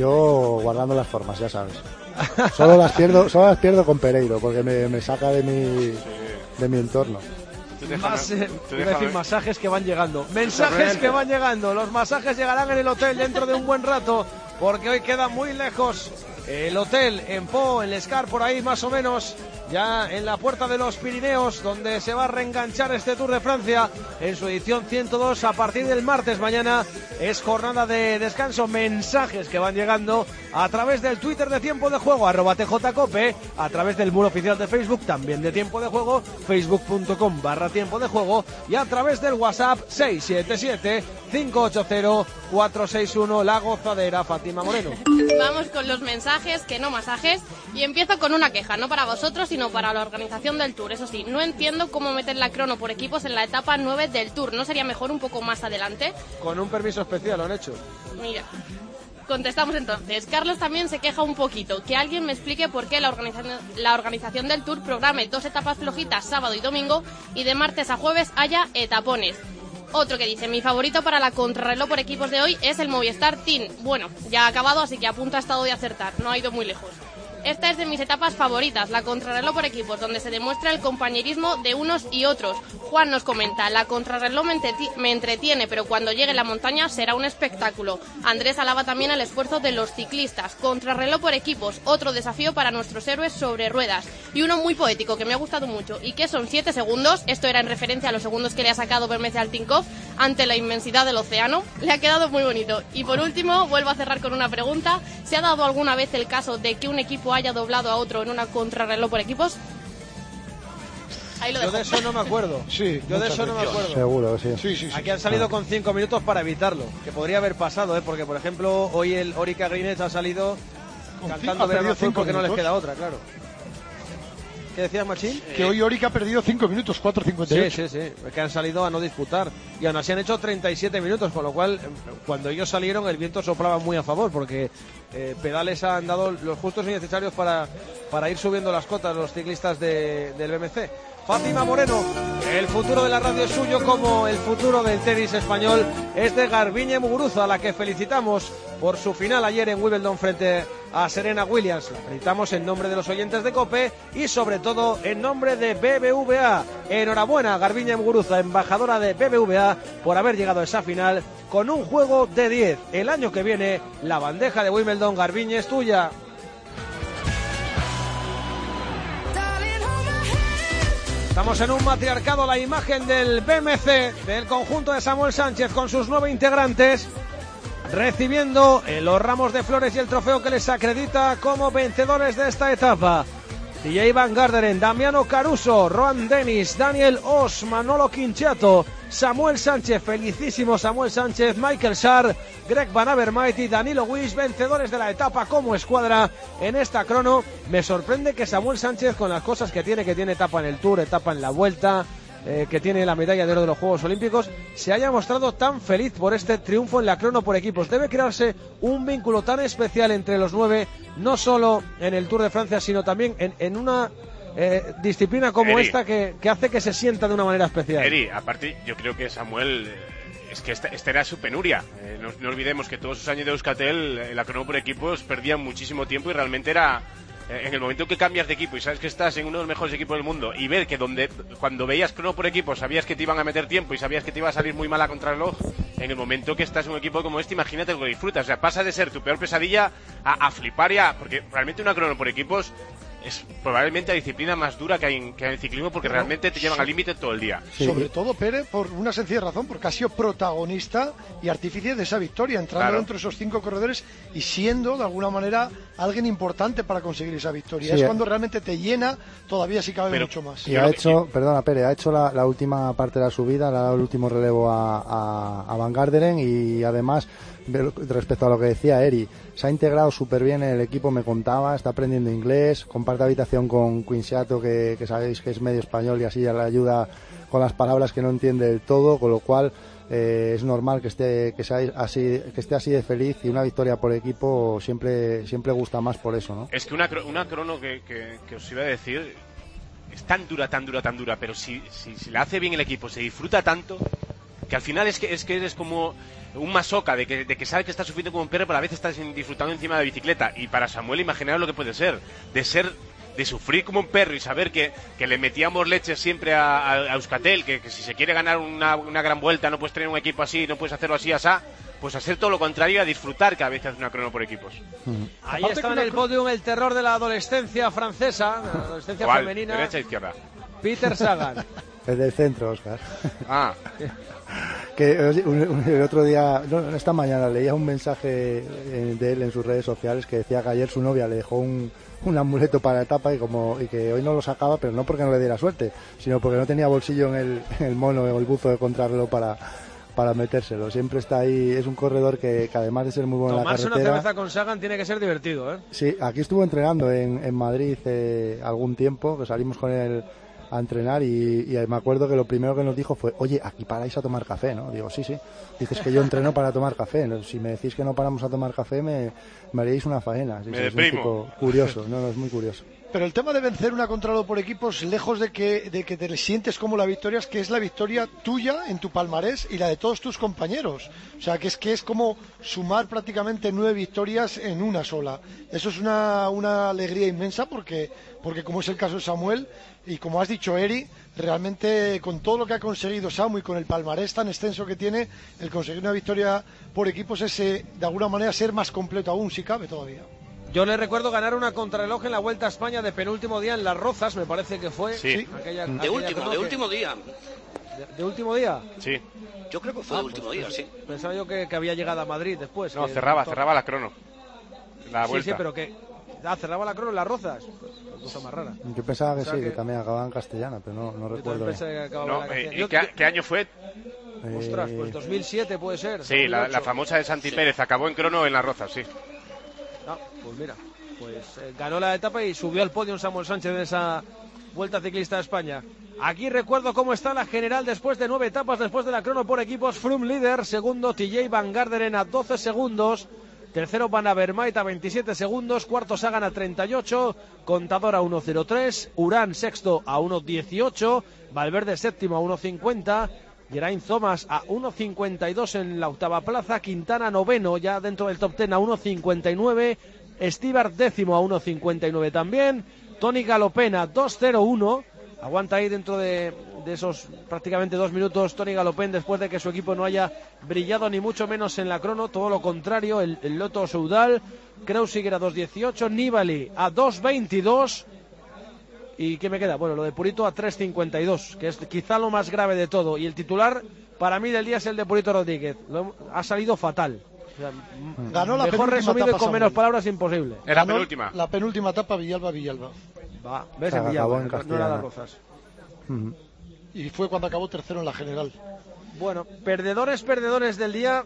Yo guardando las formas, ya sabes. Solo las pierdo, solo las pierdo con Pereiro, porque me, me saca de mi, de mi entorno. Más, eh, iba a decir masajes que van llegando. Mensajes que van llegando. Los masajes llegarán en el hotel dentro de un buen rato, porque hoy queda muy lejos el hotel en Po, en Lescar, por ahí más o menos, ya en la puerta de los Pirineos, donde se va a reenganchar este Tour de Francia en su edición ciento dos. A partir del martes mañana es jornada de descanso. Mensajes que van llegando a través del Twitter de Tiempo de Juego, arroba T J Cope, a través del muro oficial de Facebook, también de Tiempo de Juego, facebook punto com barra Tiempo de Juego, y a través del WhatsApp seis siete siete, cinco ocho cero, cuatro seis uno. La gozadera, Fátima Moreno. Vamos con los mensajes, que no masajes, y empiezo con una queja, no para vosotros, sino para la organización del Tour. Eso sí, no entiendo cómo meten la crono por equipos en la etapa nueve del Tour. ¿No sería mejor un poco más adelante? Con un permiso especial lo han hecho. Mira, contestamos entonces. Carlos también se queja un poquito. Que alguien me explique por qué la organización, la organización del Tour programe dos etapas flojitas sábado y domingo y de martes a jueves haya etapones. Otro que dice, mi favorito para la contrarreloj por equipos de hoy es el Movistar Team. Bueno, ya ha acabado, así que a punto ha estado de acertar, no ha ido muy lejos. Esta es de mis etapas favoritas, la contrarreloj por equipos, donde se demuestra el compañerismo de unos y otros. Juan nos comenta, la contrarreloj me, entreti- me entretiene, pero cuando llegue la montaña será un espectáculo. Andrés alaba también el esfuerzo de los ciclistas. Contrarreloj por equipos, otro desafío para nuestros héroes sobre ruedas. Y uno muy poético, que me ha gustado mucho, y que son siete segundos, esto era en referencia a los segundos que le ha sacado Bermece al Tinkoff ante la inmensidad del océano. Le ha quedado muy bonito. Y por último, vuelvo a cerrar con una pregunta. ¿Se ha dado alguna vez el caso de que un equipo haya doblado a otro en una contrarreloj por equipos? Ahí lo dejo. Yo de eso no me acuerdo. Sí, yo de eso no me acuerdo. Seguro, sí. Sí, sí, sí. Aquí han salido con cinco minutos para evitarlo, que podría haber pasado, ¿eh? Porque por ejemplo hoy el Orica Greenwich ha salido Con cantando cinco- ha perdido Verano Azul cinco porque no les minutos. queda otra, claro. ¿Qué decías, Machín? Que hoy Orica ha perdido cinco minutos, cuatro cincuenta y Sí, ocho. sí, sí, es que han salido a no disputar y aún así han hecho treinta y siete minutos, con lo cual cuando ellos salieron el viento soplaba muy a favor porque eh, pedales han dado los justos y necesarios para, para ir subiendo las cotas los ciclistas de, del B M C. Fátima Moreno, el futuro de la radio es suyo como el futuro del tenis español es de Garbiñe Muguruza, a la que felicitamos por su final ayer en Wimbledon frente a Serena Williams. La felicitamos en nombre de los oyentes de COPE y sobre todo en nombre de B B V A. Enhorabuena Garbiñe Muguruza, embajadora de B B V A, por haber llegado a esa final con un juego de diez. El año que viene la bandeja de Wimbledon, Garbiñe, es tuya. Estamos en un matriarcado, la imagen del B M C, del conjunto de Samuel Sánchez con sus nueve integrantes, recibiendo los ramos de flores y el trofeo que les acredita como vencedores de esta etapa. T J Van Garderen, Damiano Caruso, Rohan Dennis, Daniel Oss, Manolo Quinchato, Samuel Sánchez, felicísimo Samuel Sánchez, Michael Schar, Greg Van Avermaet y Danilo Wish, vencedores de la etapa como escuadra en esta crono. Me sorprende que Samuel Sánchez, con las cosas que tiene, que tiene etapa en el Tour, etapa en la Vuelta, eh, que tiene la medalla de oro de los Juegos Olímpicos, se haya mostrado tan feliz por este triunfo en la crono por equipos. Debe crearse un vínculo tan especial entre los nueve, no solo en el Tour de Francia, sino también en, en una eh, disciplina como Eri. esta que, que hace que se sienta de una manera especial. Eri, aparte, yo creo que Samuel, eh, es que esta, esta era su penuria. Eh, no, no olvidemos que todos sus años de Euskaltel, en la crono por equipos, perdían muchísimo tiempo y realmente era... En el momento que cambias de equipo y sabes que estás en uno de los mejores equipos del mundo y ver que donde cuando veías crono por equipo sabías que te iban a meter tiempo y sabías que te iba a salir muy mal a contrarreloj, en el momento que estás en un equipo como este, imagínate lo que disfrutas. O sea, pasa de ser tu peor pesadilla a, a flipar ya, porque realmente una crono por equipos es probablemente la disciplina más dura que hay en, que hay en el ciclismo, porque Bueno, realmente te llevan al límite todo el día. Sí. Sobre todo Pérez, por una sencilla razón, porque ha sido protagonista y artífice de esa victoria, entrando Claro. dentro de esos cinco corredores y siendo, de alguna manera, alguien importante para conseguir esa victoria. Sí, es eh. cuando realmente te llena, todavía si cabe mucho más. Y ha hecho, perdona Pérez, ha hecho la, la última parte de la subida, le ha dado el último relevo a, a, a Van Garderen y además, de- respecto a lo que decía Eri, se ha integrado súper bien en el equipo, me contaba, está aprendiendo inglés, comparte habitación con Quinciato, que, que sabéis que es medio español y así ya le ayuda con las palabras que no entiende del todo, con lo cual eh, es normal que esté que sea así que esté así de feliz, y una victoria por equipo siempre siempre gusta más por eso, ¿no? Es que una, cro- una crono que, que, que os iba a decir es tan dura, tan dura, tan dura, pero si, si, si la hace bien el equipo, se disfruta tanto, que al final es que, es que eres como un masoca de que, de que sabes que estás sufriendo como un perro, pero a veces estás disfrutando encima de la bicicleta. Y para Samuel, imaginaros lo que puede ser, de ser, de sufrir como un perro y saber que, que le metíamos leche siempre a, a, a Euskaltel, que, que si se quiere ganar una, una gran vuelta no puedes tener un equipo así, no puedes hacerlo así, asá, pues hacer todo lo contrario, a disfrutar cada vez que haces una crono por equipos. Ahí Aparte está que en una el cro- podium el terror de la adolescencia francesa, la adolescencia ¿Cuál? femenina, ¿Derecha o izquierda? Peter Sagan. Es del centro, Óscar. Ah, Que oye, un- un- el otro día, no, esta mañana leía un mensaje eh, de él en sus redes sociales que decía que ayer su novia le dejó un, un amuleto para la etapa y como y que hoy no lo sacaba, pero no porque no le diera suerte, sino porque no tenía bolsillo en el, en el mono o el buzo de contrarreloj para, para metérselo. Siempre está ahí, es un corredor que, que además de ser muy bueno en la Tomarse una carretera... cerveza con Sagan tiene que ser divertido, ¿eh? Sí, aquí estuvo entrenando en, en Madrid eh, algún tiempo, que salimos con él a entrenar y, y me acuerdo que lo primero que nos dijo fue, oye, aquí paráis a tomar café, ¿no? Digo, sí, sí. Dices que yo entreno para tomar café, ¿no? Si me decís que no paramos a tomar café me, me haréis una faena. Sí, Me sí, es un deprimo. tipo curioso, no, no, es muy curioso. Pero el tema de vencer una contrarreloj por equipos, lejos de que, de que te sientes como la victoria, es que es la victoria tuya en tu palmarés y la de todos tus compañeros. O sea, que es que es como sumar prácticamente nueve victorias en una sola. Eso es una, una alegría inmensa porque, porque como es el caso de Samuel y como has dicho Eri, realmente con todo lo que ha conseguido Samu y con el palmarés tan extenso que tiene, el conseguir una victoria por equipos es eh, de alguna manera ser más completo aún, si cabe todavía. Yo le recuerdo ganar una contrarreloj en la Vuelta a España de penúltimo día en Las Rozas, me parece que fue. Sí. Aquella- De aquella último, crono de que- último día. ¿De, de último día? sí. Yo creo que fue Ah, de último pues, día, pues, sí. Pensaba yo que, que había llegado a Madrid después. No, que- cerraba, to- cerraba la crono. La Sí, vuelta. sí, pero que... Ah, cerraba la crono en Las Rozas. Pues, pues, cosa más rara. Yo pensaba que O sea sí, que... que- también acababa en castellana, pero no, no Yo recuerdo. también pensé que acababa No, la eh, canción. ¿y Yo- qué, qué año fue? Ostras, Eh, pues dos mil siete puede ser. Sí, la, la dos mil ocho. famosa de Santi Pérez. Acabó en crono en Las Rozas, sí. Ah, pues mira, pues eh, ganó la etapa y subió al podio Samuel Sánchez en esa Vuelta Ciclista a España. Aquí recuerdo cómo está la general después de nueve etapas, después de la crono por equipos. Froome líder, segundo T J Van Garderen a doce segundos, tercero Van Avermaet a veintisiete segundos, cuarto Sagan a treinta y ocho, Contador a uno cero tres, Urán sexto a uno dieciocho, Valverde séptimo a uno cincuenta, Geraint Thomas a uno cincuenta y dos en la octava plaza, Quintana noveno ya dentro del top ten a uno cincuenta y nueve, Stibart décimo a uno cincuenta y nueve también, Tony Galopin a dos cero uno, aguanta ahí dentro de, de esos prácticamente dos minutos Tony Galopin después de que su equipo no haya brillado ni mucho menos en la crono, todo lo contrario, el, el Lotto Soudal, Kreuziger a dos dieciocho, Nibali a dos veintidós ¿Y qué me queda? Bueno, lo de Purito a tres cincuenta y dos, que es quizá lo más grave de todo. Y el titular para mí del día es el de Purito Rodríguez. Lo, ha salido fatal. O sea, ganó la mejor resumido y con menos palabras imposible. Era la penúltima. La penúltima etapa, Villalba, Villalba. Va, ves en Villalba, no, no era las Rozas. Uh-huh. Y fue cuando acabó tercero en la general. Bueno, perdedores, perdedores del día.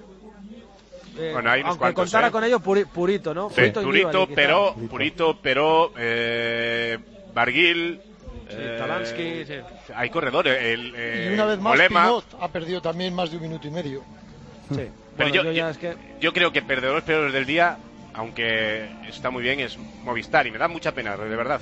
Eh, bueno, hay unos aunque cuantos, contara ¿eh? con ello puri, Purito, ¿no? Sí, Purito, Purito, Nibali, pero, Purito, pero, eh, Barguil. Sí, eh, Talansky, sí. Hay corredores. El, eh, Y una vez más, Molema. Pinot ha perdido también más de un minuto y medio. Sí. Pero Bueno, yo, yo ya yo, es que- yo creo que perdedores, perdedores del día, aunque está muy bien, es Movistar. Y me da mucha pena, de verdad.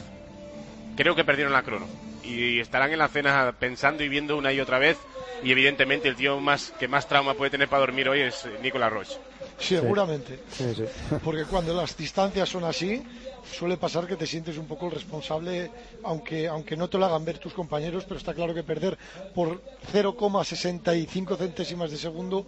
Creo que perdieron la crono. Y estarán en la cena pensando y viendo una y otra vez. Y evidentemente el tío más que más trauma puede tener para dormir hoy es Nicolas Roche. Seguramente. Sí, sí. Porque cuando las distancias son así, suele pasar que te sientes un poco el responsable, aunque, aunque no te lo hagan ver tus compañeros, pero está claro que perder por cero coma sesenta y cinco centésimas de segundo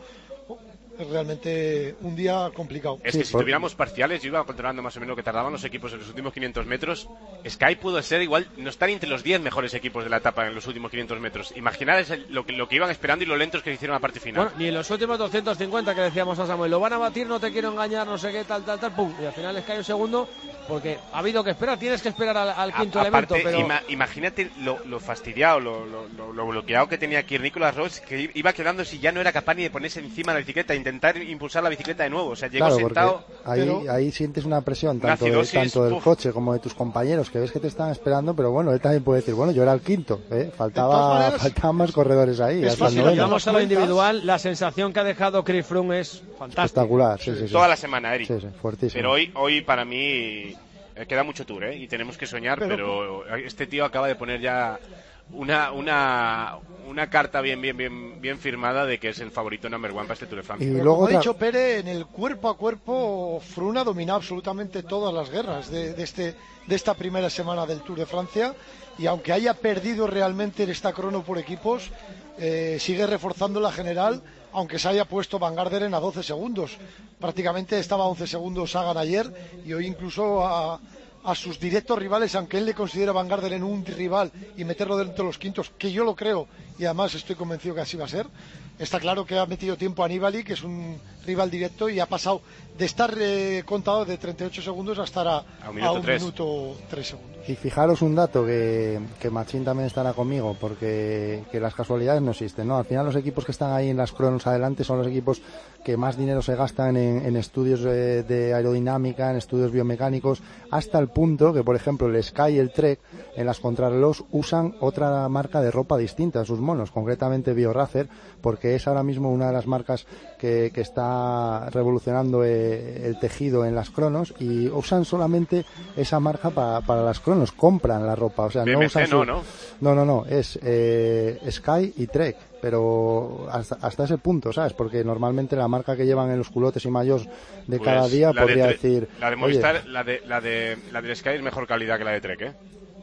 es realmente un día complicado. Es que si tuviéramos parciales, yo iba controlando más o menos lo que tardaban los equipos en los últimos quinientos metros. Sky pudo ser igual, no estar entre los diez mejores equipos de la etapa en los últimos quinientos metros. Imaginar es el- lo, que, lo que iban esperando y lo lentos que hicieron la parte final. Bueno, ni en los últimos doscientos cincuenta que decíamos a Samuel, lo van a batir, no te quiero engañar, no sé qué, tal, tal, tal, pum. Y al final es que hay un segundo, porque ha habido que esperar, tienes que esperar al, al quinto A- elemento, aparte, pero... ima- imagínate lo, lo fastidiado, lo, lo, lo- lo bloqueado que tenía aquí Nicolas Roche, que iba quedando si ya no era capaz ni de ponerse encima de la bicicleta, intentar impulsar la bicicleta de nuevo. O sea, llegó Claro, sentado. porque ahí, pero- ahí sientes una presión Una tanto, de- acidosis, tanto del uf. coche como de tus compañeros, que ves que te están esperando, pero bueno, él también puede decir, bueno, yo era el quinto, ¿eh? De todas faltaba, maneras, faltaban más corredores ahí. Es hasta el fácil, noveno. vamos a lo individual, la sensación que ha dejado Chris Froome es fantástica. Espectacular, sí, sí, sí. Toda la semana, Eric. Sí, sí, fuertísimo. Pero hoy, hoy para mí eh, queda mucho tour, ¿eh? Y tenemos que soñar, pero, Pero- este tío acaba de poner ya una una una carta bien bien bien bien firmada de que es el favorito number one para este Tour de Francia. Y Pero luego como ha otra- dicho Pere, en el cuerpo a cuerpo, Froome ha dominado absolutamente todas las guerras de, de, este, de esta primera semana del Tour de Francia. Y aunque haya perdido realmente esta crono por equipos, eh, sigue reforzando la general, aunque se haya puesto Van Garderen a doce segundos. Prácticamente estaba a once segundos Sagan ayer y hoy incluso a, a sus directos rivales, aunque él le considera a Van Garderen un rival y meterlo dentro de los quintos, que yo lo creo y además estoy convencido que así va a ser. Está claro que ha metido tiempo a Nibali, que es un rival directo, y ha pasado de estar eh, contado de treinta y ocho segundos a estar a, A un minuto a un tres. minuto tres segundos. Y fijaros un dato que, que Machín también estará conmigo, porque que las casualidades no existen, ¿no? Al final los equipos que están ahí en las cronos adelante son los equipos que más dinero se gastan en, en estudios de, de aerodinámica, en estudios biomecánicos, hasta el punto que, por ejemplo, el Sky y el Trek en las contrarreloj usan otra marca de ropa distinta en sus monos, concretamente BioRacer, porque es ahora mismo una de las marcas que, que está revolucionando eh, el tejido en las cronos, y usan solamente esa marca pa- para las cronos, compran la ropa, o sea, no B M C usan su... no, ¿no? no, no, no, es eh, Sky y Trek, pero hasta, hasta ese punto, ¿sabes? Porque normalmente la marca que llevan en los culotes y mayos de Pues, cada día la de podría Tre- decir... La de "Oye, Movistar, la de la de la de Sky es mejor calidad que la de Trek, ¿eh?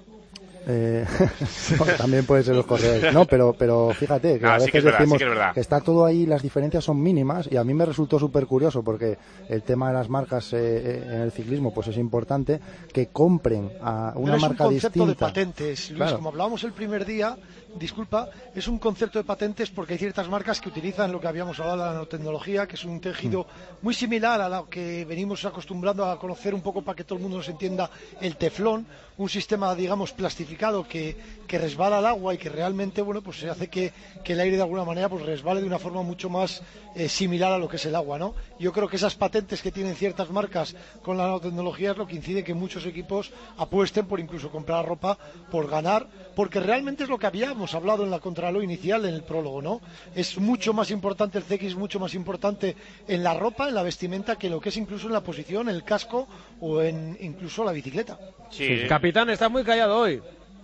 Eh, bueno, también puede ser los corredores. No, pero, pero fíjate que No, a sí veces que es verdad, decimos sí que es verdad. está todo ahí, las diferencias son mínimas, y a mí me resultó súper curioso porque el tema de las marcas eh, eh, en el ciclismo pues es importante, que compren a una Pero es marca un concepto distinta. de patentes, Luis, Claro. como hablábamos el primer día, disculpa, es un concepto de patentes porque hay ciertas marcas que utilizan lo que habíamos hablado de la nanotecnología, que es un tejido muy similar a lo que venimos acostumbrando a conocer un poco para que todo el mundo nos entienda, el teflón, un sistema, digamos, plastificado que, que resbala al agua y que realmente, bueno, pues se hace que, que el aire de alguna manera pues resbale de una forma mucho más eh, similar a lo que es el agua, ¿no? Yo creo que esas patentes que tienen ciertas marcas con la nanotecnología es lo que incide que muchos equipos apuesten por incluso comprar ropa, por ganar, porque realmente es lo que habíamos hablado en la contrarreloj inicial, en el prólogo, ¿no? Es mucho más importante el C X, mucho más importante en la ropa, en la vestimenta, que lo que es incluso en la posición, en el casco o en incluso la bicicleta. Sí. Capitán, estás muy callado hoy.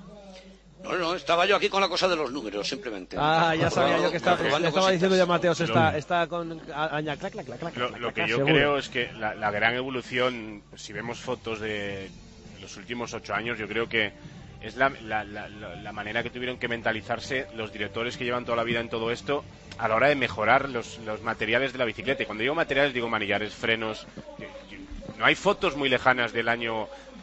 No, no, estaba yo aquí con la cosa de los números, simplemente. Ah, ya sabía yo que estaba, Probando le estaba cositas. diciendo ya Mateos, Lo- está, está con... a- aña, clac, clac, clac, clac, Lo, clac, lo que clac, yo seguro. creo es que la, la gran evolución, pues, si vemos fotos de los últimos ocho años, yo creo que es la, la, la, la- la manera que tuvieron que mentalizarse los directores que llevan toda la vida en todo esto a la hora de mejorar los, los materiales de la bicicleta. Y cuando digo materiales digo manillares, frenos. que- que No hay fotos muy lejanas del año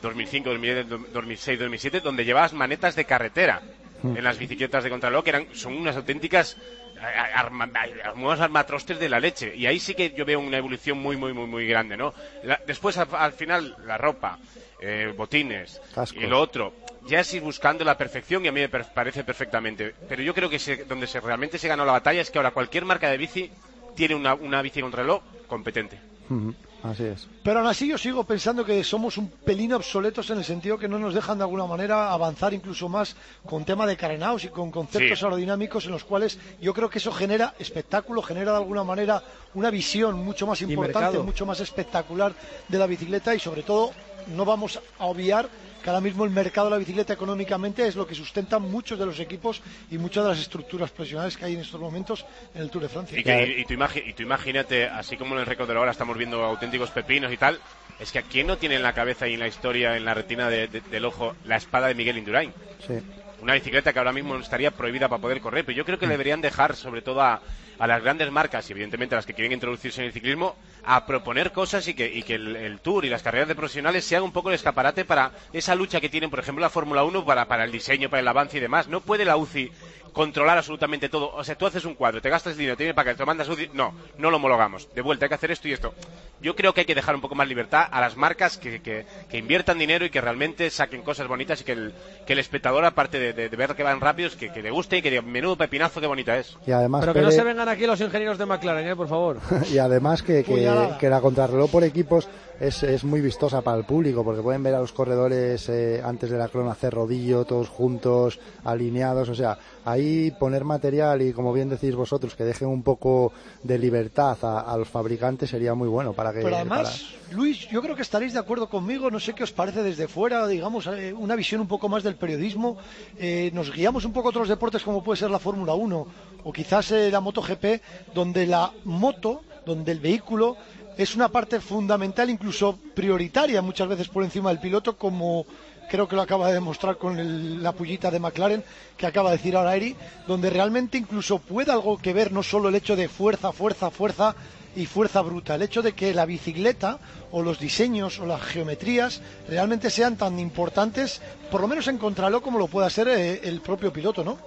dos mil cinco, dos mil seis, dos mil siete, donde llevabas manetas de carretera mm. en las bicicletas de contrarreloj, que eran, son unas auténticas arma, arma, armatrostes de la leche. Y ahí sí que yo veo una evolución muy, muy, muy, muy grande, ¿no? La, después, al, al final, la ropa, eh, botines, cascos. Y lo otro, ya es ir buscando la perfección, y a mí me per- parece perfectamente. Pero yo creo que se, donde se, realmente se ganó la batalla es que ahora cualquier marca de bici tiene una, una bici contrarreloj competente. Uh-huh. Así es. Pero aún así yo sigo pensando que somos un pelín obsoletos en el sentido que no nos dejan de alguna manera avanzar incluso más con tema de carenaos y con conceptos sí. aerodinámicos en los cuales yo creo que eso genera espectáculo, genera de alguna manera una visión mucho más importante, mucho más espectacular de la bicicleta, y sobre todo no vamos a obviar que ahora mismo el mercado de la bicicleta económicamente es lo que sustenta muchos de los equipos y muchas de las estructuras profesionales que hay en estos momentos en el Tour de Francia. Y, que, y, y, tú, imagi- y tú imagínate, así como en el récord de la hora estamos viendo auténticos pepinos y tal, es que ¿a quién no tiene en la cabeza y en la historia, en la retina de, de, del ojo, la espada de Miguel Indurain? Sí. Una bicicleta que ahora mismo estaría prohibida para poder correr, pero yo creo que deberían dejar, sobre todo a, a las grandes marcas y evidentemente a las que quieren introducirse en el ciclismo, a proponer cosas y que, y que el, el Tour y las carreras de profesionales sean un poco el escaparate para esa lucha que tienen, por ejemplo, la Fórmula uno para, para el diseño, para el avance y demás. No puede la U C I controlar absolutamente todo. O sea, tú haces un cuadro, te gastas dinero, te viene para que te lo mandas U C I. No, no lo homologamos. De vuelta, hay que hacer esto y esto. Yo creo que hay que dejar un poco más libertad a las marcas que, que, que inviertan dinero y que realmente saquen cosas bonitas y que el, que el espectador, aparte de, de, de ver que van rápidos, que, que le guste y que diga, menudo pepinazo, qué bonita es. Y además, Pero que Pere... no se vengan aquí los ingenieros de McLaren, ¿eh? Por favor. Y además que, que, que la contrarreloj por equipos es, es muy vistosa para el público, porque pueden ver a los corredores eh, antes de la crono hacer rodillo, todos juntos, alineados. O sea, ahí poner material y, como bien decís vosotros, que dejen un poco de libertad a, a los fabricantes sería muy bueno para que... Pero además, para... Luis, yo creo que estaréis de acuerdo conmigo, no sé qué os parece desde fuera, digamos, eh, una visión un poco más del periodismo. Eh, nos guiamos un poco a otros deportes como puede ser la Fórmula uno o quizás eh, la MotoGP, donde la moto, donde el vehículo es una parte fundamental, incluso prioritaria muchas veces por encima del piloto, como creo que lo acaba de demostrar con el, la pullita de McLaren que acaba de decir ahora Eri, donde realmente incluso puede algo que ver no solo el hecho de fuerza, fuerza, fuerza y fuerza bruta, el hecho de que la bicicleta o los diseños o las geometrías realmente sean tan importantes, por lo menos en contrarreloj, como lo pueda ser eh, el propio piloto, ¿no?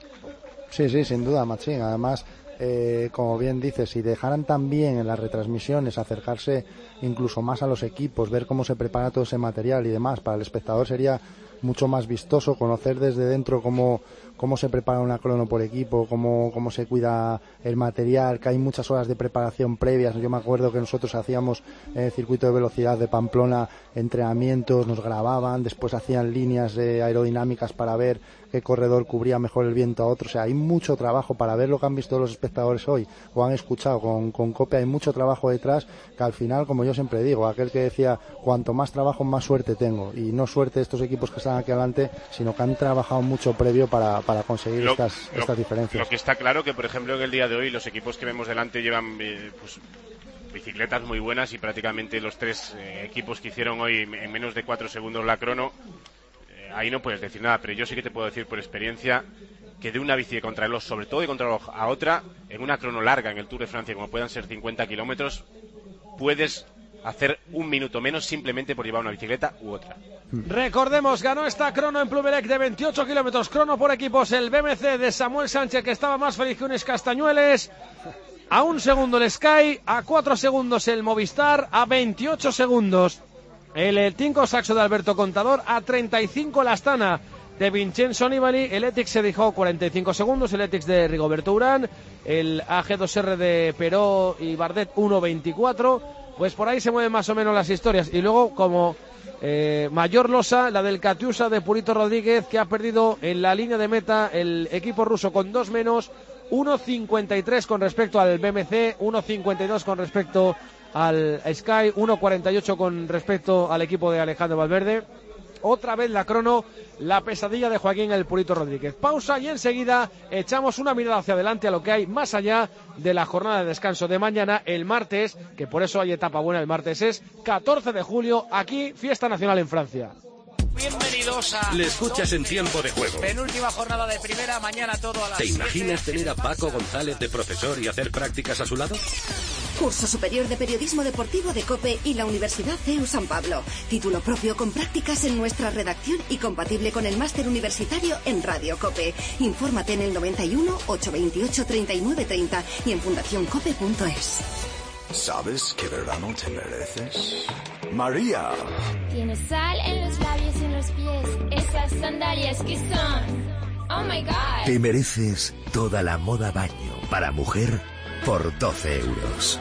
Sí, sí, sin duda, Machín. Además, eh, como bien dices, si dejaran también en las retransmisiones acercarse incluso más a los equipos, ver cómo se prepara todo ese material y demás, para el espectador sería mucho más vistoso conocer desde dentro cómo, cómo se prepara una crono por equipo, cómo, cómo se cuida el material, que hay muchas horas de preparación previas. Yo me acuerdo que nosotros hacíamos en el circuito de velocidad de Pamplona entrenamientos, nos grababan, después hacían líneas eh, aerodinámicas para ver qué corredor cubría mejor el viento a otro. O sea, hay mucho trabajo para ver lo que han visto los espectadores hoy o han escuchado con, con COPE. Hay mucho trabajo detrás que al final, como yo siempre digo, aquel que decía cuanto más trabajo más suerte tengo, y no suerte de estos equipos que están aquí adelante, sino que han trabajado mucho previo para, para conseguir lo, estas, lo, estas diferencias. Lo que está claro que, por ejemplo, en el día de hoy los equipos que vemos delante llevan eh, pues, bicicletas muy buenas, y prácticamente los tres eh, equipos que hicieron hoy en menos de cuatro segundos la crono, eh, ahí no puedes decir nada, pero yo sí que te puedo decir por experiencia que de una bici de contrarreloj, sobre todo de contrarreloj a otra, en una crono larga en el Tour de Francia, como puedan ser cincuenta kilómetros, puedes hacer un minuto menos simplemente por llevar una bicicleta u otra. Recordemos, ganó esta crono en Plumelec de veintiocho kilómetros, crono por equipos, el B M C de Samuel Sánchez, que estaba más feliz que unos castañueles. A un segundo el Sky, a cuatro segundos el Movistar, a veintiocho segundos el, el Tinko Saxo de Alberto Contador, a treinta y cinco la Astana de Vincenzo Nibali, el Etix se dejó cuarenta y cinco segundos, el Etix de Rigoberto Urán, el A G dos R de Peró y Bardet uno veinticuatro. Pues por ahí se mueven más o menos las historias. Y luego, como eh, mayor losa, la del Katiusa de Purito Rodríguez, que ha perdido en la línea de meta el equipo ruso con dos menos, uno cincuenta y tres con respecto al B M C, uno cincuenta y dos con respecto al Sky, uno cuarenta y ocho con respecto al equipo de Alejandro Valverde. Otra vez la crono, la pesadilla de Joaquín el Purito Rodríguez. Pausa y enseguida echamos una mirada hacia adelante a lo que hay más allá de la jornada de descanso de mañana, el martes, que por eso hay etapa buena el martes, es catorce de julio, aquí, fiesta nacional en Francia. Bienvenidos a... Le escuchas en Tiempo de Juego. Penúltima jornada de primera, mañana todo a las ¿Te imaginas siete? tener a Paco González de profesor y hacer prácticas a su lado? Curso superior de periodismo deportivo de COPE y la Universidad C E U San Pablo. Título propio con prácticas en nuestra redacción y compatible con el máster universitario en Radio COPE. Infórmate en el noventa y uno, ochocientos veintiocho, treinta y nueve treinta y en fundación cope punto es. ¿Sabes qué verano te mereces? María. Tienes sal en los labios y en los pies. Esas sandalias que son. Oh my God. Te mereces toda la moda baño para mujer por doce euros.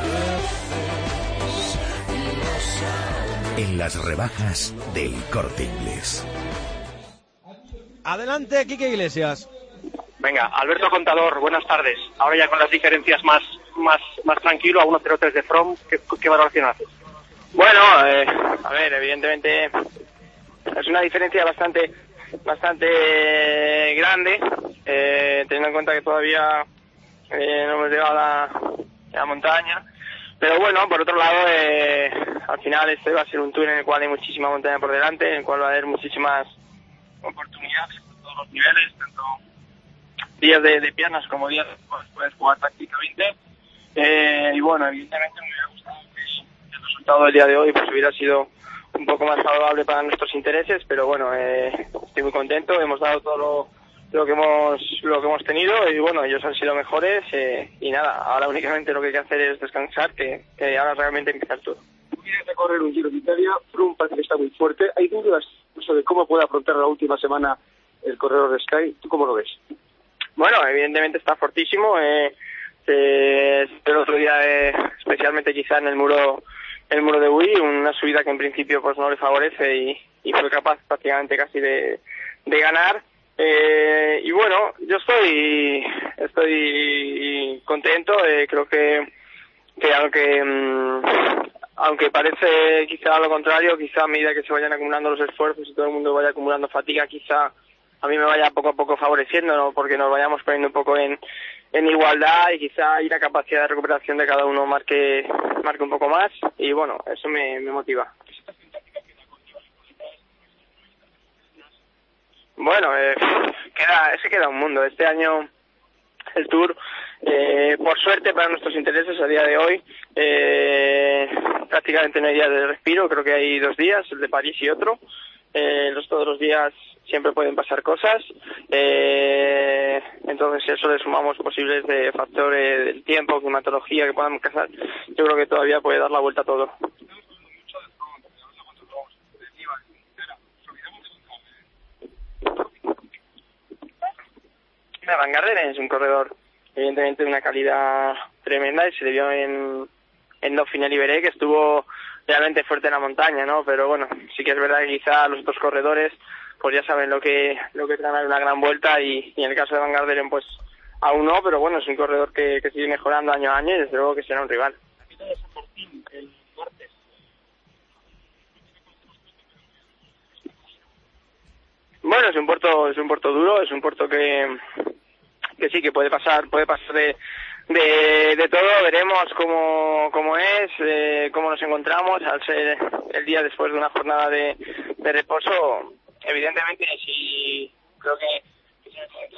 En las rebajas del Corte Inglés. Adelante, Quique Iglesias. Venga, Alberto Contador, buenas tardes. Ahora ya con las diferencias más más más tranquilo, a uno cero tres de From, ¿qué, qué valoración haces? Bueno, eh, a ver, evidentemente es una diferencia bastante bastante grande, eh, teniendo en cuenta que todavía eh, no hemos llegado a la, a la montaña. Pero bueno, por otro lado, eh, al final este va a ser un tour en el cual hay muchísima montaña por delante, en el cual va a haber muchísimas oportunidades por todos los niveles, tanto días de, de piernas como días pues, puedes jugar prácticamente. Eh, y bueno, evidentemente me hubiera gustado que el resultado del día de hoy pues hubiera sido un poco más favorable para nuestros intereses, pero bueno, eh, estoy muy contento, hemos dado todo lo, lo que hemos lo que hemos tenido y bueno, ellos han sido mejores eh, y nada, ahora únicamente lo que hay que hacer es descansar, que, que ahora realmente empieza el tour. Tú quieres recorrer un Giro de Italia, Froome parece que está muy fuerte, hay dudas sobre cómo puede afrontar la última semana el corredor de Sky, ¿tú cómo lo ves? Bueno, evidentemente está fortísimo, eh, eh, el otro día eh, especialmente quizá en el muro el muro de Uy, una subida que en principio pues no le favorece y, y fue capaz prácticamente casi de, de ganar. Eh, y bueno, yo estoy estoy contento, eh, creo que que aunque mmm, aunque parece quizá lo contrario, quizá a medida que se vayan acumulando los esfuerzos y todo el mundo vaya acumulando fatiga, quizá a mí me vaya poco a poco favoreciendo, ¿no? Porque nos vayamos poniendo un poco en, en igualdad y quizá ahí la capacidad de recuperación de cada uno marque marque un poco más y bueno, eso me, me motiva. Bueno, eh, queda ese queda un mundo. Este año el Tour, eh, por suerte para nuestros intereses a día de hoy, eh, prácticamente no hay días de respiro, creo que hay dos días, el de París y otro. Eh, los todos los días siempre pueden pasar cosas, eh, entonces eso le sumamos posibles de factores del tiempo, climatología que puedan pasar, yo creo que todavía puede dar la vuelta a todo. Van Garderen es un corredor evidentemente de una calidad tremenda y se le vio en, en Dauphiné Libéré que estuvo realmente fuerte en la montaña, ¿no? Pero bueno, sí que es verdad que quizá los otros corredores pues ya saben lo que lo que es ganar una gran vuelta y, y en el caso de Van Garderen pues aún no, pero bueno, es un corredor que, que sigue mejorando año a año y desde luego que será un rival. Bueno, es un puerto es un puerto duro, es un puerto que que sí que puede pasar puede pasar de de, de todo, veremos cómo cómo es, eh, cómo nos encontramos al ser el día después de una jornada de, de reposo. Evidentemente sí creo que, que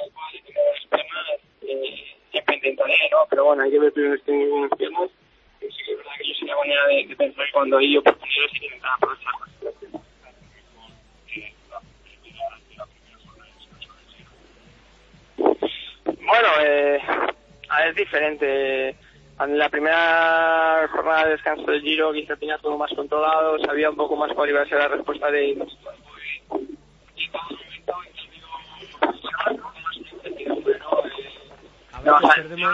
eh, siempre intentaré, ¿no? Pero bueno, hay que ver primero este unos piernas, y sí que es verdad que yo soy la manera de, de pensar que cuando hay oportunidades hay que intentar aprovecharlas. Bueno, eh, es diferente. En la primera jornada de descanso del Giro quizá tenía todo más controlado, sabía un poco más cuál iba a ser la respuesta de... A ver, pues perdemos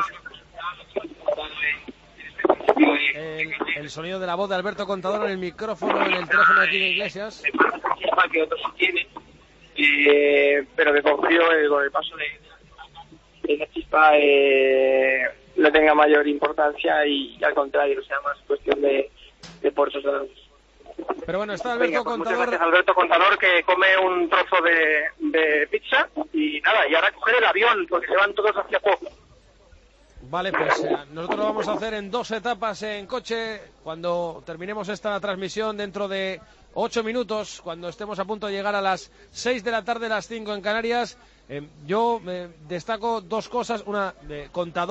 el, el sonido de la voz de Alberto Contador en el micrófono, en el teléfono de Quique Iglesias. Que otros sí tienen, eh, pero que confío eh, con el paso de esa chispa eh, no tenga mayor importancia y, y al contrario, sea más cuestión de, de por esos lados. Pero bueno, está Alberto Venga, pues Contador. Muchas gracias, Alberto Contador, que come un trozo de, de pizza y nada, y ahora coger el avión porque se van todos hacia poco. Vale, pues eh, nosotros lo vamos a hacer en dos etapas en coche cuando terminemos esta transmisión dentro de ocho minutos, cuando estemos a punto de llegar a las seis de la tarde, las cinco en Canarias. Eh, yo eh, destaco dos cosas. Una, eh, Contador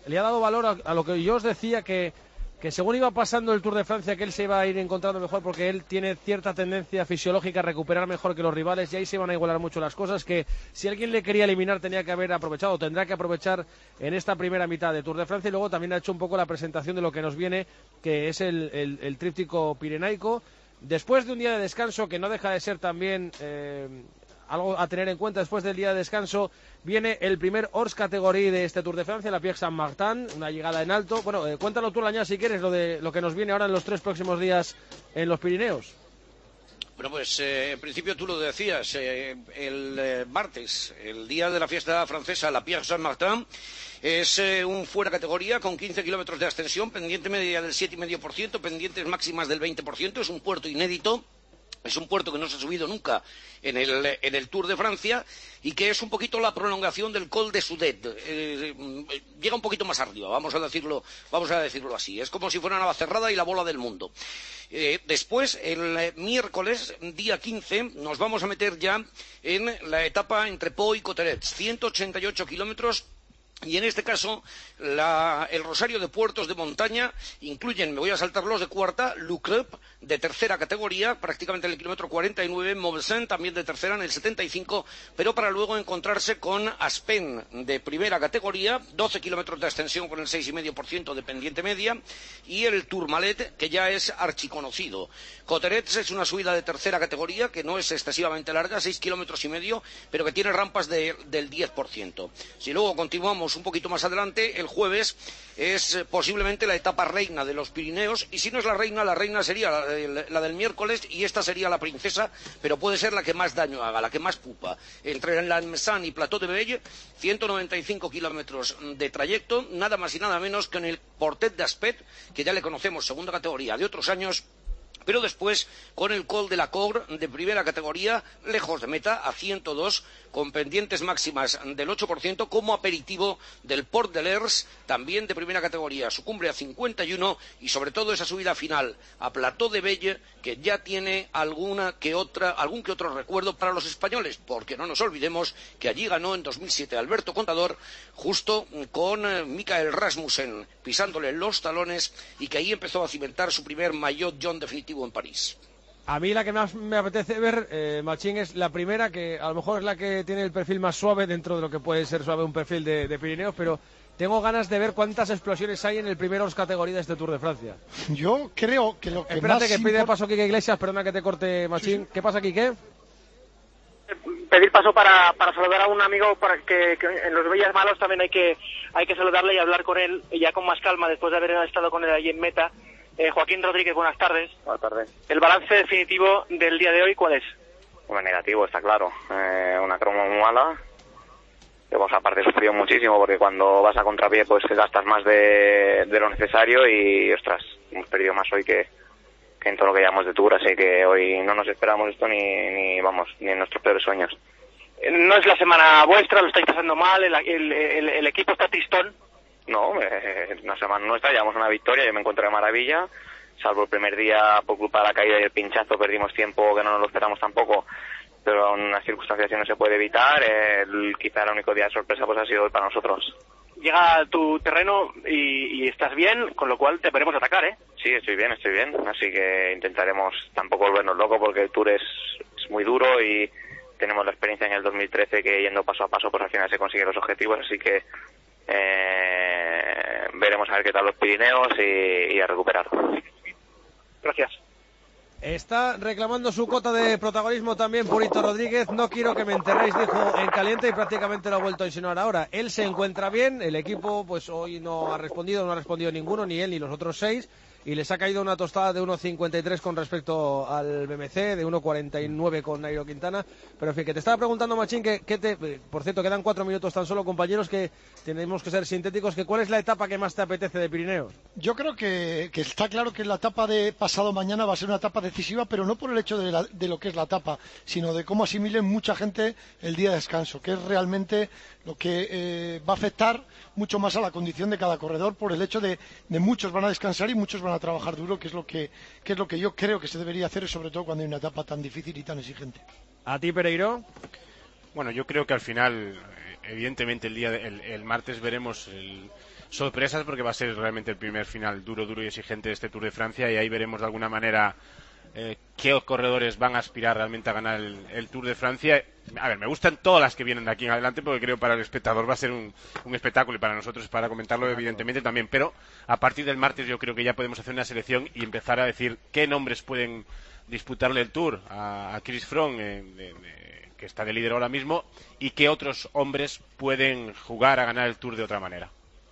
le ha dado valor a, a lo que yo os decía, que, que según iba pasando el Tour de Francia, que él se iba a ir encontrando mejor, porque él tiene cierta tendencia fisiológica a recuperar mejor que los rivales, y ahí se van a igualar mucho las cosas, que si alguien le quería eliminar tenía que haber aprovechado, tendrá que aprovechar en esta primera mitad de Tour de Francia, y luego también ha hecho un poco la presentación de lo que nos viene, que es el, el, el tríptico pirenaico, después de un día de descanso, que no deja de ser también... Eh, algo a tener en cuenta. Después del día de descanso viene el primer hors categoría de este Tour de Francia, la Pierre Saint-Martin, una llegada en alto. Bueno, eh, cuéntalo tú, Lañá, si quieres, lo de lo que nos viene ahora en los tres próximos días en los Pirineos. Bueno, pues eh, en principio tú lo decías, eh, el eh, martes, el día de la fiesta francesa, la Pierre Saint-Martin, es eh, un fuera categoría con quince kilómetros de ascensión, pendiente media del siete coma cinco por ciento, pendientes máximas del veinte por ciento, es un puerto inédito. Es un puerto que no se ha subido nunca en el, en el Tour de Francia y que es un poquito la prolongación del Col de Sudet. Eh, llega un poquito más arriba, vamos a decirlo, vamos a decirlo así. Es como si fuera Navacerrada y la bola del mundo. Eh, después, el eh, miércoles, día quince, nos vamos a meter ya en la etapa entre Pau y Cotterets. ciento ochenta y ocho kilómetros. Y en este caso, la, el rosario de puertos de montaña incluyen, me voy a saltar los de cuarta, Lucrep, de tercera categoría, prácticamente en el kilómetro cuarenta y nueve, Maubeusin, también de tercera en el setenta y cinco, pero para luego encontrarse con Aspen, de primera categoría, doce kilómetros de ascensión con el seis coma cinco por ciento de pendiente media, y el Tourmalet, que ya es archiconocido. Cotterets es una subida de tercera categoría, que no es excesivamente larga, seis kilómetros y medio, pero que tiene rampas de, del diez por ciento. Si luego continuamos un poquito más adelante, el jueves es eh, posiblemente la etapa reina de los Pirineos, y si no es la reina, la reina sería la, la, la del miércoles, y esta sería la princesa, pero puede ser la que más daño haga, la que más pupa. Entre Lannemezan y Plateau de Belle, ciento noventa y cinco kilómetros de trayecto, nada más y nada menos que en el Portet d'Aspet, que ya le conocemos, segunda categoría de otros años, pero después con el Col de la Cogre de primera categoría, lejos de meta, a ciento dos, con pendientes máximas del ocho por ciento, como aperitivo del Port de l'Hers, también de primera categoría, su cumbre a cincuenta y uno, y sobre todo esa subida final a Plateau de Belle, que ya tiene alguna que otra, algún que otro recuerdo para los españoles, porque no nos olvidemos que allí ganó en dos mil siete Alberto Contador, justo con eh, Michael Rasmussen pisándole los talones, y que ahí empezó a cimentar su primer maillot jaune definitivo en París. A mí la que más me apetece ver, eh, Machín, es la primera, que a lo mejor es la que tiene el perfil más suave dentro de lo que puede ser suave un perfil de, de Pirineos, pero tengo ganas de ver cuántas explosiones hay en el primer Hors categoría de este Tour de Francia. Yo creo que lo que Espérate, más que pide import... paso Quique Iglesias, perdona que te corte, Machín. ¿Qué pasa, Quique? Pedir paso para, para saludar a un amigo, para que, que en los bellas malos también hay que hay que saludarle y hablar con él ya con más calma después de haber estado con él allí en meta. Eh, Joaquín Rodríguez, buenas tardes. Buenas tardes. ¿El balance definitivo del día de hoy cuál es? Bueno, negativo, está claro. Eh, una cromo muy mala. Hemos aparte sufrido muchísimo porque cuando vas a contrapié pues gastas más de, de lo necesario y, ostras, hemos perdido más hoy que, que en todo lo que llevamos de Tour, así que hoy no nos esperamos esto ni, ni vamos, ni en nuestros peores sueños. No es la semana vuestra, lo estáis pasando mal, el, el, el, el equipo está tristón. No, eh, una semana nuestra, llevamos una victoria, yo me encuentro de maravilla, salvo el primer día por culpa de la caída y el pinchazo perdimos tiempo que no nos lo esperamos tampoco, pero en unas circunstancias que no se puede evitar, eh, el, quizá el único día de sorpresa pues ha sido hoy para nosotros. Llega a tu terreno y, y estás bien, con lo cual te veremos atacar, ¿eh? Sí, estoy bien, estoy bien, así que intentaremos tampoco volvernos locos porque el Tour es, es muy duro y tenemos la experiencia en el dos mil trece que yendo paso a paso pues al final se consiguen los objetivos, así que Eh, veremos a ver qué tal los Pirineos y, y a recuperar. Gracias. Está reclamando su cota de protagonismo también Purito Rodríguez. No quiero que me enterréis, dijo en caliente, y prácticamente lo ha vuelto a insinuar ahora. Él se encuentra bien, el equipo pues hoy no ha respondido, no ha respondido ninguno, ni él ni los otros seis, y les ha caído una tostada de uno cincuenta y tres con respecto al B M C, de uno cuarenta y nueve con Nairo Quintana. Pero en fin, que te estaba preguntando, Machín, que, que te, por cierto, quedan cuatro minutos tan solo, compañeros, que tenemos que ser sintéticos, que ¿cuál es la etapa que más te apetece de Pirineos? Yo creo que, que está claro que la etapa de pasado mañana va a ser una etapa decisiva, pero no por el hecho de, la, de lo que es la etapa, sino de cómo asimilen mucha gente el día de descanso, que es realmente lo que eh, va a afectar mucho más a la condición de cada corredor, por el hecho de, de muchos van a descansar y muchos van a trabajar duro, que es lo que, que es lo que yo creo que se debería hacer, sobre todo cuando hay una etapa tan difícil y tan exigente. ¿A ti, Pereiro? Bueno, yo creo que al final evidentemente el día de- el, el martes veremos el, sorpresas, porque va a ser realmente el primer final duro, duro y exigente de este Tour de Francia, y ahí veremos de alguna manera eh, qué corredores van a aspirar realmente a ganar el, el Tour de Francia. A ver, me gustan todas las que vienen de aquí en adelante, porque creo que para el espectador va a ser un, un espectáculo, y para nosotros para comentarlo evidentemente también, pero a partir del martes yo creo que ya podemos hacer una selección y empezar a decir qué nombres pueden disputarle el Tour a, a Chris Froome, eh, de- de- que está de líder ahora mismo, y qué otros hombres pueden jugar a ganar el Tour de otra manera.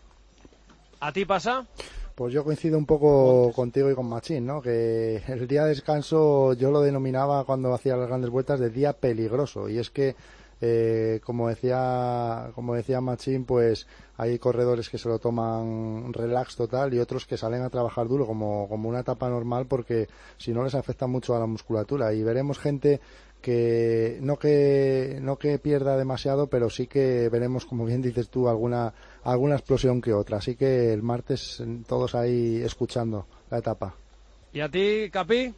¿A ti pasa? Pues yo coincido un poco contigo y con Machín, ¿no? Que el día de descanso yo lo denominaba, cuando hacía las grandes vueltas, de día peligroso. Y es que, eh, como decía como decía Machín, pues hay corredores que se lo toman relax total y otros que salen a trabajar duro como, como una etapa normal, porque si no les afecta mucho a la musculatura. Y veremos gente que no que no que pierda demasiado, pero sí que veremos, como bien dices tú, alguna alguna explosión que otra. Así que el martes todos ahí escuchando la etapa. ¿Y a ti, Capi?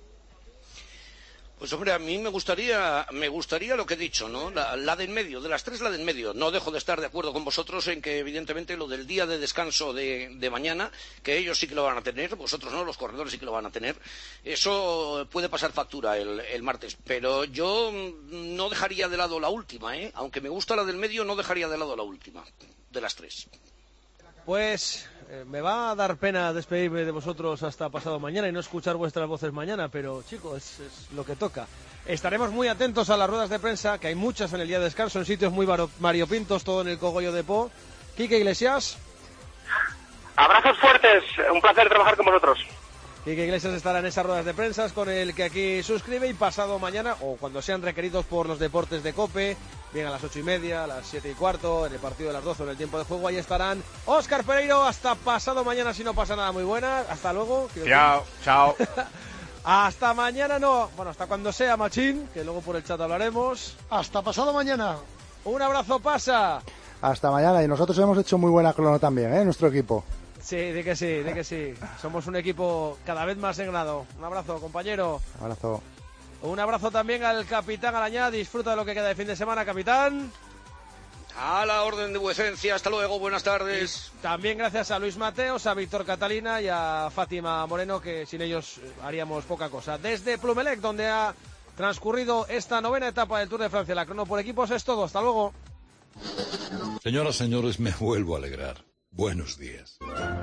Pues hombre, a mí me gustaría, me gustaría lo que he dicho, ¿no? La, la del medio, de las tres la del medio. No dejo de estar de acuerdo con vosotros en que evidentemente lo del día de descanso de, de mañana, que ellos sí que lo van a tener, vosotros no, los corredores sí que lo van a tener. Eso puede pasar factura el, el martes, pero yo no dejaría de lado la última, ¿eh? Aunque me gusta la del medio, no dejaría de lado la última, de las tres. Pues eh, me va a dar pena despedirme de vosotros hasta pasado mañana y no escuchar vuestras voces mañana, pero chicos, es, es lo que toca. Estaremos muy atentos a las ruedas de prensa, que hay muchas en el día de descanso, en sitios muy varo- variopintos, todo en el Cogollo de Po. Quique Iglesias. Abrazos fuertes, un placer trabajar con vosotros. Quique Iglesias estará en esas ruedas de prensa con el que aquí suscribe, y pasado mañana, o cuando sean requeridos por los deportes de COPE, bien a las ocho y media, a las siete y cuarto, en el partido de las doce, en el tiempo de juego, ahí estarán Óscar Pereiro. Hasta pasado mañana, si no pasa nada. Muy buena, hasta luego. Chao, chao. Hasta mañana no, bueno, hasta cuando sea, Machín, que luego por el chat hablaremos. Hasta pasado mañana. Un abrazo, pasa. Hasta mañana. Y nosotros hemos hecho muy buena crono también, ¿eh? Nuestro equipo. Sí, de que sí, de que sí. Somos un equipo cada vez más engrado. Un abrazo, compañero. Un abrazo. Un abrazo también al capitán Arañá. Disfruta de lo que queda de fin de semana, capitán. A la orden de vuecencia, hasta luego, buenas tardes. Y también gracias a Luis Mateos, a Víctor Catalina y a Fátima Moreno, que sin ellos haríamos poca cosa. Desde Plumelec, donde ha transcurrido esta novena etapa del Tour de Francia, la crono por equipos, es todo. Hasta luego. Señoras, señores, me vuelvo a alegrar. Buenos días.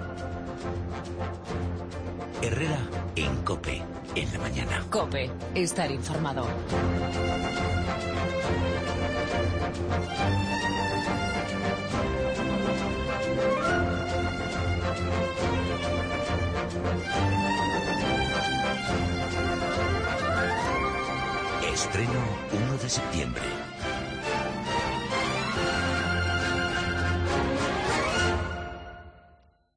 Herrera en COPE, en la mañana. COPE, estar informado. Estreno uno de septiembre.